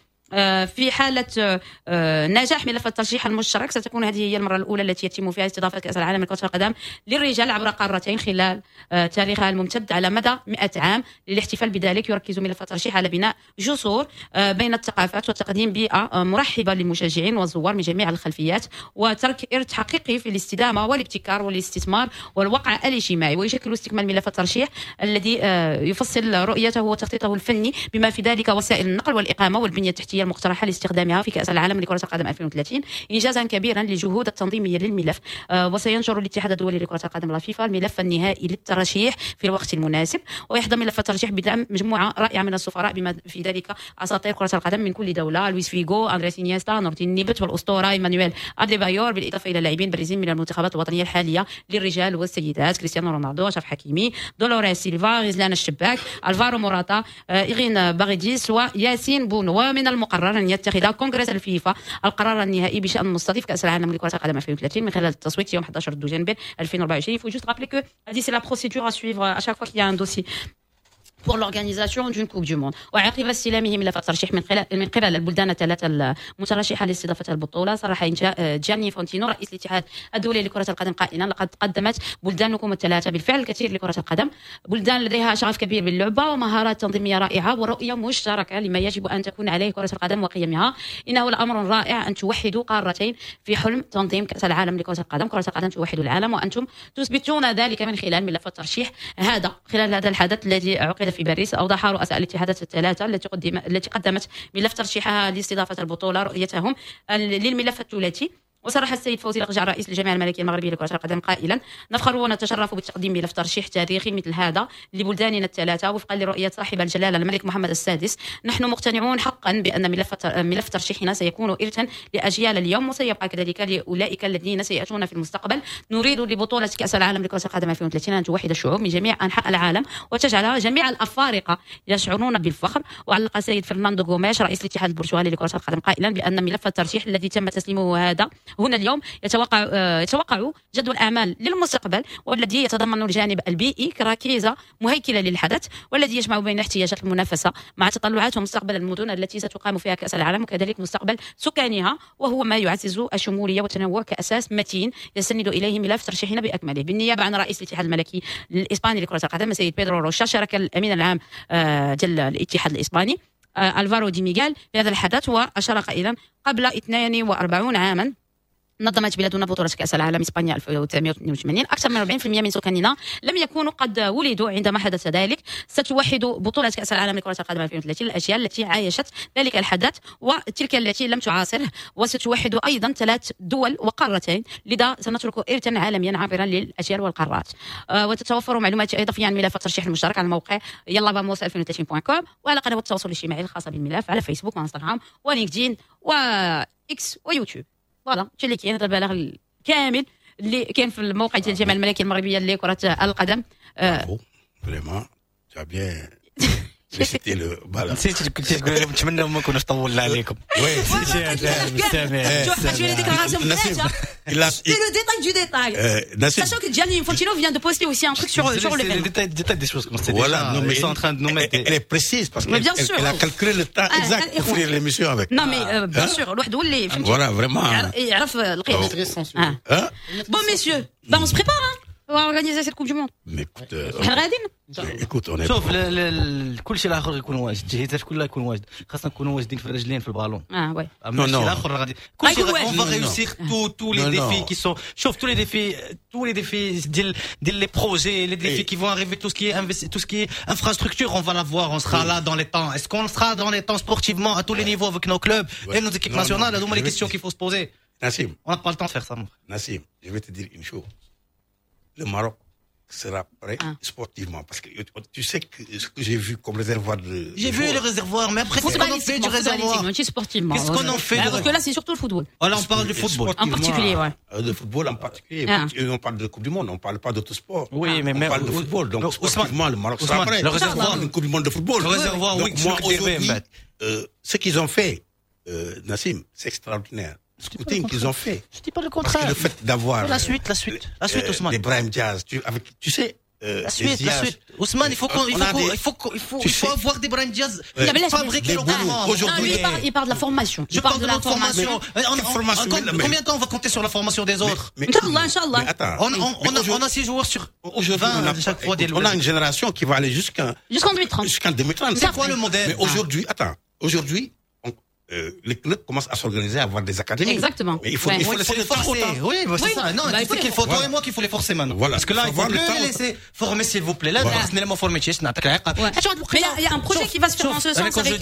في حالة نجاح ملف الترشيح المشترك ستكون هذه هي المرة الأولى التي يتم فيها استضافة كأس العالم لكرة القدم للرجال عبر قارتين خلال تاريخها الممتد على مدى مئة عام. للاحتفال بذلك يركز ملف الترشيح على بناء جسور بين الثقافات وتقديم بيئة مرحبة للمشجعين والزوار من جميع الخلفيات، وترك إرث حقيقي في الاستدامة والابتكار والاستثمار والوقع الاجتماعي. ويشكل استكمال ملف الترشيح الذي يفصل رؤيته وتخطيطه الفني بما في ذلك وسائل النقل والإقامة والبنية التحتية المقترحة لاستخدامها في كأس العالم لكرة القدم ألفين وثلاثين إنجازا كبيرا للجهود التنظيمية للملف. آه وسينشر الاتحاد الدولي لكرة القدم الفيفا الملف النهائي للترشيح في الوقت المناسب، ويحظى ملف الترشيح بدعم مجموعة رائعة من السفراء بما في ذلك أساطير كرة القدم من كل دولة، لويس فيغو، أندريس إنيستا، نورتين نيبت، والأسطورة إيمانويل أديبايور، بالإضافة إلى لاعبين بارزين من المنتخبات الوطنية الحالية للرجال والسيدات كريستيانو رونالدو، أشرف حكيمي، دولوريس سيلفا، غزلان الشباك، ألفارو موراتا، آه إيغين باغيديس، وياسين بونو. ومن المقرر أن يتخذ كونغرس الفيفا القرار النهائي بشأن مستضيف كأس العالم لكرة القدم ألفين وثلاثين من خلال التصويت يوم أحد عشر دجنبر ألفين وأربعة وعشرين. Il faut juste rappeler que c'est la procédure à suivre à chaque fois qu'il y a un dossier pour l'organisation d'une Coupe du Monde. وعقب استلامه ملف الترشيح من خلال من قبل البلدان الثلاثة المترشحة لاستضافة البطولة، صرح جاني فونتينو رئيس الاتحاد الدولي لكرة القدم قائلا لقد قدمت بلدانكم الثلاثة بالفعل الكثير لكرة القدم، بلدان لديها شغف كبير باللعبة ومهارات تنظيمية رائعة ورؤية مشتركة لما يجب أن تكون عليه كرة القدم وقيمها. إنه الأمر رائع أن توحدوا قارتين في حلم تنظيم كأس العالم لكرة القدم. كرة القدم توحد العالم وأنتم تثبتون ذلك من خلال ملف الترشيح هذا. خلال هذا الحدث الذي عقد في باريس أوضح رؤساء الاتحادات الثلاثة التي قدم التي قدمت ملف ترشيحها لاستضافة البطولة رؤيتهم للملف الثلاثي. وصرح السيد فوزي القجع رئيس الجامعة الملكية المغربية لكرة القدم قائلا نفخر ونتشرف بتقديم ملف ترشيح تاريخي مثل هذا لبلداننا الثلاثة وفقا لرؤية صاحب الجلالة الملك محمد السادس. نحن مقتنعون حقا بأن ملف ملف ترشيحنا سيكون إرثا لأجيال اليوم وسيبقى كذلك لأولئك الذين سيأتون في المستقبل. نريد لبطولة كأس العالم لكرة القدم ألفين وثلاثين أن توحد الشعوب من جميع أنحاء العالم وتجعل جميع الأفارقة يشعرون بالفخر. وعلق السيد فرناندو غوميش رئيس الاتحاد البرتغالي لكرة القدم قائلا بأن ملف الترشيح الذي تم تسليمه هذا هنا اليوم يتوقع يتوقع جدول أعمال للمستقبل والذي يتضمن الجانب البيئي كركيزة مهيكلة للحدث والذي يجمع بين احتياجات المنافسة مع تطلعات ومستقبل المدن التي ستقام فيها كأس العالم وكذلك مستقبل سكانها، وهو ما يعزز الشمولية والتنوع كأساس متين يستند إليه ملف ترشيحنا بأكمله. بالنيابة عن رئيس الاتحاد الملكي الإسباني لكرة القدم السيد بيدرو روشا شارك الأمين العام ديال الاتحاد الإسباني ألفارو دي ميغيل في هذا الحدث وأشار قائلا قبل اثنين وأربعين عاما نظمت بلادنا بطولة كأس العالم إسبانيا ألف وتسعمائة واثنين وثمانين. أكثر من أربعين بالمئة من سكاننا لم يكونوا قد ولدوا عندما حدث ذلك. ستوحد بطولة كأس العالم لكرة القدم ألفين وثلاثين الأجيال التي عايشت ذلك الحدث وتلك التي لم تعاصره، وستوحد أيضا ثلاث دول وقارتين، لذا سنترك إرثا عالميا عابرا للأجيال والقارات. أه وتتوفر معلومات إضافية عن ملف الترشيح المشترك على الموقع يلا فاموس ألفين وثلاثين دوت كوم وعلى قنوات التواصل الاجتماعي الخاصة بالملف على فيسبوك وانستغرام ولينكدين وإكس ويوتيوب. فوالا شي اللي كاين هذا البلاغ الكامل اللي كاين في الموقع ديال الجامعه الملكيه المغربيه لكره القدم.
فريمون tu as bien récité le bala.
نسيت كنت تقول لهم نتمنى ما نكونوش طولنا عليكم.
وي
جو une déclaration
il a
c'est le détail du détail. Sachant que Gianni Infantino vient de poster aussi un truc sur sur le
le détail détail des choses qu'on sait
voilà,
déjà.
Non, mais
ils sont en train de nous mettre.
Elle est précise parce qu'elle a calculé le temps exact pour finir l'émission avec.
Non mais bien sûr الواحد هو اللي
voilà vraiment
يعرف القيمه. Bon messieurs, bah on se prépare hein. On va organiser cette Coupe du Monde.
Mais écoute,
euh,
écoute, on est.
شوف كل شيء الاخر يكون واجد، التجهيزات كلها يكون واجد، خاصنا نكونوا واجدين في الرجلين في البالون.
اه وي.
اما الشيء الاخر غادي كل شيء on va réussir tous tous les défis qui sont شوف tous les défis tous les défis ديال ديال les projets les défis qui vont arriver, tout ce qui est investi, tout ce qui est infrastructure, on va l'avoir, on sera là dans les temps. Est-ce qu'on sera dans les temps sportivement à tous les niveaux avec nos clubs et nos équipes nationales? C'est les questions qu'il faut se poser.
Nassim,
on n'a pas le temps de faire ça mon frère.
Nassim, je vais te dire une chose. le Maroc sera prêt ah. sportivement. Parce que tu sais que ce que j'ai vu comme réservoir de...
J'ai vu les réservoirs, mais après, qu'est-ce qu'on en fait du réservoir?
Sportivement.
Qu'est-ce qu'on en fait?
Parce que là, c'est surtout le football.
Oh, là, on parle du football.
En particulier, ouais.
De football en particulier.
Ah.
On parle de Coupe du Monde, on ne parle pas d'autres sports.
Oui, mais
on parle de football. Donc, sportivement, le Maroc sera prêt.
Le réservoir,
une Coupe du Monde de football.
Le réservoir, oui.
Moi, aujourd'hui, ce qu'ils ont fait, Nassim, c'est extraordinaire. Scouting qu'ils ont fait.
Je dis pas le contraire.
Parce que le fait d'avoir...
La suite, la suite. La suite, Ousmane.
Les Brahim Diaz, tu, avec, tu sais... Euh,
la suite, la suite. Ousmane, il faut qu'on, il faut qu'on, il faut qu'on, il faut, il faut avoir des Brahim Diaz fabriqués localement.
Aujourd'hui, il parle, il parle de la formation.
Je parle de la formation. Combien de temps on va compter sur la formation des autres?
Inch'Allah, Inch'Allah.
On a six joueurs sur vingt chaque fois.
On a une génération qui va aller jusqu'en,
jusqu'en deux mille trente.
Jusqu'en deux mille trente.
C'est quoi le modèle?
Mais aujourd'hui, attends, aujourd'hui, Euh, les clubs commencent à s'organiser, à avoir des académies.
Exactement.
Mais il faut, ouais. il faut
ouais,
laisser
il faut
le temps au temps.
Oui, bah, c'est oui. ça. Non, bah, il faut qu'il faut, voilà. Toi et moi qu'il faut les forcer maintenant.
Voilà.
Parce que là, il faut plus les laisser former, s'il vous plaît. Là,
voilà.
on former, tu sais, mais
il y a un projet qui va se faire dans ce sens avec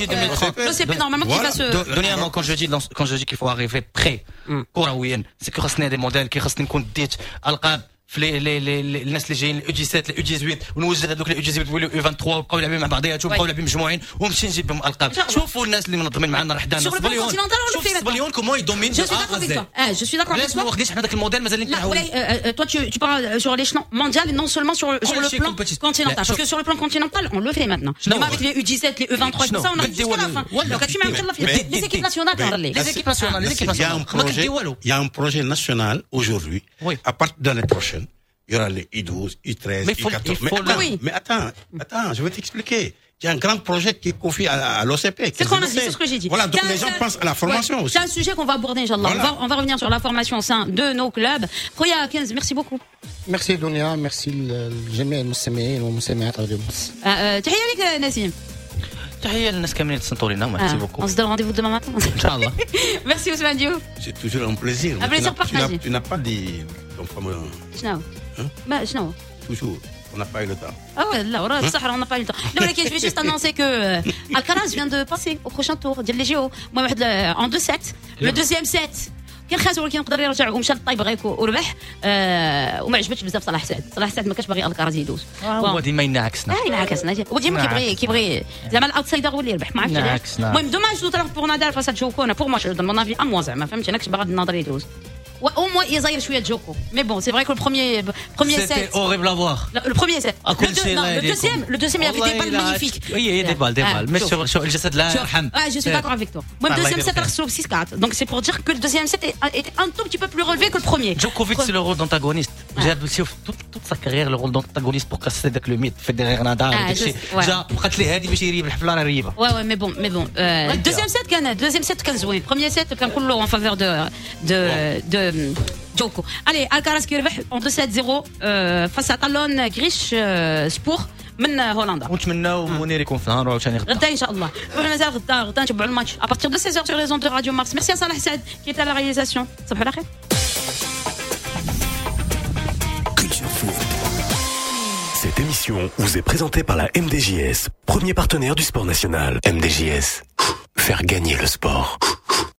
l'O C P normalement qui va se...
Donnez un mot quand je dis, quand je dis qu'il faut arriver prêt. كرويا c'est que خاصنا des modèles qui خاصني نكون ديت القاب في لي لي لي الناس اللي جايين الاو جي سبعة الاو جي ثمانية ونوجد هذوك الاو جي سبعة يوليو اي ثلاثة وعشرين ويبقاو يلعبوا مع بعضياتهم ويبقاو يلعبوا مجموعين ونمشي نجيب لهم القاب. شوفوا الناس اللي منظمين معنا راه حدانا
صبليون
شوف صبليون كومون يدومين
جو سوي داكور افيك اه جو سوي داكور افيك
علاش ما واخدينش حنا داك الموديل مازال نتاعو
toi tu tu parles sur l'échelon mondial et non seulement sur sur le plan continental parce que sur le plan continental on le fait maintenant même avec les U dix-sept les E vingt-trois tout ça on a jusqu'à la fin donc tu mets les équipes nationales
les équipes nationales les équipes nationales
il y a un projet national aujourd'hui à partir de l'année prochaine. Il y aura les I douze, I treize, I quatorze. Mais, attends, oui. mais attends, attends, je vais t'expliquer. Il y a un grand projet qui est confié à, à l'O C P.
C'est ce qu'on a dit, c'est ce que j'ai dit.
Voilà, donc les gens pensent à la formation
ouais,
aussi.
C'est un sujet qu'on va aborder, Inch'Allah. Voilà. On, va, on va revenir sur la formation au sein de nos clubs. Khoya quinze, merci beaucoup.
Merci Dunia, merci لجميع المستمعين والمستمعات راديو مصر.
تحية لك نسيم.
تحية للناس كاملين تصنتوا لنا merci beaucoup.
On se donne rendez-vous demain matin.
Inch'Allah.
Merci Ousmane Diouf.
C'est toujours un plaisir.
Un plaisir partagé.
Tu n'as pas dit ton fameux.
شنو؟ ما شنو؟
Toujours. On n'a pas eu le temps.
Ah ouais, là, on n'a pas eu le temps. Non, mais je vais juste annoncer que Alcaraz vient de passer au prochain tour. Moi, en deux sets. Le deuxième set. كان خاسر ولكن قدر يرجع ومشى للطايب غيك وربح آه وما عجبتش بزاف صلاح سعد صلاح سعد ما كانش باغي الكراز يدوز
هو ديما ينعكسنا
اه ينعكسنا وديما كيبغي كيبغي زعما الاوتسايدر هو اللي يربح ما عرفتش المهم دوماج دو تروح بور نادال فاس جوكو انا بور ماتش دون مون افي اموا زعما فهمتي انا كنت باغا النظر يدوز au moins يزاير شويه جوكو mais bon c'est vrai que le premier premier set
c'était horrible à voir
le premier set le deuxième le deuxième il y avait des balles magnifiques
oui il y a des balles des balles mais sur sur الجسد لا يرحم
ah je suis d'accord avec toi moi le deuxième set رخصوا ب six quatre donc c'est pour dire que le deuxième set était un tout petit peu plus relevé que le premier
Djokovic c'est le rôle d'antagoniste جاب toute sa carrière le rôle d'antagoniste pour casser داك لو ميت في derrière Nadal جا بقات ليه هذه باش يريبح في لا ريبه
ouais ouais mais bon mais bon deuxième set كان deuxième set كان زوين premier set كان كله en faveur de de de جوكو. Allez, Alcaraz qui ربح en deux sept zéro face à Talon Grish Spoor من هولندا.
ونتمناو منير يكون في نهار وثاني غدا.
غدا ان شاء الله. مازال غدا غدا نتبعوا الماتش à partir de seize heures sur les ondes de Radio Mars. Merci à Salah Saad qui est à la réalisation. صباح الخير.
Cette émission vous est présentée par la M D J S, premier partenaire du sport national. M D J S, faire gagner le sport.